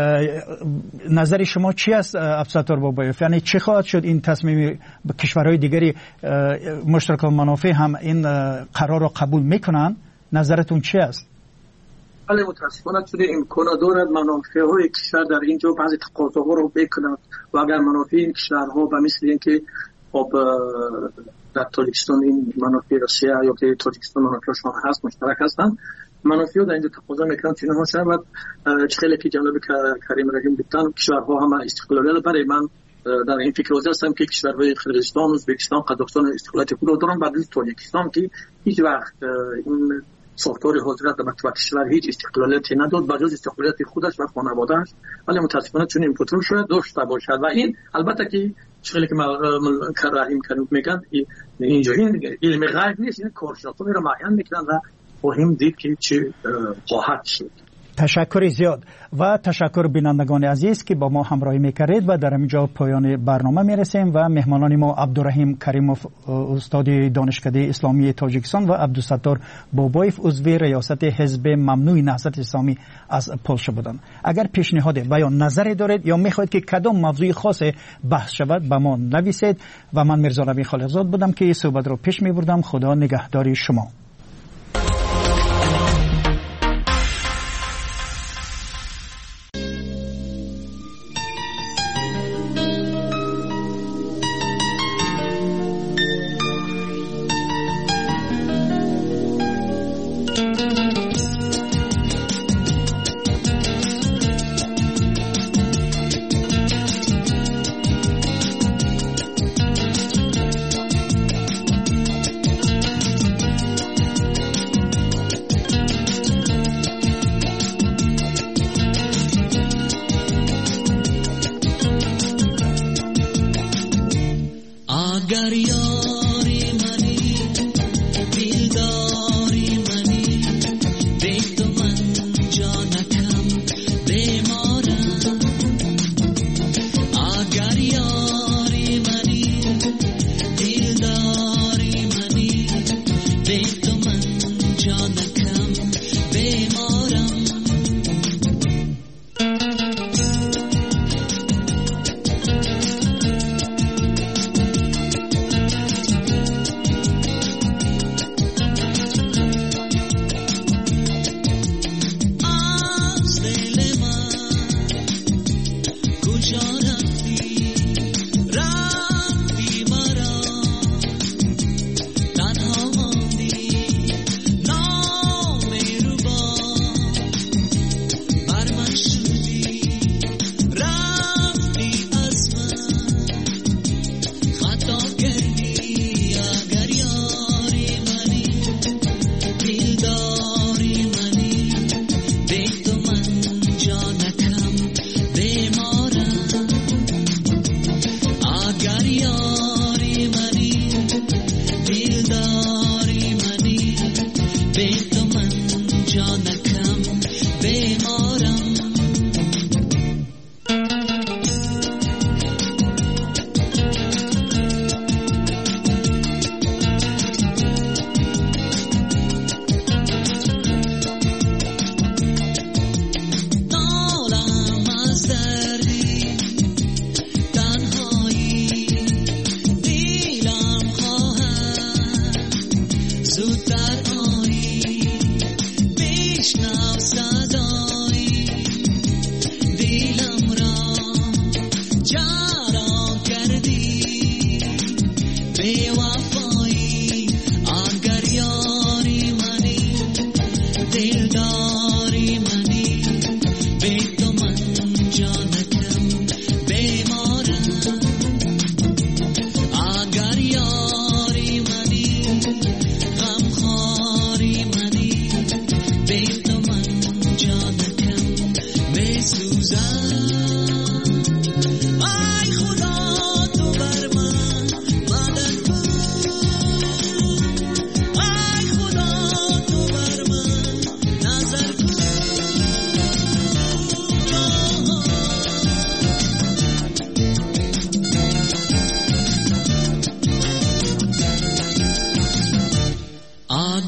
نظر شما چی است عبدالستار بابایف؟ یعنی چه خواهد شد این تصمیم کشورهای دیگری مشترک المنافع هم این قرار را قبول میکنن؟ نظرتون چی است؟ ولی متاسفانه شده امکان دارد منافع های کشور در اینجا بعضی تقاضاها رو بکنند و اگر منافع این کشورها به مثل اینکه خب در تاجیکستان این منافع روسیه یا که تاجیکستان منافعشان هست مشترک هستند، منافع در اینجا تقاضا میکنند چنین ها شود. خیلی که جناب کریم رحیم گفتن کشورها هم استقلالیت برای من در این فکر هستم که کشورهای قرغیزستان، ازبکستان، قزاقستان استقلالیت خود دارند بعد از تاجیکستان که هیچ وقت این ساختار حاضرت در کشور هیچ استقلالیتی نداد بجز استقلالیت خودش و خانواده‌اش، ولی متاسفانه چون این پترول شده داشته باشد و این البته که چیزی که رحیم کریم میگن اینجا این علم غیب نیست، این کارشناسانی را معین میکنن و مهم دید که چه خواهد شد. تشکر زیاد و تشکر بینندگان عزیز که با ما همراهی میکردید و در اینجا پایان برنامه میرسیم و مهمانان ما عبدالرحیم کریموف استاد دانشکده اسلامی تاجیکستان و عبدالستار بابایف عضو ریاست حزب ممنوع نهضت اسلامی از پولشا بودند. اگر پیشنهاد و یا نظری دارید یا میخواهید که کدام موضوع خاص بحث شود به ما نویسید و من میرزا نبی خالقزاد بودم که صحبت رو پیش میبردم. خدا نگهدار شما.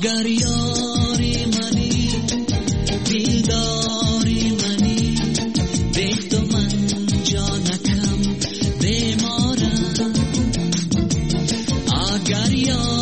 اگر یاری منی دلداری منی به تو من جانکم بیمارم اگر یاری